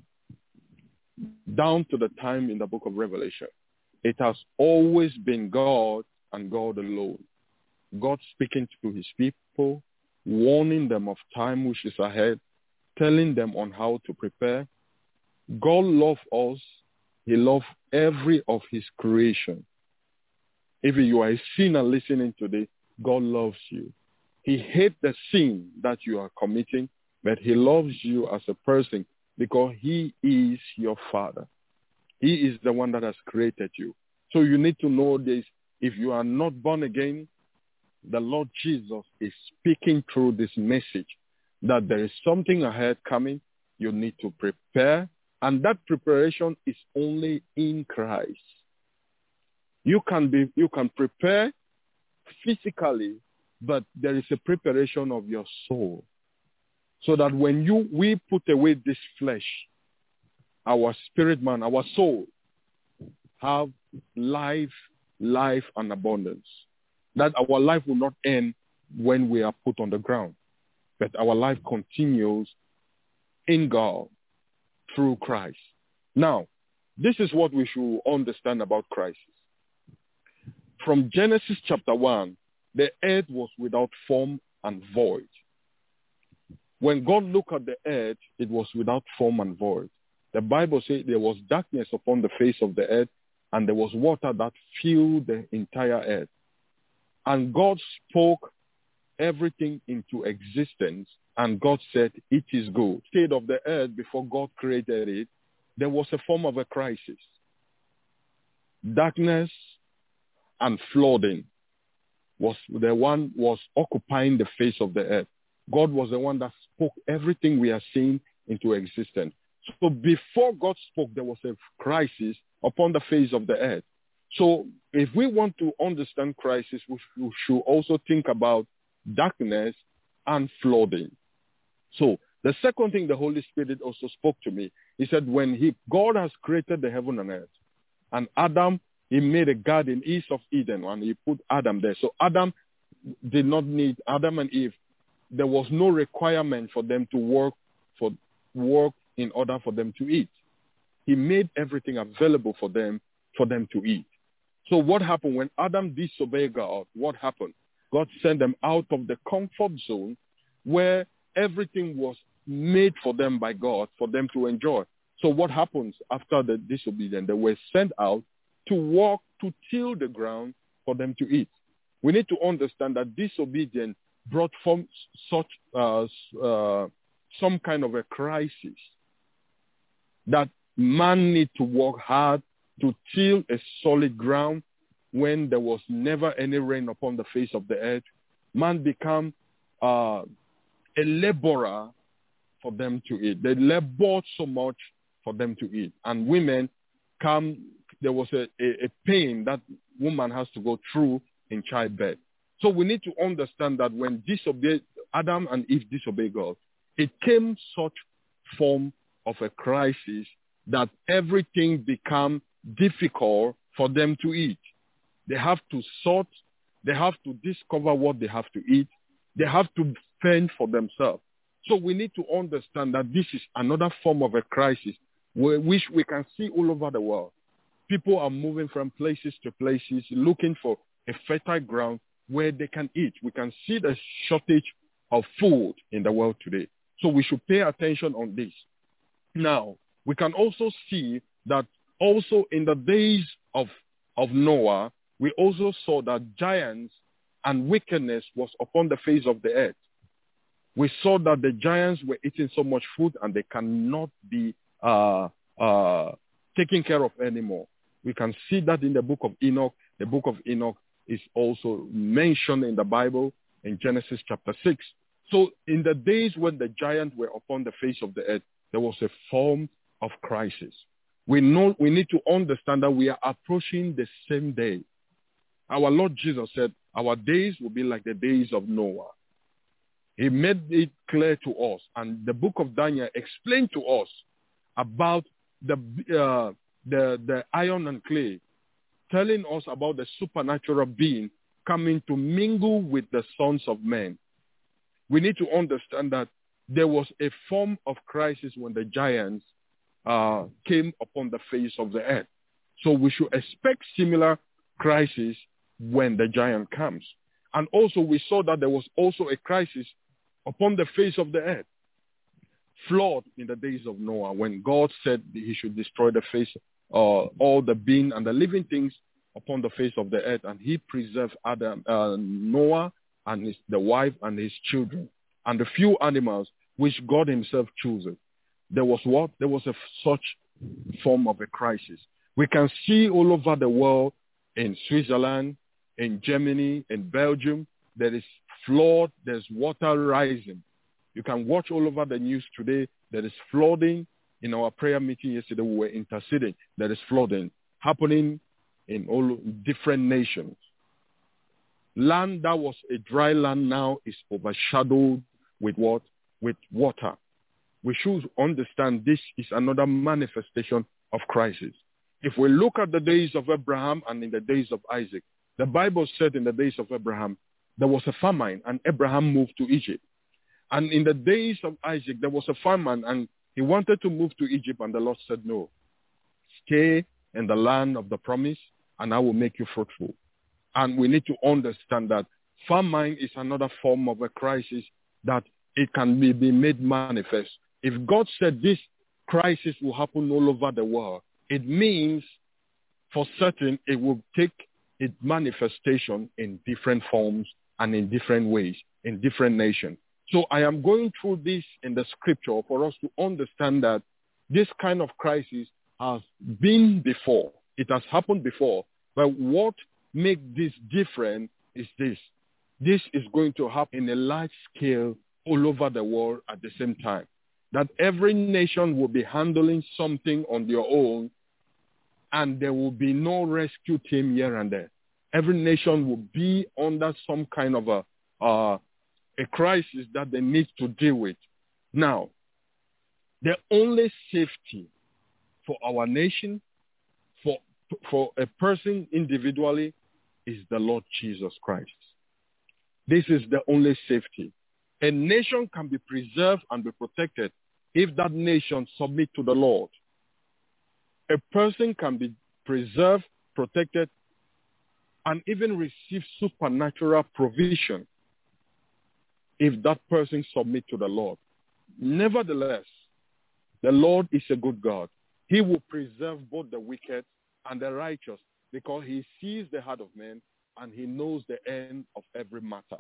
down to the time in the book of Revelation, it has always been God and God alone. God speaking to his people, warning them of time which is ahead, telling them on how to prepare. God loves us. He loves every of his creation. If you are a sinner listening today, God loves you. He hates the sin that you are committing, but he loves you as a person because he is your father. He is the one that has created you. So you need to know this. If you are not born again, the Lord Jesus is speaking through this message that there is something ahead coming. You need to prepare, and that preparation is only in Christ. You can be, you can prepare physically, but there is a preparation of your soul, so that when you we put away this flesh, our spirit man, our soul, have life, life and abundance. That our life will not end when we are put on the ground, but our life continues in God through Christ. Now, this is what we should understand about crisis. From Genesis chapter one, the earth was without form and void. When God looked at the earth, it was without form and void. The Bible says there was darkness upon the face of the earth, and there was water that filled the entire earth. And God spoke everything into existence, and God said, it is good. State of the earth before God created it, there was a form of a crisis. Darkness and flooding was the one was occupying the face of the earth. God was the one that spoke everything we are seeing into existence. So before God spoke, there was a crisis upon the face of the earth. So if we want to understand crisis, we should also think about darkness and flooding. So the second thing the Holy Spirit also spoke to me, he said when he God has created the heaven and earth, and Adam, he made a garden east of Eden, and he put Adam there. So Adam did not need, Adam and Eve, there was no requirement for them to work for work in order for them to eat. He made everything available for them, for them to eat. So what happened when Adam disobeyed God? What happened? God sent them out of the comfort zone where everything was made for them by God for them to enjoy. So what happens after the disobedience? They were sent out to walk, to till the ground for them to eat. We need to understand that disobedience brought from such uh, uh, some kind of a crisis, that man need to work hard to till a solid ground when there was never any rain upon the face of the earth. Man become uh, a laborer for them to eat. They labored so much for them to eat. And women come, there was a, a, a pain that woman has to go through in childbirth. So we need to understand that when disobeyed, Adam and Eve disobeyed God, it came such form of a crisis that everything became difficult for them to eat. They have to sort, they have to discover what they have to eat, they have to fend for themselves. So we need to understand that this is another form of a crisis which we can see all over the world. People are moving from places to places looking for a fertile ground where they can eat. We can see the shortage of food in the world today. So we should pay attention on this. Now, we can also see that also in the days of, of Noah, we also saw that giants and wickedness was upon the face of the earth. We saw that the giants were eating so much food and they cannot be uh, uh, taken care of anymore. We can see that in the book of Enoch. The book of Enoch is also mentioned in the Bible in Genesis chapter six. So in the days when the giants were upon the face of the earth, there was a form of crisis. We know we need to understand that we are approaching the same day. Our Lord Jesus said, our days will be like the days of Noah. He made it clear to us, and the book of Daniel explained to us about the uh, the the iron and clay, telling us about the supernatural being coming to mingle with the sons of men. We need to understand that there was a form of crisis when the giants uh, came upon the face of the earth. So we should expect similar crisis when the giant comes. And also we saw that there was also a crisis upon the face of the earth. Flood in the days of Noah, when God said he should destroy the face, uh, all the being and the living things upon the face of the earth. And he preserved Adam, uh, Noah and his, the wife and his children and the few animals which God himself chose. There was what? There was a such form of a crisis. We can see all over the world, in Switzerland, in Germany, in Belgium, there is flood, there's water rising. You can watch all over the news today. There is flooding. In our prayer meeting yesterday, we were interceding. There is flooding happening in all different nations. Land that was a dry land now is overshadowed with what? With water. We should understand this is another manifestation of crisis. If we look at the days of Abraham and in the days of Isaac, the Bible said in the days of Abraham, there was a famine and Abraham moved to Egypt. And in the days of Isaac, there was a famine and he wanted to move to Egypt and the Lord said, no, stay in the land of the promise and I will make you fruitful. And we need to understand that famine is another form of a crisis that it can be, be made manifest. If God said this crisis will happen all over the world, it means for certain it will take its manifestation in different forms and in different ways, in different nations. So I am going through this in the scripture for us to understand that this kind of crisis has been before. It has happened before. But what makes this different is this. This is going to happen in a large scale all over the world at the same time. That every nation will be handling something on their own and there will be no rescue team here and there. Every nation will be under some kind of a, uh, a crisis that they need to deal with. Now, the only safety for our nation, for, for a person individually, is the Lord Jesus Christ. This is the only safety. A nation can be preserved and be protected if that nation submit to the Lord. A person can be preserved, protected, and even receive supernatural provision if that person submit to the Lord. Nevertheless, the Lord is a good God. He will preserve both the wicked and the righteous because he sees the heart of man and he knows the end of every matter.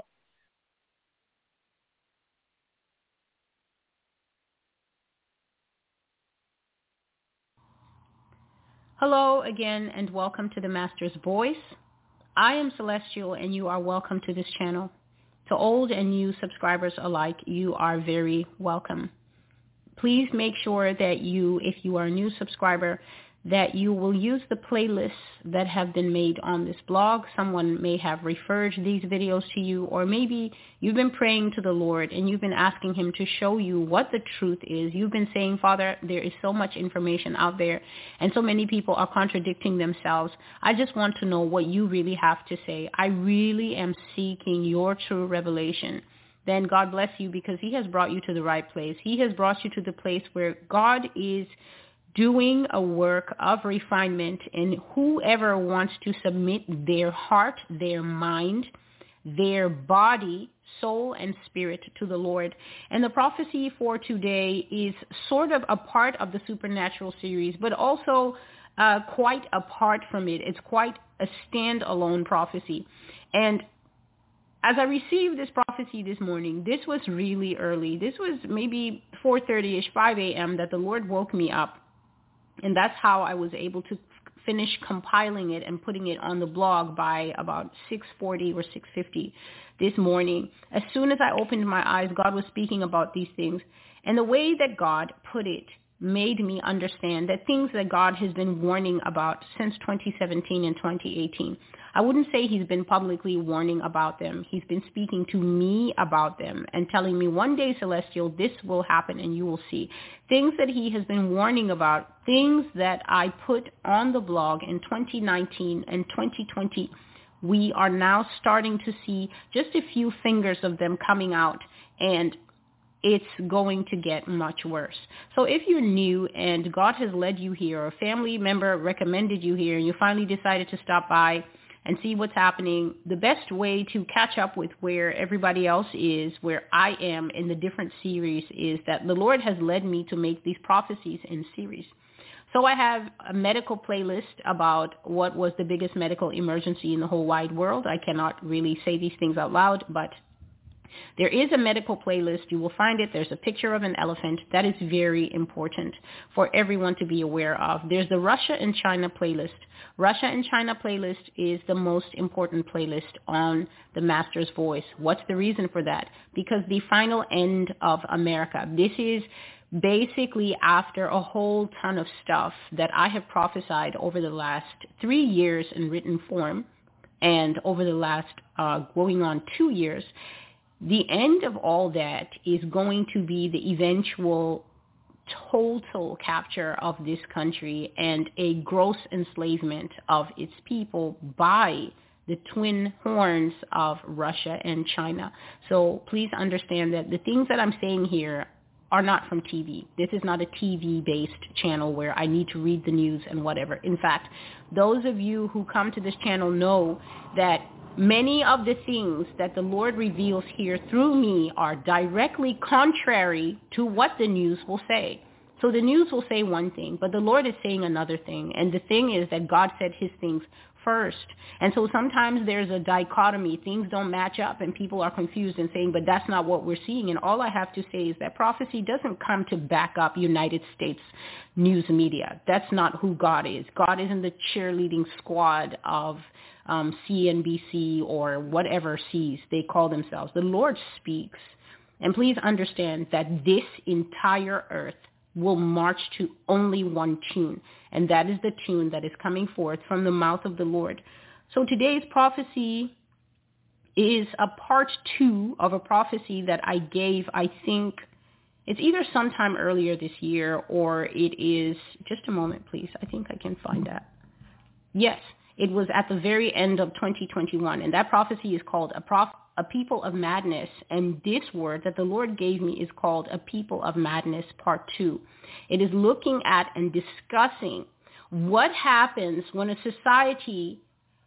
Hello again and welcome to the Master's Voice. I am Celestial and you are welcome to this channel. To old and new subscribers alike, you are very welcome. Please make sure that you, if you are a new subscriber, that you will use the playlists that have been made on this blog. Someone may have referred these videos to you, or maybe you've been praying to the Lord and you've been asking him to show you what the truth is. You've been saying, Father, there is so much information out there and so many people are contradicting themselves. I just want to know what you really have to say. I really am seeking your true revelation. Then God bless you, because he has brought you to the right place. He has brought you to the place where God is doing a work of refinement, and whoever wants to submit their heart, their mind, their body, soul, and spirit to the Lord. And the prophecy for today is sort of a part of the Supernatural series, but also uh, quite apart from it. It's quite a standalone prophecy. And as I received this prophecy this morning, this was really early. This was maybe four thirty-ish, five a.m. that the Lord woke me up. And that's how I was able to finish compiling it and putting it on the blog by about six forty or six fifty this morning. As soon as I opened my eyes, God was speaking about these things. And the way that God put it made me understand that things that God has been warning about since twenty seventeen and twenty eighteen. I wouldn't say he's been publicly warning about them. He's been speaking to me about them and telling me, one day, Celestial, this will happen and you will see. Things that he has been warning about, things that I put on the blog in twenty nineteen and twenty twenty. We are now starting to see just a few fingers of them coming out, and it's going to get much worse. So if you're new and God has led you here, or a family member recommended you here, and you finally decided to stop by and see what's happening, the best way to catch up with where everybody else is, where I am in the different series, is that the Lord has led me to make these prophecies in series. So I have a medical playlist about what was the biggest medical emergency in the whole wide world. I cannot really say these things out loud, but there is a medical playlist. You will find it. There's a picture of an elephant. That is very important for everyone to be aware of. There's the Russia and China playlist. Russia and China playlist is the most important playlist on the Master's Voice. What's the reason for that? Because the final end of America. This is basically after a whole ton of stuff that I have prophesied over the last three years in written form, and over the last uh, going on two years. The end of all that is going to be the eventual total capture of this country and a gross enslavement of its people by the twin horns of Russia and China. So please understand that the things that I'm saying here are not from T V. This is not a T V-based channel where I need to read the news and whatever. In fact, those of you who come to this channel know that many of the things that the Lord reveals here through me are directly contrary to what the news will say. So the news will say one thing, but the Lord is saying another thing. And the thing is that God said his things first. And so sometimes there's a dichotomy. Things don't match up and people are confused and saying, but that's not what we're seeing. And all I have to say is that prophecy doesn't come to back up United States news media. That's not who God is. God isn't the cheerleading squad of um, C N B C or whatever C's they call themselves. The Lord speaks. And please understand that this entire earth will march to only one tune, and that is the tune that is coming forth from the mouth of the Lord. So today's prophecy is a part two of a prophecy that I gave, I think, it's either sometime earlier this year or it is, just a moment please, I think I can find that. Yes, it was at the very end of twenty twenty-one, and that prophecy is called a prophecy. A people of madness, and this word that the Lord gave me is called a people of madness part two. It is looking at and discussing what happens when a society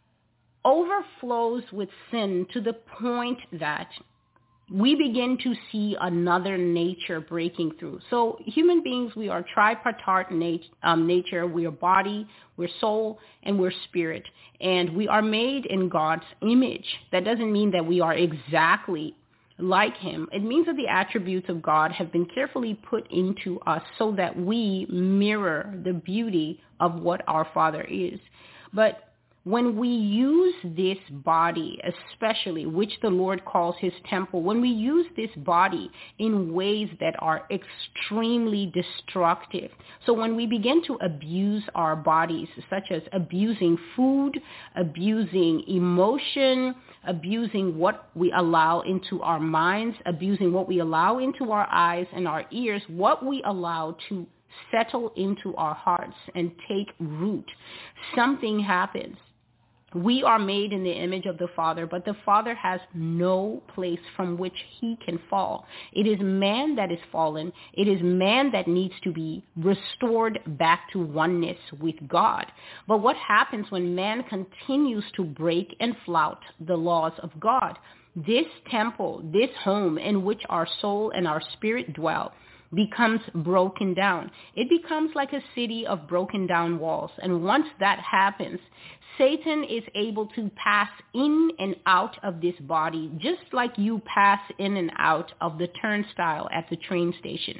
overflows with sin to the point that we begin to see another nature breaking through. So human beings, we are tripartite nat- um, nature. We are body, we're soul, and we're spirit. And we are made in God's image. That doesn't mean that we are exactly like him. It means that the attributes of God have been carefully put into us so that we mirror the beauty of what our Father is. But when we use this body, especially, which the Lord calls his temple, when we use this body in ways that are extremely destructive, so when we begin to abuse our bodies, such as abusing food, abusing emotion, abusing what we allow into our minds, abusing what we allow into our eyes and our ears, what we allow to settle into our hearts and take root, something happens. We are made in the image of the Father, but the Father has no place from which he can fall. It is man that is fallen. It is man that needs to be restored back to oneness with God. But what happens when man continues to break and flout the laws of God? This temple, this home in which our soul and our spirit dwell, becomes broken down. It becomes like a city of broken down walls. And once that happens, Satan is able to pass in and out of this body, just like you pass in and out of the turnstile at the train station.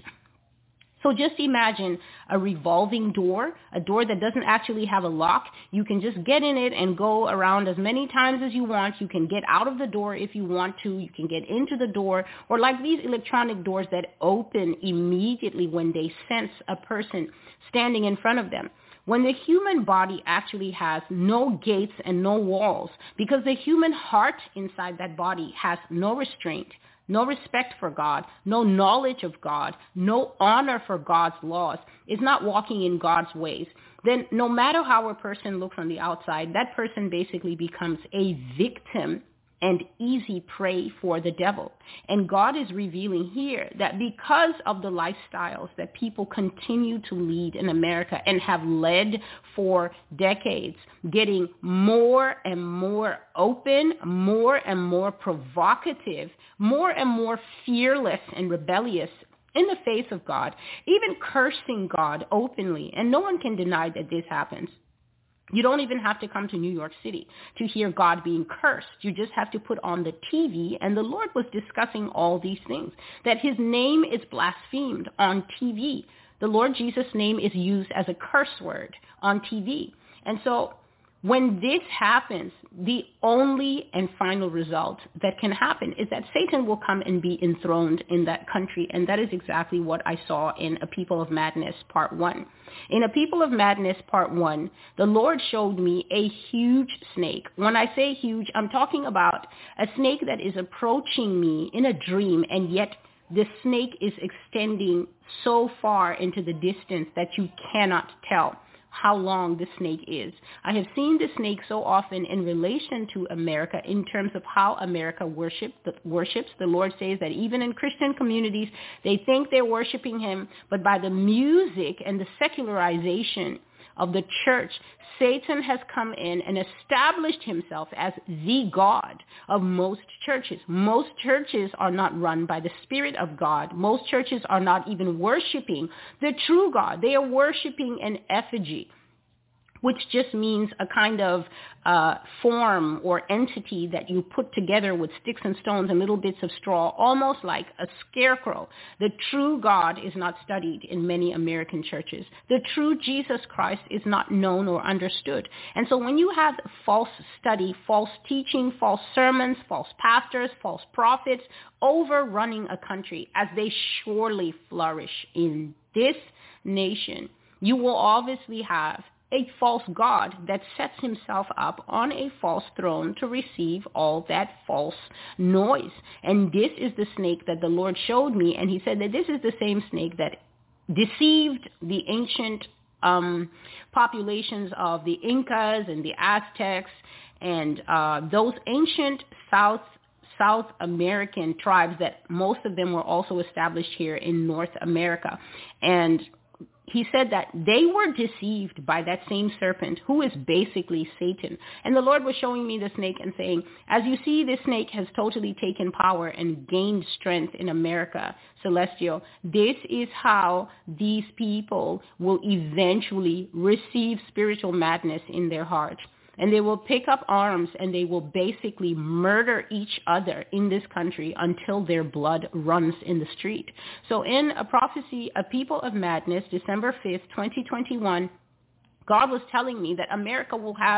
So just imagine a revolving door, a door that doesn't actually have a lock. You can just get in it and go around as many times as you want. You can get out of the door if you want to. You can get into the door, or like these electronic doors that open immediately when they sense a person standing in front of them. When the human body actually has no gates and no walls, because the human heart inside that body has no restraint, no respect for God, no knowledge of God, no honor for God's laws, is not walking in God's ways, then no matter how a person looks on the outside, that person basically becomes a victim and easy prey for the devil. And God is revealing here that because of the lifestyles that people continue to lead in America and have led for decades, getting more and more open, more and more provocative, more and more fearless and rebellious in the face of God, even cursing God openly. And no one can deny that this happens. You don't even have to come to New York City to hear God being cursed. You just have to put on the T V, and the Lord was discussing all these things, that his name is blasphemed on T V. The Lord Jesus' name is used as a curse word on T V. And so when this happens, the only and final result that can happen is that Satan will come and be enthroned in that country. And that is exactly what I saw in A People of Madness Part one. In A People of Madness Part one, the Lord showed me a huge snake. When I say huge, I'm talking about a snake that is approaching me in a dream, and yet the snake is extending so far into the distance that you cannot tell how long the snake is. I have seen the snake so often in relation to America in terms of how America worship, the, worships. The Lord says that even in Christian communities, they think they're worshiping him, but by the music and the secularization of the church, Satan has come in and established himself as the God of most churches. Most churches are not run by the Spirit of God. Most churches are not even worshiping the true God. They are worshiping an effigy, which just means a kind of uh, form or entity that you put together with sticks and stones and little bits of straw, almost like a scarecrow. The true God is not studied in many American churches. The true Jesus Christ is not known or understood. And so when you have false study, false teaching, false sermons, false pastors, false prophets overrunning a country, as they surely flourish in this nation, you will obviously have a false God that sets himself up on a false throne to receive all that false noise. And this is the snake that the Lord showed me, and he said that this is the same snake that deceived the ancient um, populations of the Incas and the Aztecs and uh, those ancient South South American tribes that most of them were also established here in North America. And he said that they were deceived by that same serpent, who is basically Satan. And the Lord was showing me the snake and saying, as you see, this snake has totally taken power and gained strength in America, Celestial. This is how these people will eventually receive spiritual madness in their heart. And they will pick up arms and they will basically murder each other in this country until their blood runs in the street. So in A Prophecy, A People of Madness, December fifth, twenty twenty-one, God was telling me that America will have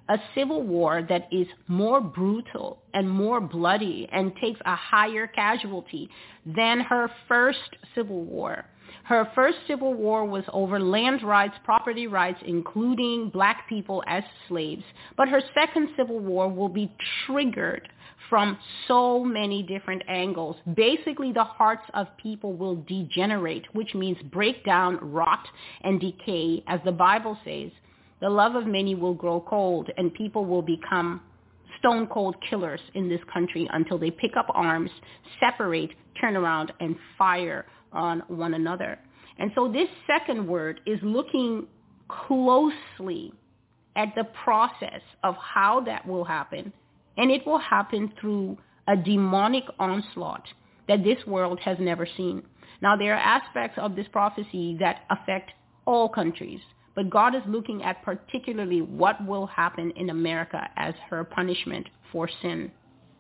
a civil war that is more brutal and more bloody and takes a higher casualty than her first civil war. Her first civil war was over land rights, property rights, including black people as slaves. But her second civil war will be triggered from so many different angles. Basically, the hearts of people will degenerate, which means break down, rot, and decay. As the Bible says, the love of many will grow cold, and people will become stone cold killers in this country until they pick up arms, separate, turn around, and fire on one another. And so this second word is looking closely at the process of how that will happen. And it will happen through a demonic onslaught that this world has never seen. Now, there are aspects of this prophecy that affect all countries, but God is looking at particularly what will happen in America as her punishment for sin.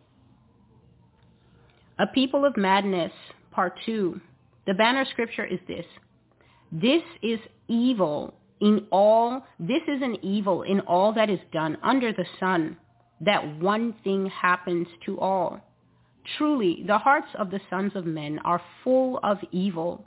A People of Madness, Part two. The banner scripture is this. This is evil in all, this is an evil in all that is done under the sun, that one thing happens to all. Truly, the hearts of the sons of men are full of evil.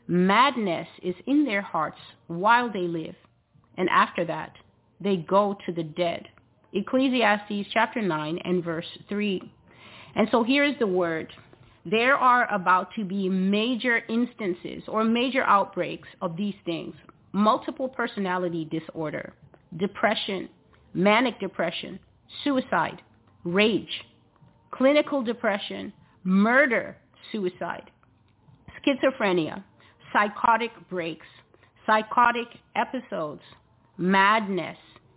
Madness is in their hearts while they live, and after that, they go to the dead. Ecclesiastes chapter nine and verse three. And so here is the word. There are about to be major instances or major outbreaks of these things. Multiple personality disorder, depression, manic depression, suicide, rage, clinical depression, murder, suicide, schizophrenia, psychotic breaks, psychotic episodes, madness,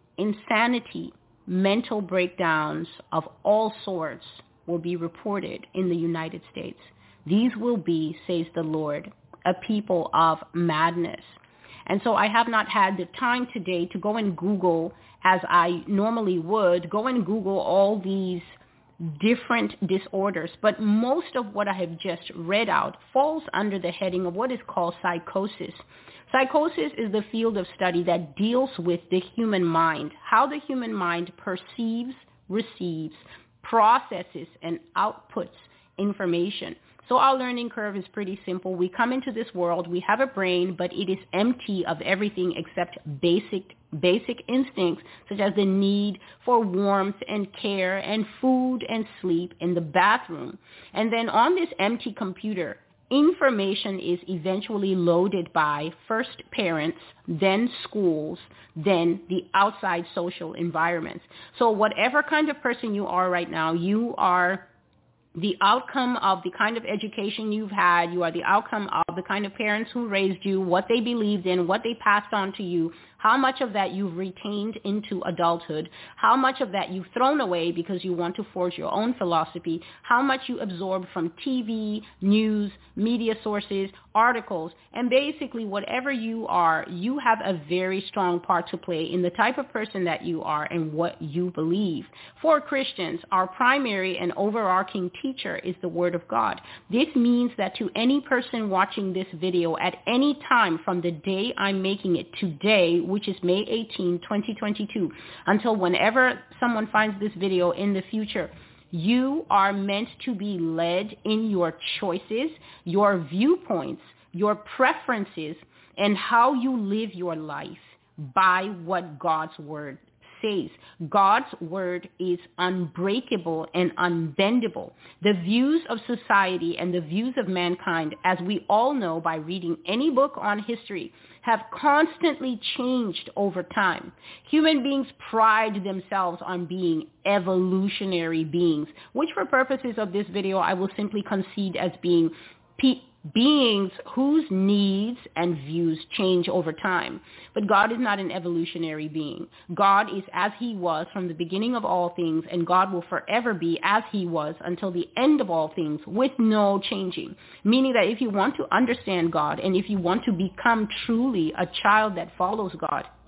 insanity, mental breakdowns of all sorts will be reported in the United States. These will be, says the Lord, a people of madness. And so I have not had the time today to go and Google, as I normally would, go and Google all these different disorders. But most of what I have just read out falls under the heading of what is called psychosis. Psychosis is the field of study that deals with the human mind, how the human mind perceives, receives, processes, and outputs information. So our learning curve is pretty simple. We come into this world, we have a brain, but it is empty of everything except basic basic instincts, such as the need for warmth and care and food and sleep in the bathroom. And then on this empty computer, information is eventually loaded by first parents, then schools, then the outside social environments. So whatever kind of person you are right now, you are the outcome of the kind of education you've had. You are the outcome of the kind of parents who raised you, what they believed in, what they passed on to you, how much of that you've retained into adulthood, how much of that you've thrown away because you want to forge your own philosophy, how much you absorb from T V, news, media sources, articles, and basically whatever you are, you have a very strong part to play in the type of person that you are and what you believe. For Christians, our primary and overarching teacher is the Word of God. This means that to any person watching this video at any time from the day I'm making it today, which is May eighteenth, twenty twenty-two, until whenever someone finds this video in the future, you are meant to be led in your choices, your viewpoints, your preferences, and how you live your life by what God's Word says. God's Word is unbreakable and unbendable. The views of society and the views of mankind, as we all know by reading any book on history, have constantly changed over time. Human beings pride themselves on being evolutionary beings, which for purposes of this video, I will simply concede as being pe- beings whose needs and views change over time. But God is not an evolutionary being. God is as he was from the beginning of all things, and God will forever be as he was until the end of all things with no changing. Meaning that if you want to understand God and if you want to become truly a child that follows God,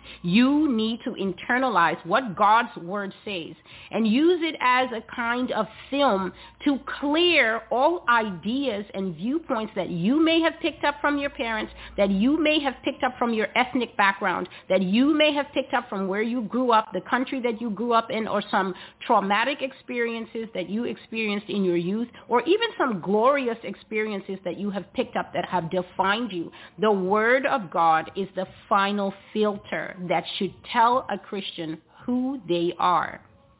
You need to internalize what God's word says and use it as a kind of film to clear all ideas and viewpoints that you may have picked up from your parents, that you may have picked up from your ethnic background, that you may have picked up from where you grew up, the country that you grew up in, or some traumatic experiences that you experienced in your youth, or even some glorious experiences that you have picked up that have defined you. The word of God is the final filter that should tell a Christian who they are.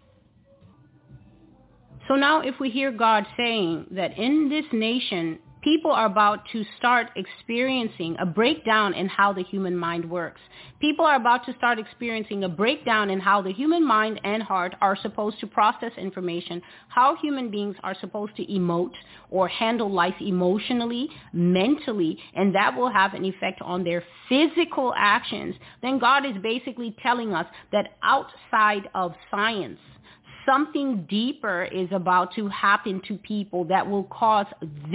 So now if we hear God saying that in this nation, people are about to start experiencing a breakdown in how the human mind works. People are about to start experiencing a breakdown in how the human mind and heart are supposed to process information, how human beings are supposed to emote or handle life emotionally, mentally, and that will have an effect on their physical actions. Then God is basically telling us that outside of science, something deeper is about to happen to people that will cause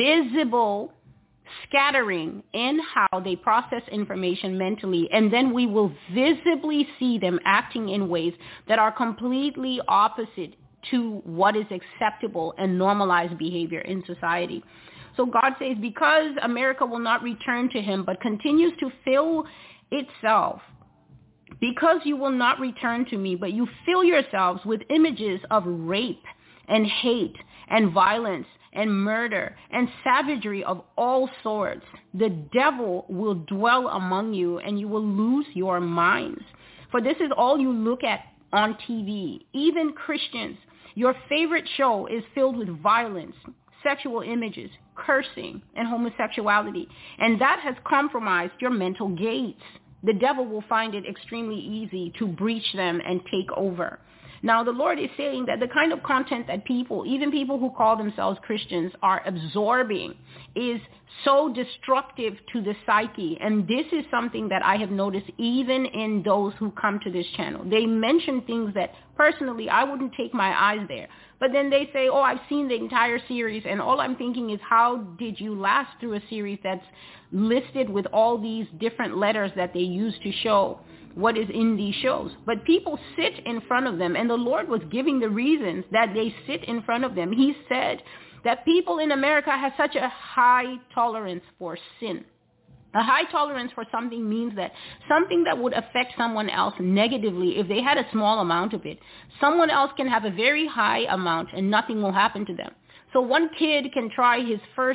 visible scattering in how they process information mentally, and then we will visibly see them acting in ways that are completely opposite to what is acceptable and normalized behavior in society. So God says, because America will not return to him but continues to fill itself, because you will not return to me, but you fill yourselves with images of rape and hate and violence and murder and savagery of all sorts, the devil will dwell among you and you will lose your minds. For this is all you look at on T V. Even Christians, your favorite show is filled with violence, sexual images, cursing, and homosexuality. And that has compromised your mental gates. The devil will find it extremely easy to breach them and take over. Now, the Lord is saying that the kind of content that people, even people who call themselves Christians, are absorbing is so destructive to the psyche. And this is something that I have noticed even in those who come to this channel. They mention things that personally I wouldn't take my eyes there. But then they say, oh, I've seen the entire series. And all I'm thinking is, how did you last through a series that's listed with all these different letters that they use to show what is in these shows? But people sit in front of them, and the Lord was giving the reasons that they sit in front of them. He said that people in America have such a high tolerance for sin. A high tolerance for something means that something that would affect someone else negatively, if they had a small amount of it, someone else can have a very high amount and nothing will happen to them. So one kid can try his first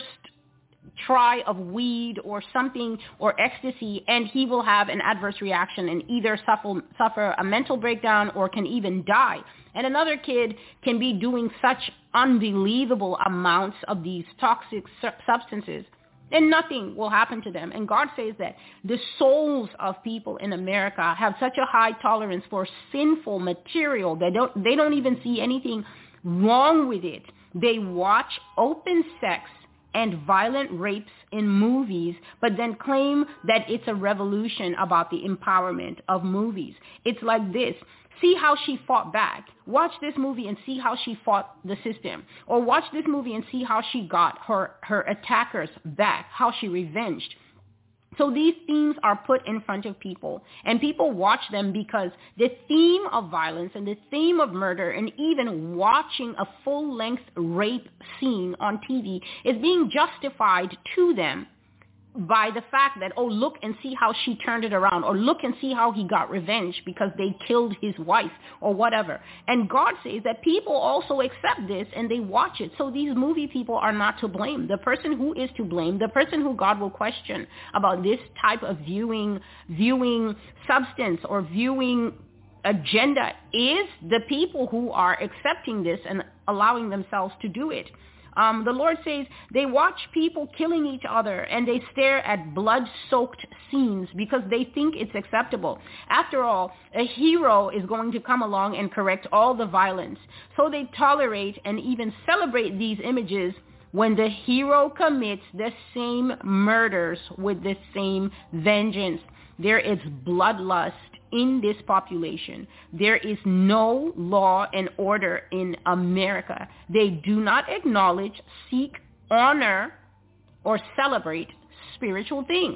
try of weed or something or ecstasy, and he will have an adverse reaction and either suffer, suffer a mental breakdown or can even die. And another kid can be doing such unbelievable amounts of these toxic su- substances and nothing will happen to them. And God says that the souls of people in America have such a high tolerance for sinful material. They don't, they don't even see anything wrong with it. They watch open sex and violent rapes in movies, but then claim that it's a revolution about the empowerment of movies. It's like this. See how she fought back. Watch this movie and see how she fought the system. Or watch this movie and see how she got her, her attackers back, how she revenged. So these themes are put in front of people, and people watch them because the theme of violence and the theme of murder, and even watching a full-length rape scene on T V is being justified to them by the fact that, oh, look and see how she turned it around, or look and see how he got revenge because they killed his wife or whatever. And God says that people also accept this and they watch it. So these movie people are not to blame. The person who is to blame, the person who God will question about this type of viewing, viewing substance or viewing agenda is the people who are accepting this and allowing themselves to do it. Um, the Lord says they watch people killing each other and they stare at blood-soaked scenes because they think it's acceptable. After all, a hero is going to come along and correct all the violence. So they tolerate and even celebrate these images when the hero commits the same murders with the same vengeance. There is bloodlust in this population. There is no law and order in America. They do not acknowledge, seek, honor, or celebrate spiritual things.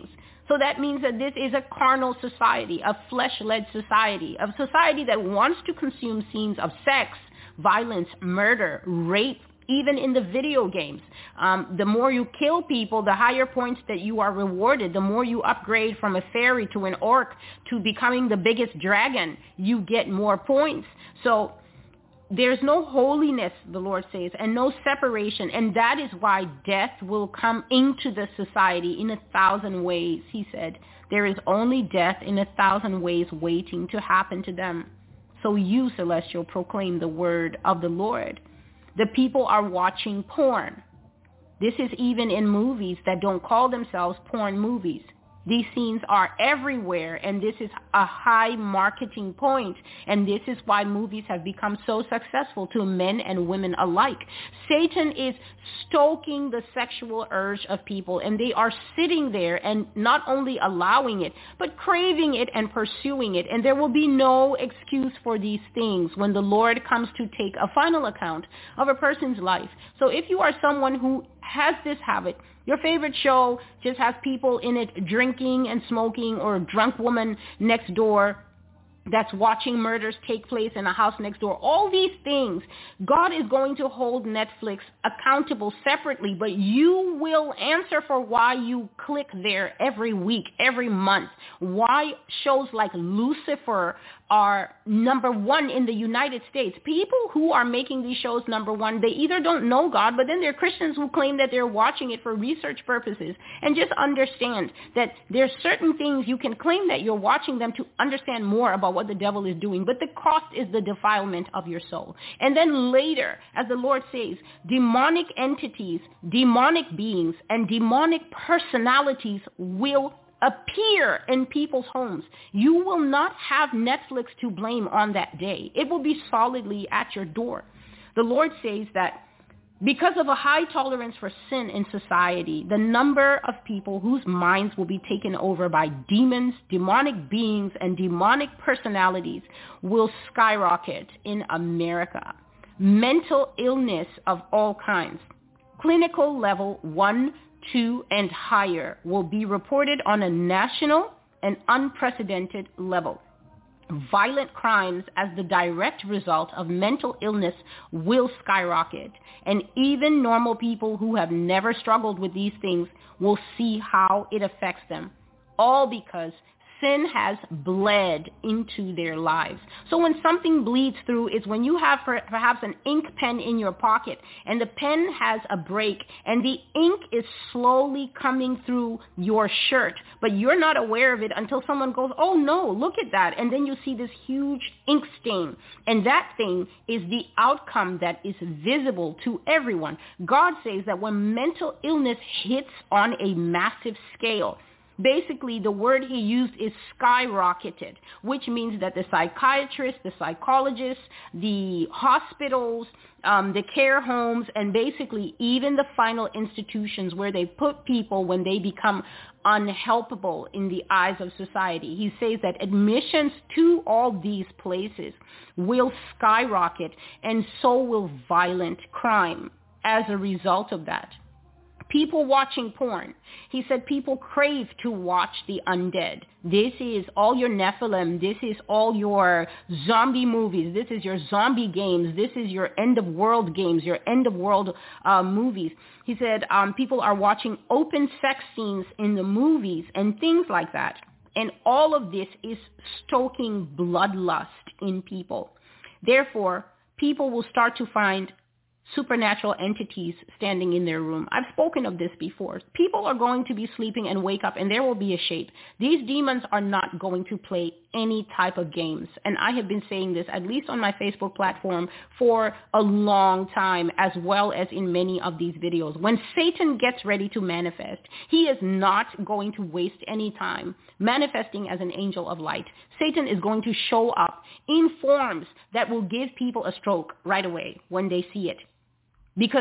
So that means that this is a carnal society, a flesh-led society, a society that wants to consume scenes of sex, violence, murder, rape, even in the video games. Um, the more you kill people, the higher points that you are rewarded. The more you upgrade from a fairy to an orc to becoming the biggest dragon, you get more points. So there's no holiness, the Lord says, and no separation. And that is why death will come into the society in a thousand ways, he said. There is only death in a thousand ways waiting to happen to them. So you, Celestial, proclaim the word of the Lord. The people are watching porn. This is even in movies that don't call themselves porn movies. These scenes are everywhere, and this is a high marketing point, and this is why movies have become so successful to men and women alike. Satan is stoking the sexual urge of people, and they are sitting there and not only allowing it, but craving it and pursuing it, and there will be no excuse for these things when the Lord comes to take a final account of a person's life. So if you are someone who has this habit, your favorite show just has people in it drinking and smoking, or a drunk woman next door that's watching murders take place in a house next door. All these things, God is going to hold Netflix accountable separately, but you will answer for why you click there every week, every month. Why shows like Lucifer are number one in the United States. People who are making these shows number one, they either don't know God, but then they're Christians who claim that they're watching it for research purposes. And just understand that there's certain things you can claim that you're watching them to understand more about what the devil is doing, but the cost is the defilement of your soul. And then later, as the Lord says, demonic entities, demonic beings, and demonic personalities will appear in people's homes. You will not have Netflix to blame on that day. It will be solidly at your door. The Lord says that because of a high tolerance for sin in society, the number of people whose minds will be taken over by demons, demonic beings, and demonic personalities will skyrocket in America. Mental illness of all kinds, clinical level one, two, and higher, will be reported on a national and unprecedented level. Violent crimes as the direct result of mental illness will skyrocket, and even normal people who have never struggled with these things will see how it affects them, all because sin has bled into their lives. So when something bleeds through is when you have perhaps an ink pen in your pocket and the pen has a break and the ink is slowly coming through your shirt, but you're not aware of it until someone goes, oh no, look at that. And then you see this huge ink stain. And that thing is the outcome that is visible to everyone. God says that when mental illness hits on a massive scale, basically, the word he used is skyrocketed, which means that the psychiatrists, the psychologists, the hospitals, um, the care homes, and basically even the final institutions where they put people when they become unhelpable in the eyes of society. He says that admissions to all these places will skyrocket, and so will violent crime as a result of that. People watching porn. He said people crave to watch the undead. This is all your Nephilim. This is all your zombie movies. This is your zombie games. This is your end-of-world games, your end-of-world uh, movies. He said um, people are watching open sex scenes in the movies and things like that. And all of this is stoking bloodlust in people. Therefore, people will start to find supernatural entities standing in their room. I've spoken of this before. People are going to be sleeping and wake up and there will be a shape. These demons are not going to play any type of games. And I have been saying this at least on my Facebook platform for a long time, as well as in many of these videos. When Satan gets ready to manifest, he is not going to waste any time manifesting as an angel of light. Satan is going to show up in forms that will give people a stroke right away when they see it. Because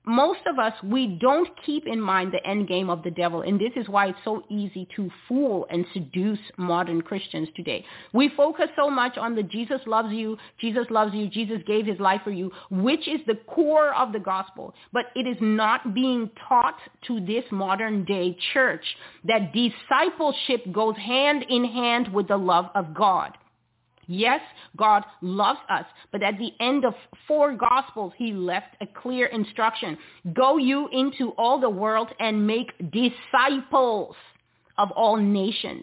most of us, we don't keep in mind the end game of the devil. And this is why it's so easy to fool and seduce modern Christians today. We focus so much on the Jesus loves you, Jesus loves you, Jesus gave his life for you, which is the core of the gospel. But it is not being taught to this modern day church that discipleship goes hand in hand with the love of God. Yes, God loves us, but at the end of four Gospels, he left a clear instruction. Go you into all the world and make disciples of all nations.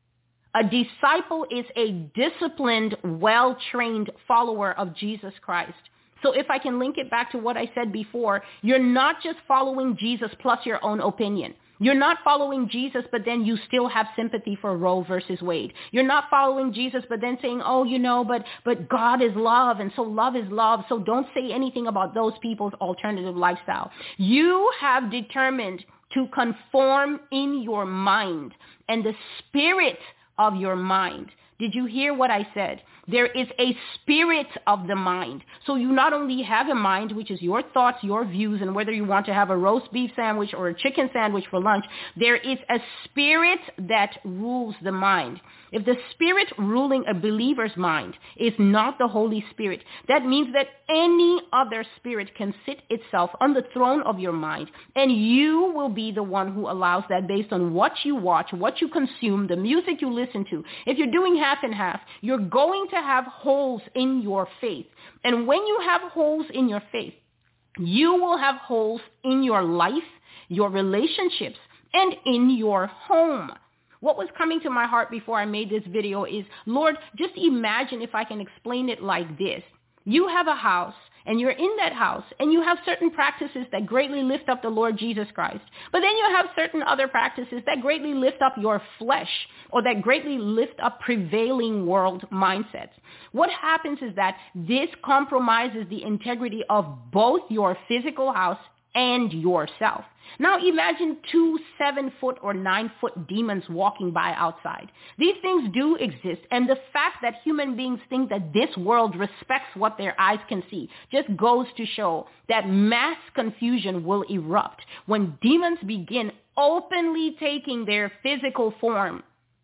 A disciple is a disciplined, well-trained follower of Jesus Christ. So if I can link it back to what I said before, you're not just following Jesus plus your own opinion. You're not following Jesus, but then you still have sympathy for Roe versus Wade. You're not following Jesus, but then saying, oh, you know, but but God is love, and so love is love, so don't say anything about those people's alternative lifestyle. You have determined to conform in your mind and the spirit of your mind. Did you hear what I said? There is a spirit of the mind. So you not only have a mind, which is your thoughts, your views, and whether you want to have a roast beef sandwich or a chicken sandwich for lunch, there is a spirit that rules the mind. If the spirit ruling a believer's mind is not the Holy Spirit, that means that any other spirit can sit itself on the throne of your mind, and you will be the one who allows that based on what you watch, what you consume, the music you listen to. If you're doing half and half, you're going to have holes in your faith. And when you have holes in your faith, you will have holes in your life, your relationships, and in your home. What was coming to my heart before I made this video is, Lord, just imagine if I can explain it like this. You have a house, and you're in that house, and you have certain practices that greatly lift up the Lord Jesus Christ. But then you have certain other practices that greatly lift up your flesh, or that greatly lift up prevailing world mindsets. What happens is that this compromises the integrity of both your physical house and yourself. Now imagine two seven-foot or nine-foot demons walking by outside. These things do exist, and the fact that human beings think that this world respects what their eyes can see just goes to show that mass confusion will erupt when demons begin openly taking their physical form.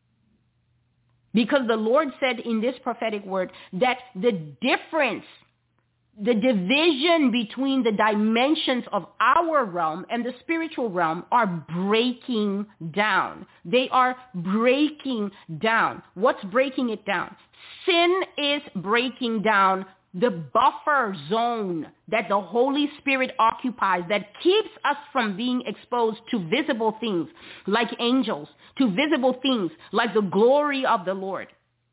Because the Lord said in this prophetic word that the difference the division between the dimensions of our realm and the spiritual realm are breaking down. They are breaking down. What's breaking it down? Sin is breaking down the buffer zone that the Holy Spirit occupies that keeps us from being exposed to visible things like angels, to visible things like the glory of the Lord.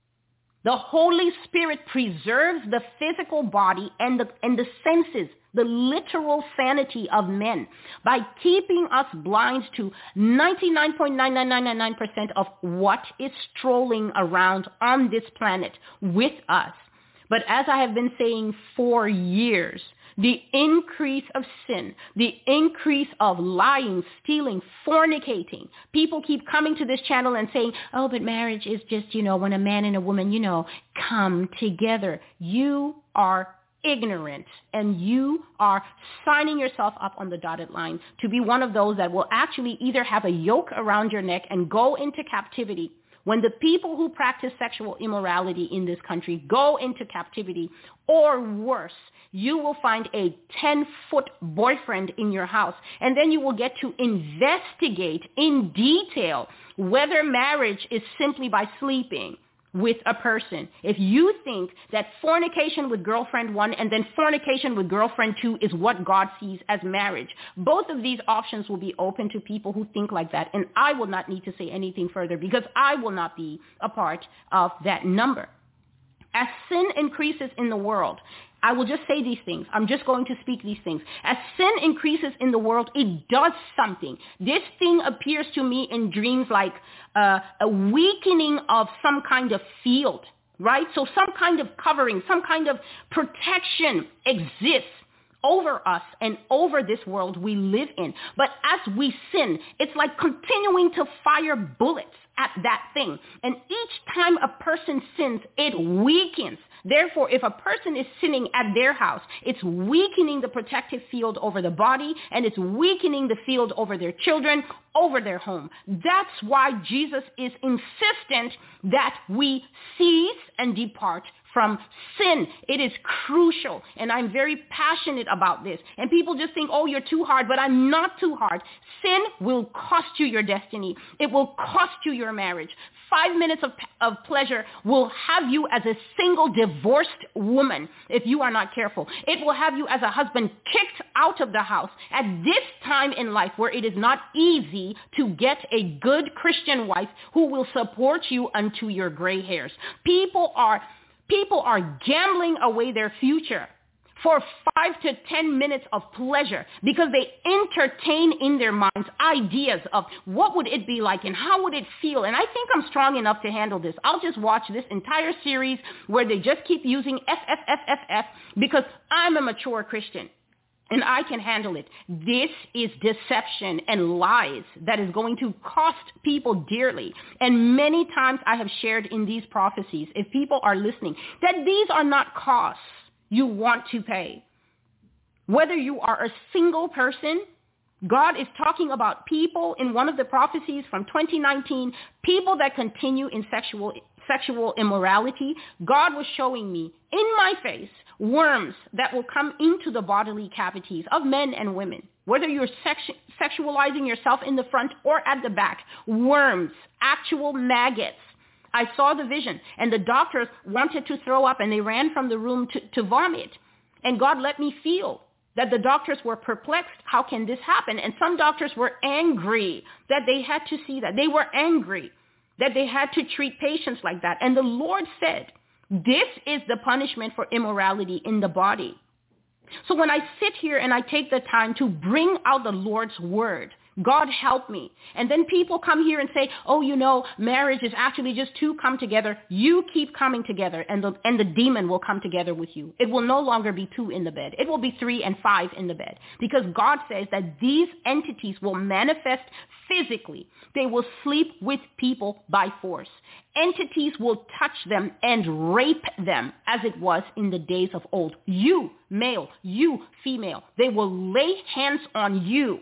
The Holy Spirit preserves the physical body and the, and the senses, the literal sanity of men, by keeping us blind to ninety-nine point nine nine nine nine nine percent of what is strolling around on this planet with us. But as I have been saying for years, the increase of sin, the increase of lying, stealing, fornicating. People keep coming to this channel and saying, oh, but marriage is just, you know, when a man and a woman, you know, come together. You are ignorant, and you are signing yourself up on the dotted line to be one of those that will actually either have a yoke around your neck and go into captivity. When the people who practice sexual immorality in this country go into captivity, or worse, you will find a ten-foot boyfriend in your house, and then you will get to investigate in detail whether marriage is simply by sleeping with a person. If you think that fornication with girlfriend one and then fornication with girlfriend two is what God sees as marriage, both of these options will be open to people who think like that. And I will not need to say anything further because I will not be a part of that number. As sin increases in the world, I will just say these things. I'm just going to speak these things. As sin increases in the world, it does something. This thing appears to me in dreams like uh, a weakening of some kind of field, right? So some kind of covering, some kind of protection exists over us and over this world we live in. But as we sin, it's like continuing to fire bullets at that thing. And each time a person sins, it weakens Therefore, if a person is sinning at their house, it's weakening the protective field over the body, and it's weakening the field over their children, over their home. That's why Jesus is insistent that we cease and depart from sin. It is crucial, and I'm very passionate about this. And people just think, oh, you're too hard, but I'm not too hard. Sin will cost you your destiny. It will cost you your marriage. Five minutes of, of pleasure will have you as a single divorced woman if you are not careful. It will have you as a husband kicked out of the house at this time in life where it is not easy to get a good Christian wife who will support you unto your gray hairs. People are People are gambling away their future for five to ten minutes of pleasure because they entertain in their minds ideas of what would it be like and how would it feel. And I think I'm strong enough to handle this. I'll just watch this entire series where they just keep using F, F, F, F, F because I'm a mature Christian. And I can handle it. This is deception and lies that is going to cost people dearly. And many times I have shared in these prophecies, if people are listening, that these are not costs you want to pay. Whether you are a single person, God is talking about people in one of the prophecies from twenty nineteen, people that continue in sexual sexual immorality. God was showing me in my face worms that will come into the bodily cavities of men and women, whether you're sex- sexualizing yourself in the front or at the back. Worms, actual maggots. I saw the vision, and the doctors wanted to throw up, and they ran from the room to, to vomit. And God let me feel that the doctors were perplexed. How can this happen? And some doctors were angry that they had to see that. They were angry that they had to treat patients like that. And the Lord said, this is the punishment for immorality in the body. So when I sit here and I take the time to bring out the Lord's word, God help me. And then people come here and say, oh, you know, marriage is actually just two come together. You keep coming together, and the, and the demon will come together with you. It will no longer be two in the bed. It will be three and five in the bed, because God says that these entities will manifest physically. They will sleep with people by force. Entities will touch them and rape them as it was in the days of old. You, male, you, female, they will lay hands on you.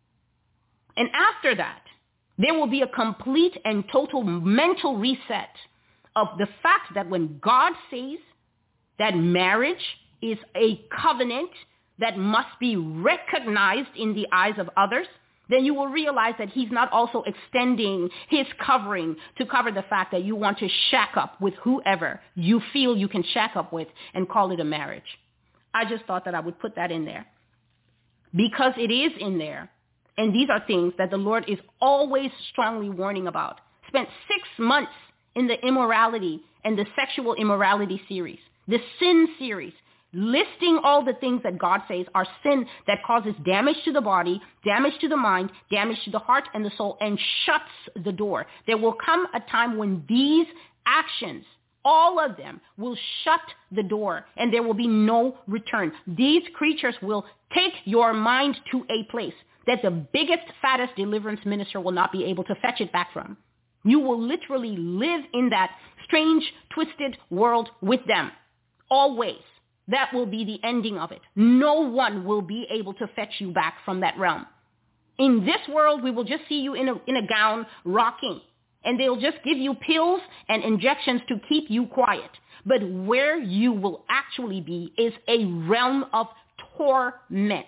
And after that, there will be a complete and total mental reset of the fact that when God says that marriage is a covenant that must be recognized in the eyes of others, then you will realize that he's not also extending his covering to cover the fact that you want to shack up with whoever you feel you can shack up with and call it a marriage. I just thought that I would put that in there because it is in there. And these are things that the Lord is always strongly warning about. Spent six months in the immorality and the sexual immorality series, the sin series, listing all the things that God says are sin that causes damage to the body, damage to the mind, damage to the heart and the soul, and shuts the door. There will come a time when these actions, all of them, will shut the door, and there will be no return. These creatures will take your mind to a place that the biggest, fattest deliverance minister will not be able to fetch it back from. You will literally live in that strange, twisted world with them, always. That will be the ending of it. No one will be able to fetch you back from that realm. In this world, we will just see you in a, in a gown rocking, and they'll just give you pills and injections to keep you quiet. But where you will actually be is a realm of torment.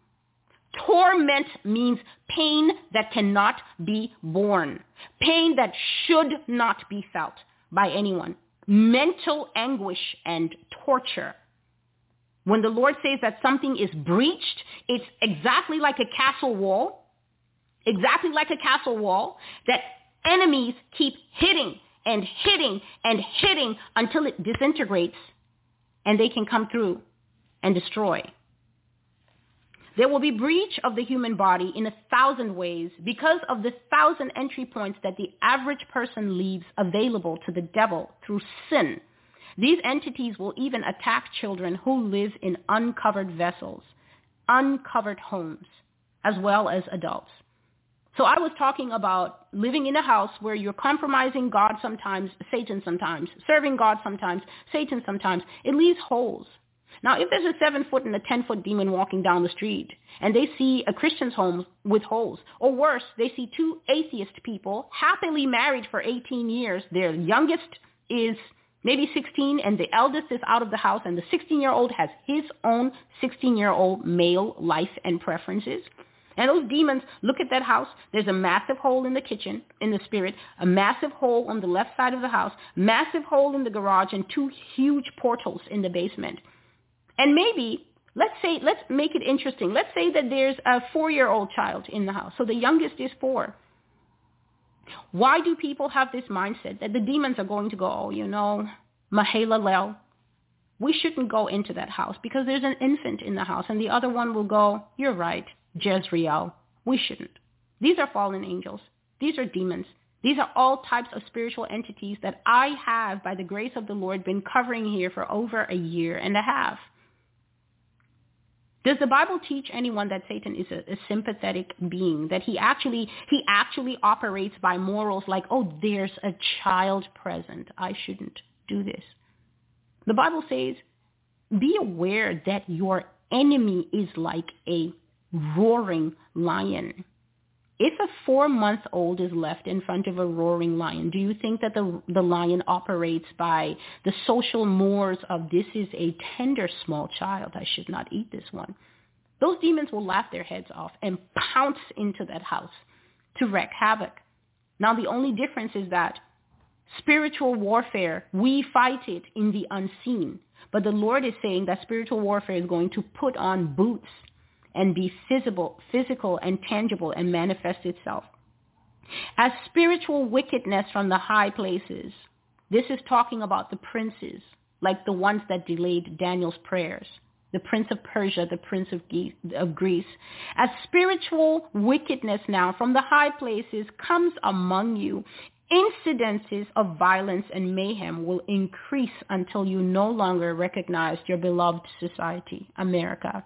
Torment means pain that cannot be borne, pain that should not be felt by anyone, mental anguish and torture. When the Lord says that something is breached, it's exactly like a castle wall, exactly like a castle wall that enemies keep hitting and hitting and hitting until it disintegrates and they can come through and destroy. There will be breach of the human body in a thousand ways because of the thousand entry points that the average person leaves available to the devil through sin. These entities will even attack children who live in uncovered vessels, uncovered homes, as well as adults. So I was talking about living in a house where you're compromising God sometimes, Satan sometimes, serving God sometimes, Satan sometimes. It leaves holes. Now, if there's a seven-foot and a ten-foot demon walking down the street and they see a Christian's home with holes, or worse, they see two atheist people happily married for eighteen years, their youngest is maybe sixteen and the eldest is out of the house, and the sixteen-year-old has his own sixteen-year-old male life and preferences. And those demons look at that house. There's a massive hole in the kitchen, in the spirit, a massive hole on the left side of the house, massive hole in the garage, and two huge portals in the basement. And maybe, let's say, let's make it interesting. Let's say that there's a four-year-old child in the house. So the youngest is four. Why do people have this mindset that the demons are going to go, oh, you know, Mahalalel, we shouldn't go into that house because there's an infant in the house. And the other one will go, you're right, Jezreel, we shouldn't. These are fallen angels. These are demons. These are all types of spiritual entities that I have, by the grace of the Lord, been covering here for over a year and a half. Does the Bible teach anyone that Satan is a, a sympathetic being, that he actually he actually operates by morals like, oh, there's a child present, I shouldn't do this? The Bible says, be aware that your enemy is like a roaring lion. If a four-month-old is left in front of a roaring lion, do you think that the, the lion operates by the social mores of this is a tender small child, I should not eat this one? Those demons will laugh their heads off and pounce into that house to wreak havoc. Now, the only difference is that spiritual warfare, we fight it in the unseen. But the Lord is saying that spiritual warfare is going to put on boots and be physical, physical and tangible and manifest itself. As spiritual wickedness from the high places, this is talking about the princes, like the ones that delayed Daniel's prayers, the prince of Persia, the prince of, Ge- of Greece. As spiritual wickedness now from the high places comes among you, incidences of violence and mayhem will increase until you no longer recognize your beloved society, America.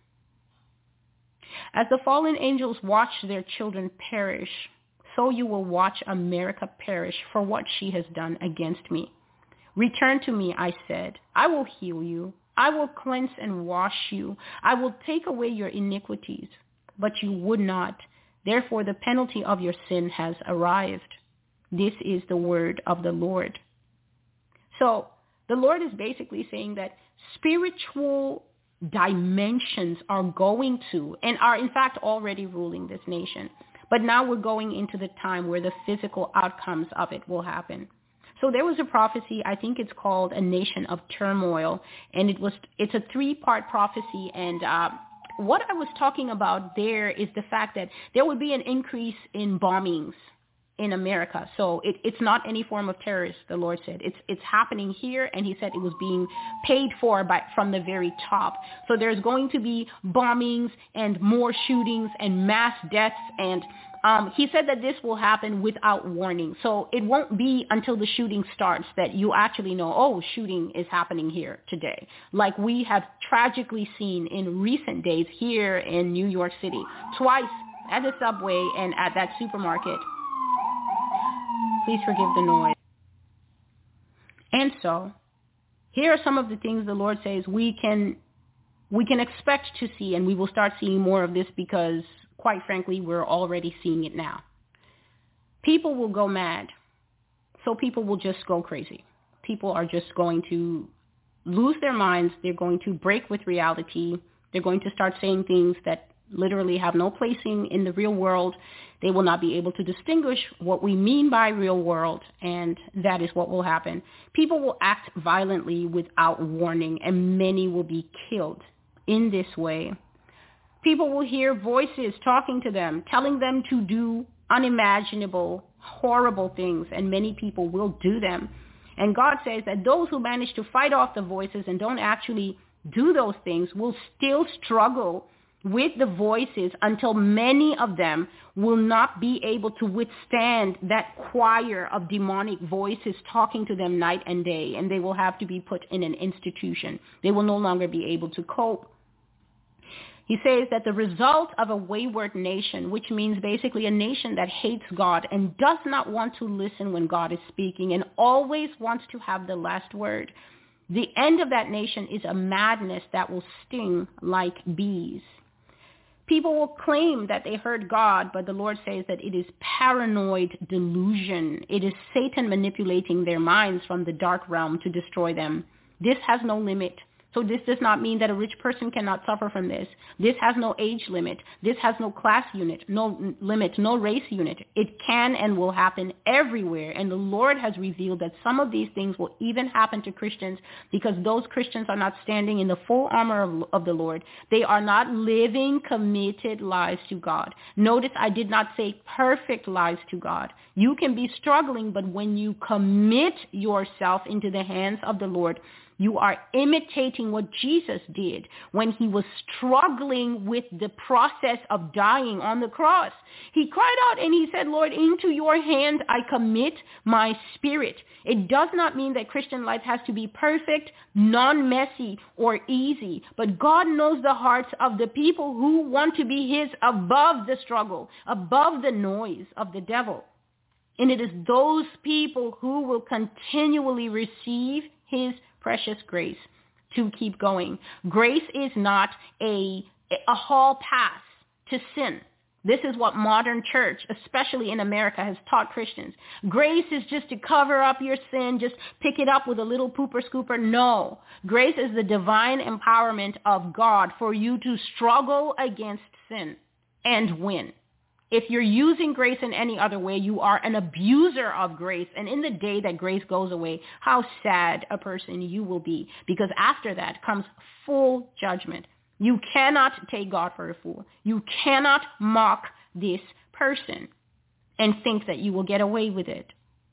As the fallen angels watch their children perish, so you will watch America perish for what she has done against me. Return to me, I said. I will heal you. I will cleanse and wash you. I will take away your iniquities. But you would not. Therefore, the penalty of your sin has arrived. This is the word of the Lord. So the Lord is basically saying that spiritual dimensions are going to, and are in fact already ruling this nation. But now we're going into the time where the physical outcomes of it will happen. So there was a prophecy, I think it's called A Nation of Turmoil, and it was it's a three-part prophecy, and uh, what I was talking about there is the fact that there would be an increase in bombings in America. So it, it's not any form of terrorist, the Lord said. It's it's happening here, and he said it was being paid for by from the very top. So there's going to be bombings and more shootings and mass deaths, and um, he said that this will happen without warning. So it won't be until the shooting starts that you actually know, oh, shooting is happening here today, like we have tragically seen in recent days here in New York City, twice at the subway and at that supermarket. Please forgive the noise. And so, here are some of the things the Lord says we can we can expect to see, and we will start seeing more of this because, quite frankly, we're already seeing it now. People will go mad. So people will just go crazy. People are just going to lose their minds. They're going to break with reality. They're going to start saying things that literally have no placing in the real world. They will not be able to distinguish what we mean by real world, and that is what will happen. People will act violently without warning, and many will be killed in this way. People will hear voices talking to them, telling them to do unimaginable, horrible things, and many people will do them. And God says that those who manage to fight off the voices and don't actually do those things will still struggle with the voices until many of them will not be able to withstand that choir of demonic voices talking to them night and day, and they will have to be put in an institution. They will no longer be able to cope. He says that the result of a wayward nation, which means basically a nation that hates God and does not want to listen when God is speaking and always wants to have the last word, the end of that nation is a madness that will sting like bees. People will claim that they heard God, but the Lord says that it is paranoid delusion. It is Satan manipulating their minds from the dark realm to destroy them. This has no limit. So this does not mean that a rich person cannot suffer from this. This has no age limit. This has no class unit, no limit, no race unit. It can and will happen everywhere. And the Lord has revealed that some of these things will even happen to Christians because those Christians are not standing in the full armor of, of the Lord. They are not living committed lives to God. Notice I did not say perfect lives to God. You can be struggling, but when you commit yourself into the hands of the Lord, you are imitating what Jesus did when he was struggling with the process of dying on the cross. He cried out and he said, Lord, into your hands I commit my spirit. It does not mean that Christian life has to be perfect, non-messy, or easy. But God knows the hearts of the people who want to be his above the struggle, above the noise of the devil. And it is those people who will continually receive his precious grace to keep going. Grace is not a, a hall pass to sin. This is what modern church, especially in America, has taught Christians. Grace is just to cover up your sin, just pick it up with a little pooper scooper. No. Grace is the divine empowerment of God for you to struggle against sin and win. If you're using grace in any other way, you are an abuser of grace. And in the day that grace goes away, how sad a person you will be. Because after that comes full judgment. You cannot take God for a fool. You cannot mock this person and think that you will get away with it.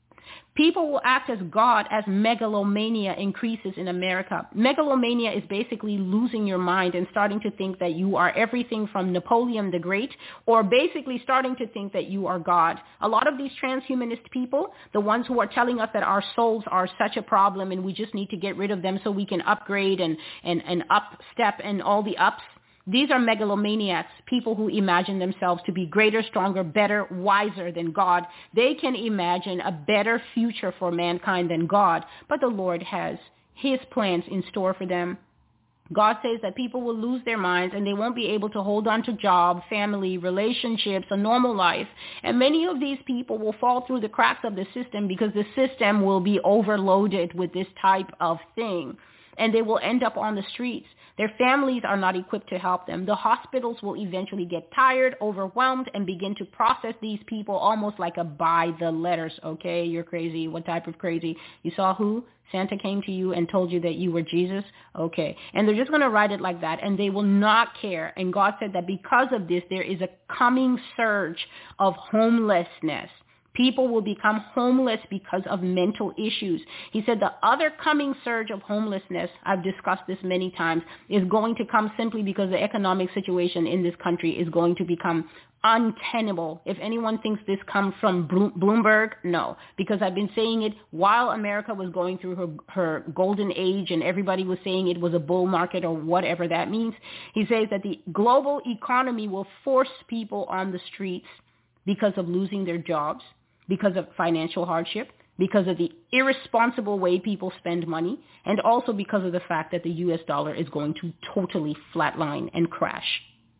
People will act as God as megalomania increases in America. Megalomania is basically losing your mind and starting to think that you are everything from Napoleon the Great, or basically starting to think that you are God. A lot of these transhumanist people, the ones who are telling us that our souls are such a problem and we just need to get rid of them so we can upgrade and, and, and up step and all the ups, these are megalomaniacs, people who imagine themselves to be greater, stronger, better, wiser than God. They can imagine a better future for mankind than God, but the Lord has his plans in store for them. God says that people will lose their minds and they won't be able to hold on to job, family, relationships, a normal life. And many of these people will fall through the cracks of the system because the system will be overloaded with this type of thing. And they will end up on the streets. Their families are not equipped to help them. The hospitals will eventually get tired, overwhelmed, and begin to process these people almost like a by the letters. Okay, you're crazy. What type of crazy? You saw who? Santa came to you and told you that you were Jesus? Okay. And they're just going to write it like that, and they will not care. And God said that because of this, there is a coming surge of homelessness. People will become homeless because of mental issues. He said the other coming surge of homelessness, I've discussed this many times, is going to come simply because the economic situation in this country is going to become untenable. If anyone thinks this comes from Bloomberg, no, because I've been saying it while America was going through her, her golden age and everybody was saying it was a bull market or whatever that means. He says that the global economy will force people on the streets because of losing their jobs, because of financial hardship, because of the irresponsible way people spend money, and also because of the fact that the U S dollar is going to totally flatline and crash.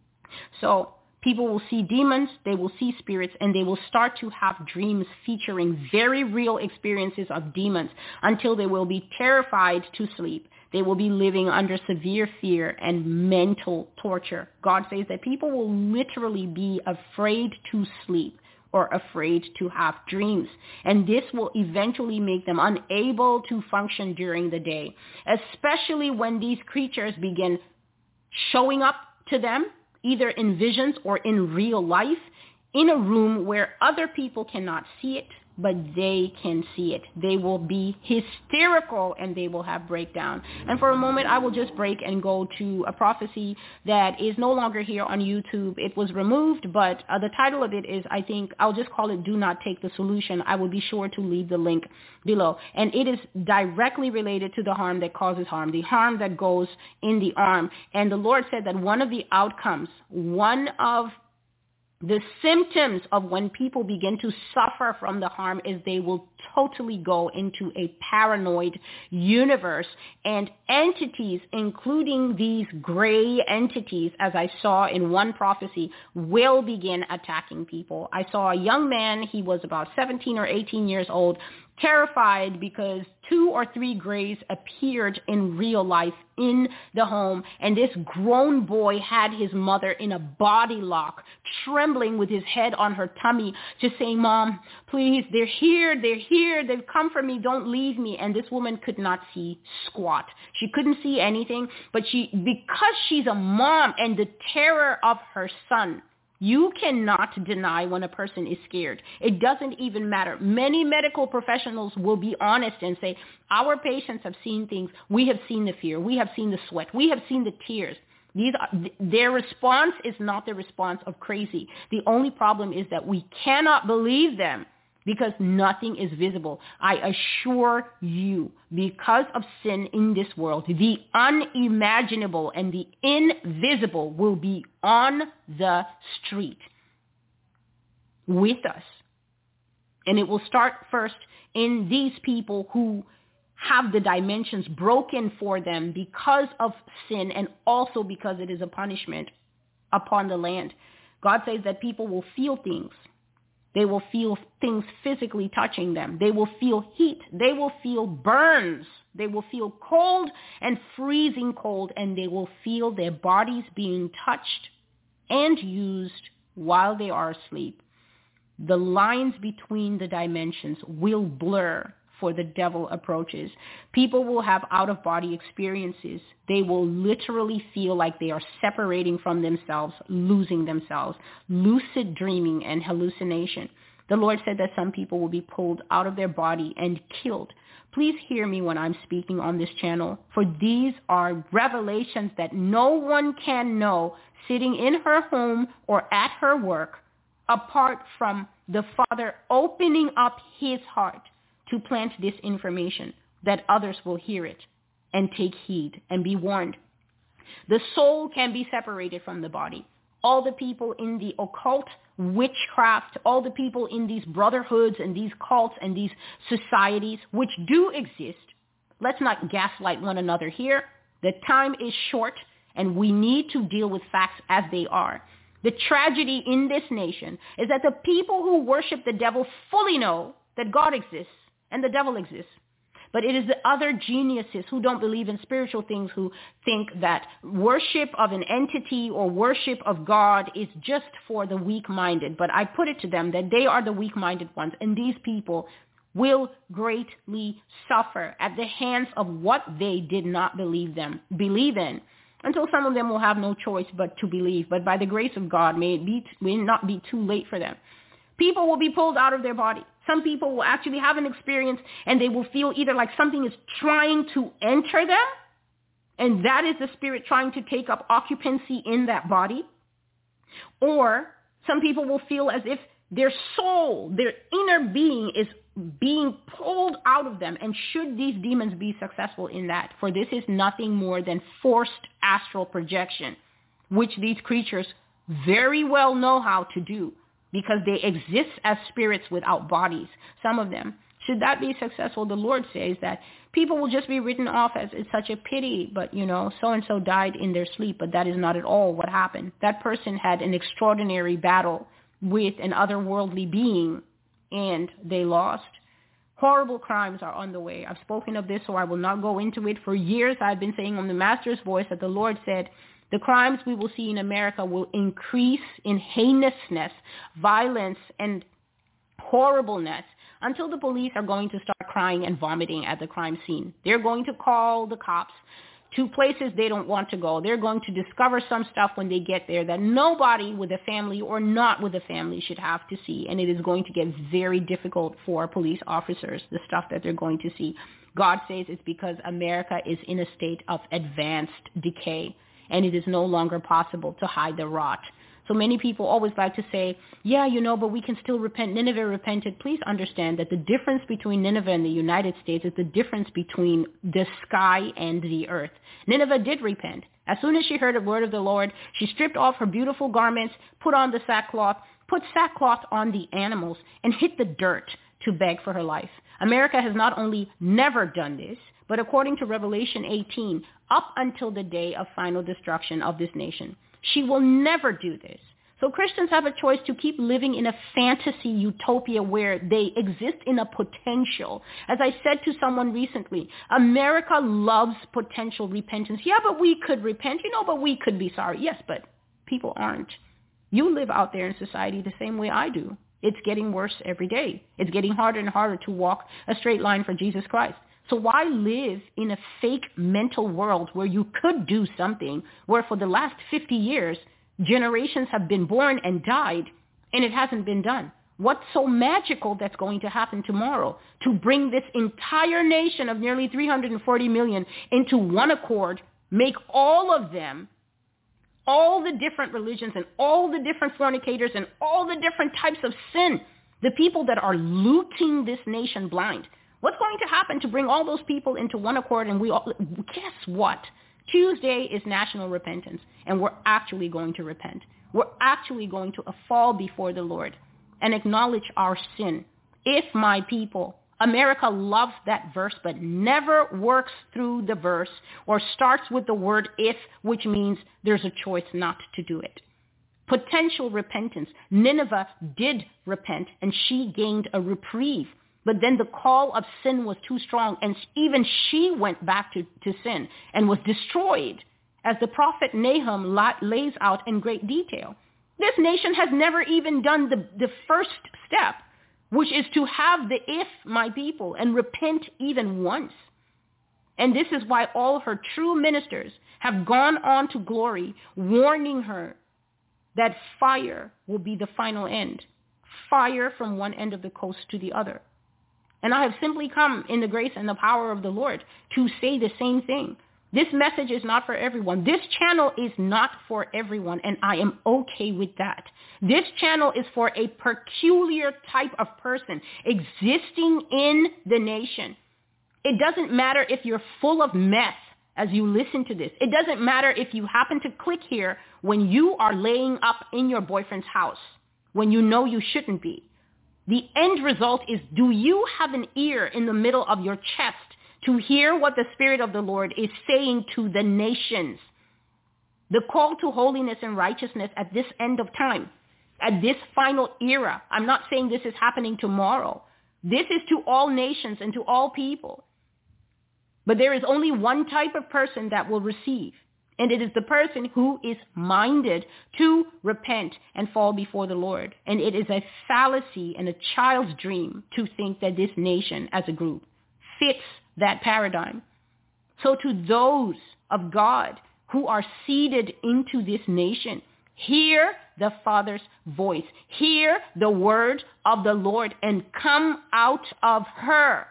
So people will see demons, they will see spirits, and they will start to have dreams featuring very real experiences of demons until they will be terrified to sleep. They will be living under severe fear and mental torture. God says that people will literally be afraid to sleep or afraid to have dreams. And this will eventually make them unable to function during the day, especially when these creatures begin showing up to them, either in visions or in real life, in a room where other people cannot see it but they can see it. They will be hysterical and they will have breakdown. And for a moment, I will just break and go to a prophecy that is no longer here on YouTube. It was removed, but uh, the title of it is, I think, I'll just call it Do Not Take the Solution. I will be sure to leave the link below. And it is directly related to the harm that causes harm, the harm that goes in the arm. And the Lord said that one of the outcomes, one of the symptoms of when people begin to suffer from the harm is they will totally go into a paranoid universe, and entities, including these gray entities, as I saw in one prophecy, will begin attacking people. I saw a young man, he was about seventeen or eighteen years old, terrified because two or three grays appeared in real life in the home, and this grown boy had his mother in a body lock, trembling with his head on her tummy, just saying, "Mom, please, they're here, they're here, they've come for me, don't leave me." And this woman could not see squat. She couldn't see anything, but she, because she's a mom and the terror of her son, you cannot deny when a person is scared. It doesn't even matter. Many medical professionals will be honest and say, our patients have seen things. We have seen the fear. We have seen the sweat. We have seen the tears. These are, their response is not the response of crazy. The only problem is that we cannot believe them because nothing is visible. I assure you, because of sin in this world, the unimaginable and the invisible will be on the street with us. And it will start first in these people who have the dimensions broken for them because of sin, and also because it is a punishment upon the land. God says that people will feel things. They will feel things physically touching them. They will feel heat. They will feel burns. They will feel cold and freezing cold, and they will feel their bodies being touched and used while they are asleep. The lines between the dimensions will blur for the devil approaches. People will have out-of-body experiences. They will literally feel like they are separating from themselves, losing themselves, lucid dreaming and hallucination. The Lord said that some people will be pulled out of their body and killed. Please hear me when I'm speaking on this channel, for these are revelations that no one can know sitting in her home or at her work, apart from the Father opening up his heart to plant this information, that others will hear it and take heed and be warned. The soul can be separated from the body. All the people in the occult, witchcraft, all the people in these brotherhoods and these cults and these societies, which do exist, let's not gaslight one another here. The time is short, and we need to deal with facts as they are. The tragedy in this nation is that the people who worship the devil fully know that God exists and the devil exists. But it is the other geniuses who don't believe in spiritual things who think that worship of an entity or worship of God is just for the weak-minded. But I put it to them that they are the weak-minded ones, and these people will greatly suffer at the hands of what they did not believe them believe in, until some of them will have no choice but to believe. But by the grace of God, may it be, may it not be too late for them. People will be pulled out of their body. Some people will actually have an experience and they will feel either like something is trying to enter them, and that is the spirit trying to take up occupancy in that body. Or some people will feel as if their soul, their inner being is being pulled out of them. And should these demons be successful in that, for this is nothing more than forced astral projection, which these creatures very well know how to do, because they exist as spirits without bodies, some of them. Should that be successful, the Lord says that people will just be written off as it's such a pity, but, you know, so-and-so died in their sleep, but that is not at all what happened. That person had an extraordinary battle with an otherworldly being, and they lost. Horrible crimes are on the way. I've spoken of this, so I will not go into it. For years, I've been saying on the Master's Voice that the Lord said, the crimes we will see in America will increase in heinousness, violence, and horribleness until the police are going to start crying and vomiting at the crime scene. They're going to call the cops to places they don't want to go. They're going to discover some stuff when they get there that nobody with a family or not with a family should have to see. And it is going to get very difficult for police officers, the stuff that they're going to see. God says it's because America is in a state of advanced decay, and it is no longer possible to hide the rot. So many people always like to say, yeah, you know, but we can still repent. Nineveh repented. Please understand that the difference between Nineveh and the United States is the difference between the sky and the earth. Nineveh did repent. As soon as she heard the word of the Lord, she stripped off her beautiful garments, put on the sackcloth, put sackcloth on the animals, and hit the dirt to beg for her life. America has not only never done this, but according to Revelation eighteen, up until the day of final destruction of this nation, she will never do this. So Christians have a choice to keep living in a fantasy utopia where they exist in a potential. As I said to someone recently, America loves potential repentance. Yeah, but we could repent, you know, but we could be sorry. Yes, but people aren't. You live out there in society the same way I do. It's getting worse every day. It's getting harder and harder to walk a straight line for Jesus Christ. So why live in a fake mental world where you could do something where for the last fifty years, generations have been born and died and it hasn't been done? What's so magical that's going to happen tomorrow to bring this entire nation of nearly three hundred forty million into one accord, make all of them, all the different religions and all the different fornicators and all the different types of sin, the people that are looting this nation blind? What's going to happen to bring all those people into one accord? And we all, guess what? Tuesday is National Repentance, and we're actually going to repent. We're actually going to fall before the Lord and acknowledge our sin. If my people, America loves that verse, but never works through the verse or starts with the word if, which means there's a choice not to do it. Potential repentance. Nineveh did repent, and she gained a reprieve. But then the call of sin was too strong, and even she went back to, to sin and was destroyed, as the prophet Nahum la- lays out in great detail. This nation has never even done the, the first step, which is to have the if, my people, and repent even once. And this is why all her true ministers have gone on to glory, warning her that fire will be the final end, fire from one end of the coast to the other. And I have simply come in the grace and the power of the Lord to say the same thing. This message is not for everyone. This channel is not for everyone, and I am okay with that. This channel is for a peculiar type of person existing in the nation. It doesn't matter if you're full of meth as you listen to this. It doesn't matter if you happen to click here when you are laying up in your boyfriend's house, when you know you shouldn't be. The end result is, do you have an ear in the middle of your chest to hear what the Spirit of the Lord is saying to the nations? The call to holiness and righteousness at this end of time, at this final era. I'm not saying this is happening tomorrow. This is to all nations and to all people. But there is only one type of person that will receive. And it is the person who is minded to repent and fall before the Lord. And it is a fallacy and a child's dream to think that this nation as a group fits that paradigm. So to those of God who are seeded into this nation, hear the Father's voice. Hear the word of the Lord and come out of her,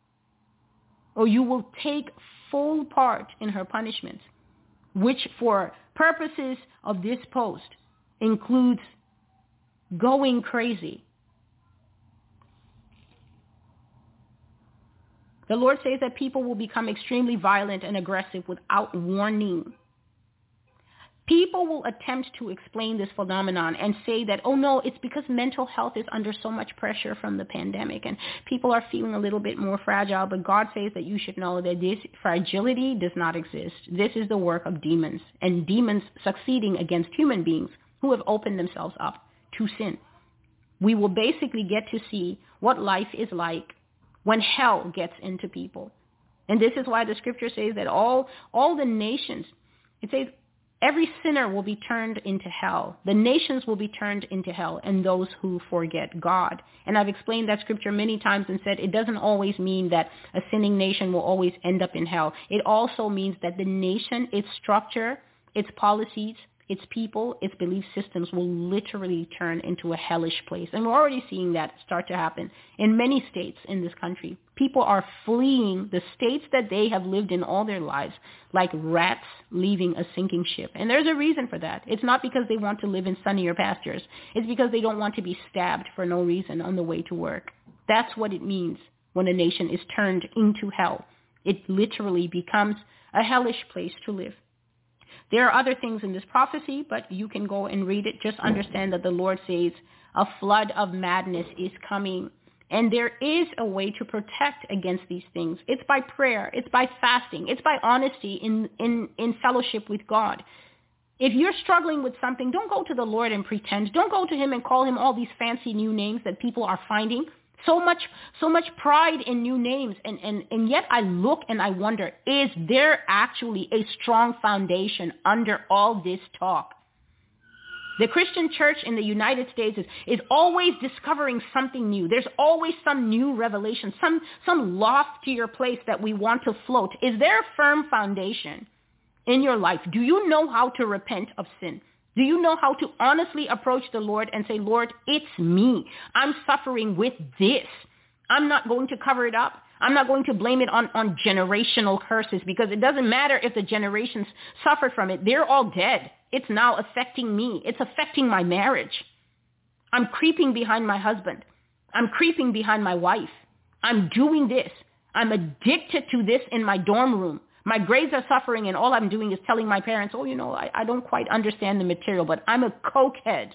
or you will take full part in her punishment, which for purposes of this post includes going crazy. The Lord says that people will become extremely violent and aggressive without warning. People will attempt to explain this phenomenon and say that, oh no, it's because mental health is under so much pressure from the pandemic and people are feeling a little bit more fragile. But God says that you should know that this fragility does not exist. This is the work of demons, and demons succeeding against human beings who have opened themselves up to sin. We will basically get to see what life is like when hell gets into people. And this is why the scripture says that all, all the nations, it says, Every sinner will be turned into hell. The nations will be turned into hell, and those who forget God. And I've explained that scripture many times and said it doesn't always mean that a sinning nation will always end up in hell. It also means that the nation, its structure, its policies, its people, its belief systems will literally turn into a hellish place. And we're already seeing that start to happen in many states in this country. People are fleeing the states that they have lived in all their lives like rats leaving a sinking ship. And there's a reason for that. It's not because they want to live in sunnier pastures. It's because they don't want to be stabbed for no reason on the way to work. That's what it means when a nation is turned into hell. It literally becomes a hellish place to live. There are other things in this prophecy, but you can go and read it. Just understand that the Lord says a flood of madness is coming. And there is a way to protect against these things. It's by prayer. It's by fasting. It's by honesty in, in, in fellowship with God. If you're struggling with something, don't go to the Lord and pretend. Don't go to him and call him all these fancy new names that people are finding. So much, so much pride in new names. And, and, and yet I look and I wonder, is there actually a strong foundation under all this talk? The Christian church in the United States is, is always discovering something new. There's always some new revelation, some, some loftier place that we want to float. Is there a firm foundation in your life? Do you know how to repent of sin? Do you know how to honestly approach the Lord and say, Lord, it's me. I'm suffering with this. I'm not going to cover it up. I'm not going to blame it on, on generational curses, because it doesn't matter if the generations suffered from it. They're all dead. It's now affecting me. It's affecting my marriage. I'm creeping behind my husband. I'm creeping behind my wife. I'm doing this. I'm addicted to this in my dorm room. My grades are suffering, and all I'm doing is telling my parents, oh, you know, I, I don't quite understand the material, but I'm a cokehead.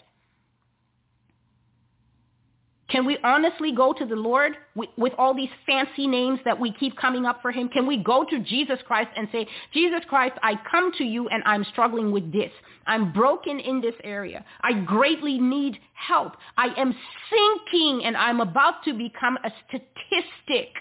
Can we honestly go to the Lord with, with all these fancy names that we keep coming up for him? Can we go to Jesus Christ and say, Jesus Christ, I come to you and I'm struggling with this. I'm broken in this area. I greatly need help. I am sinking and I'm about to become a statistic.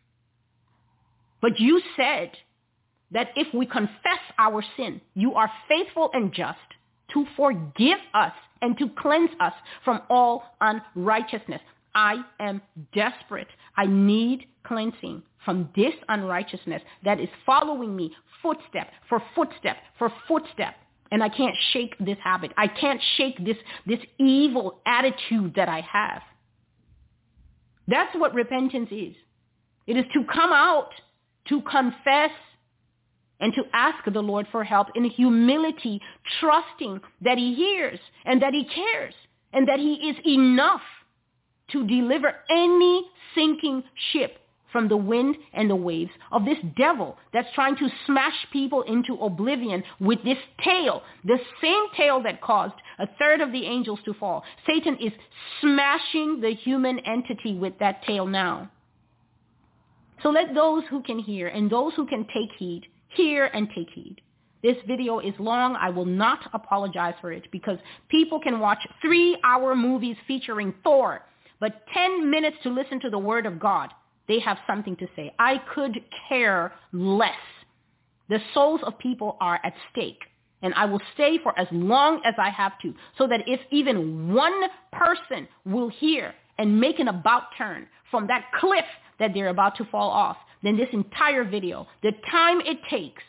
But you said that if we confess our sin, you are faithful and just to forgive us and to cleanse us from all unrighteousness. I am desperate. I need cleansing from this unrighteousness that is following me footstep for footstep for footstep. And I can't shake this habit. I can't shake this, this evil attitude that I have. That's what repentance is. It is to come out, to confess, and to ask the Lord for help in humility, trusting that he hears and that he cares and that he is enough to deliver any sinking ship from the wind and the waves of this devil that's trying to smash people into oblivion with this tail, the same tail that caused a third of the angels to fall. Satan is smashing the human entity with that tail now. So let those who can hear and those who can take heed hear and take heed. This video is long. I will not apologize for it, because people can watch three-hour movies featuring Thor, but ten minutes to listen to the word of God. They have something to say. I could care less. The souls of people are at stake, and I will stay for as long as I have to, so that if even one person will hear and make an about turn from that cliff that they're about to fall off, then this entire video, the time it takes,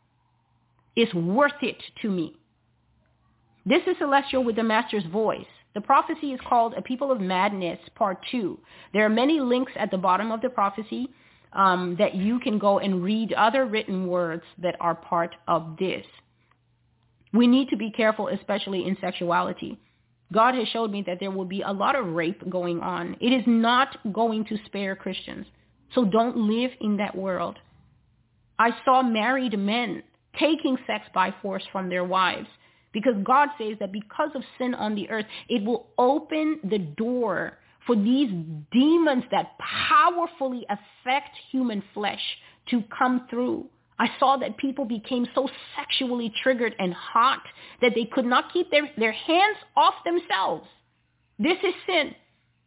is worth it to me. This is Celestial with the Master's Voice. The prophecy is called A People of Madness, Part two. There are many links at the bottom of the prophecy um, that you can go and read other written words that are part of this. We need to be careful, especially in sexuality. God has showed me that there will be a lot of rape going on. It is not going to spare Christians. So don't live in that world. I saw married men taking sex by force from their wives, because God says that because of sin on the earth, it will open the door for these demons that powerfully affect human flesh to come through. I saw that people became so sexually triggered and hot that they could not keep their, their hands off themselves. This is sin.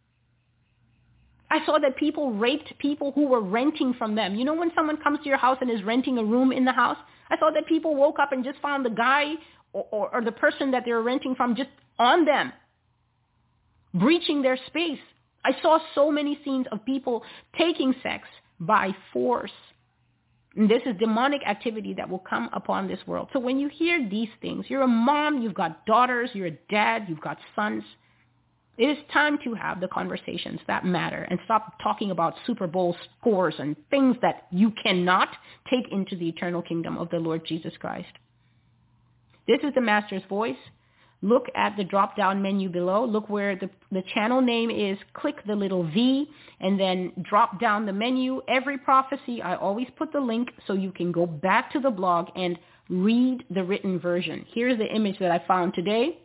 I saw that people raped people who were renting from them. You know, when someone comes to your house and is renting a room in the house, I saw that people woke up and just found the guy or, or, or the person that they're renting from just on them, breaching their space. I saw so many scenes of people taking sex by force. And this is demonic activity that will come upon this world. So when you hear these things, you're a mom, you've got daughters, you're a dad, you've got sons. It is time to have the conversations that matter and stop talking about Super Bowl scores and things that you cannot take into the eternal kingdom of the Lord Jesus Christ. This is the Master's voice. Look at the drop-down menu below. Look where the, the channel name is. Click the little V and then drop down the menu. Every prophecy, I always put the link so you can go back to the blog and read the written version. Here's the image that I found today.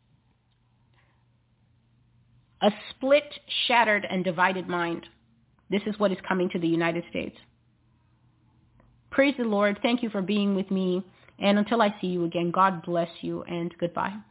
A split, shattered, and divided mind. This is what is coming to the United States. Praise the Lord. Thank you for being with me. And until I see you again, God bless you and goodbye.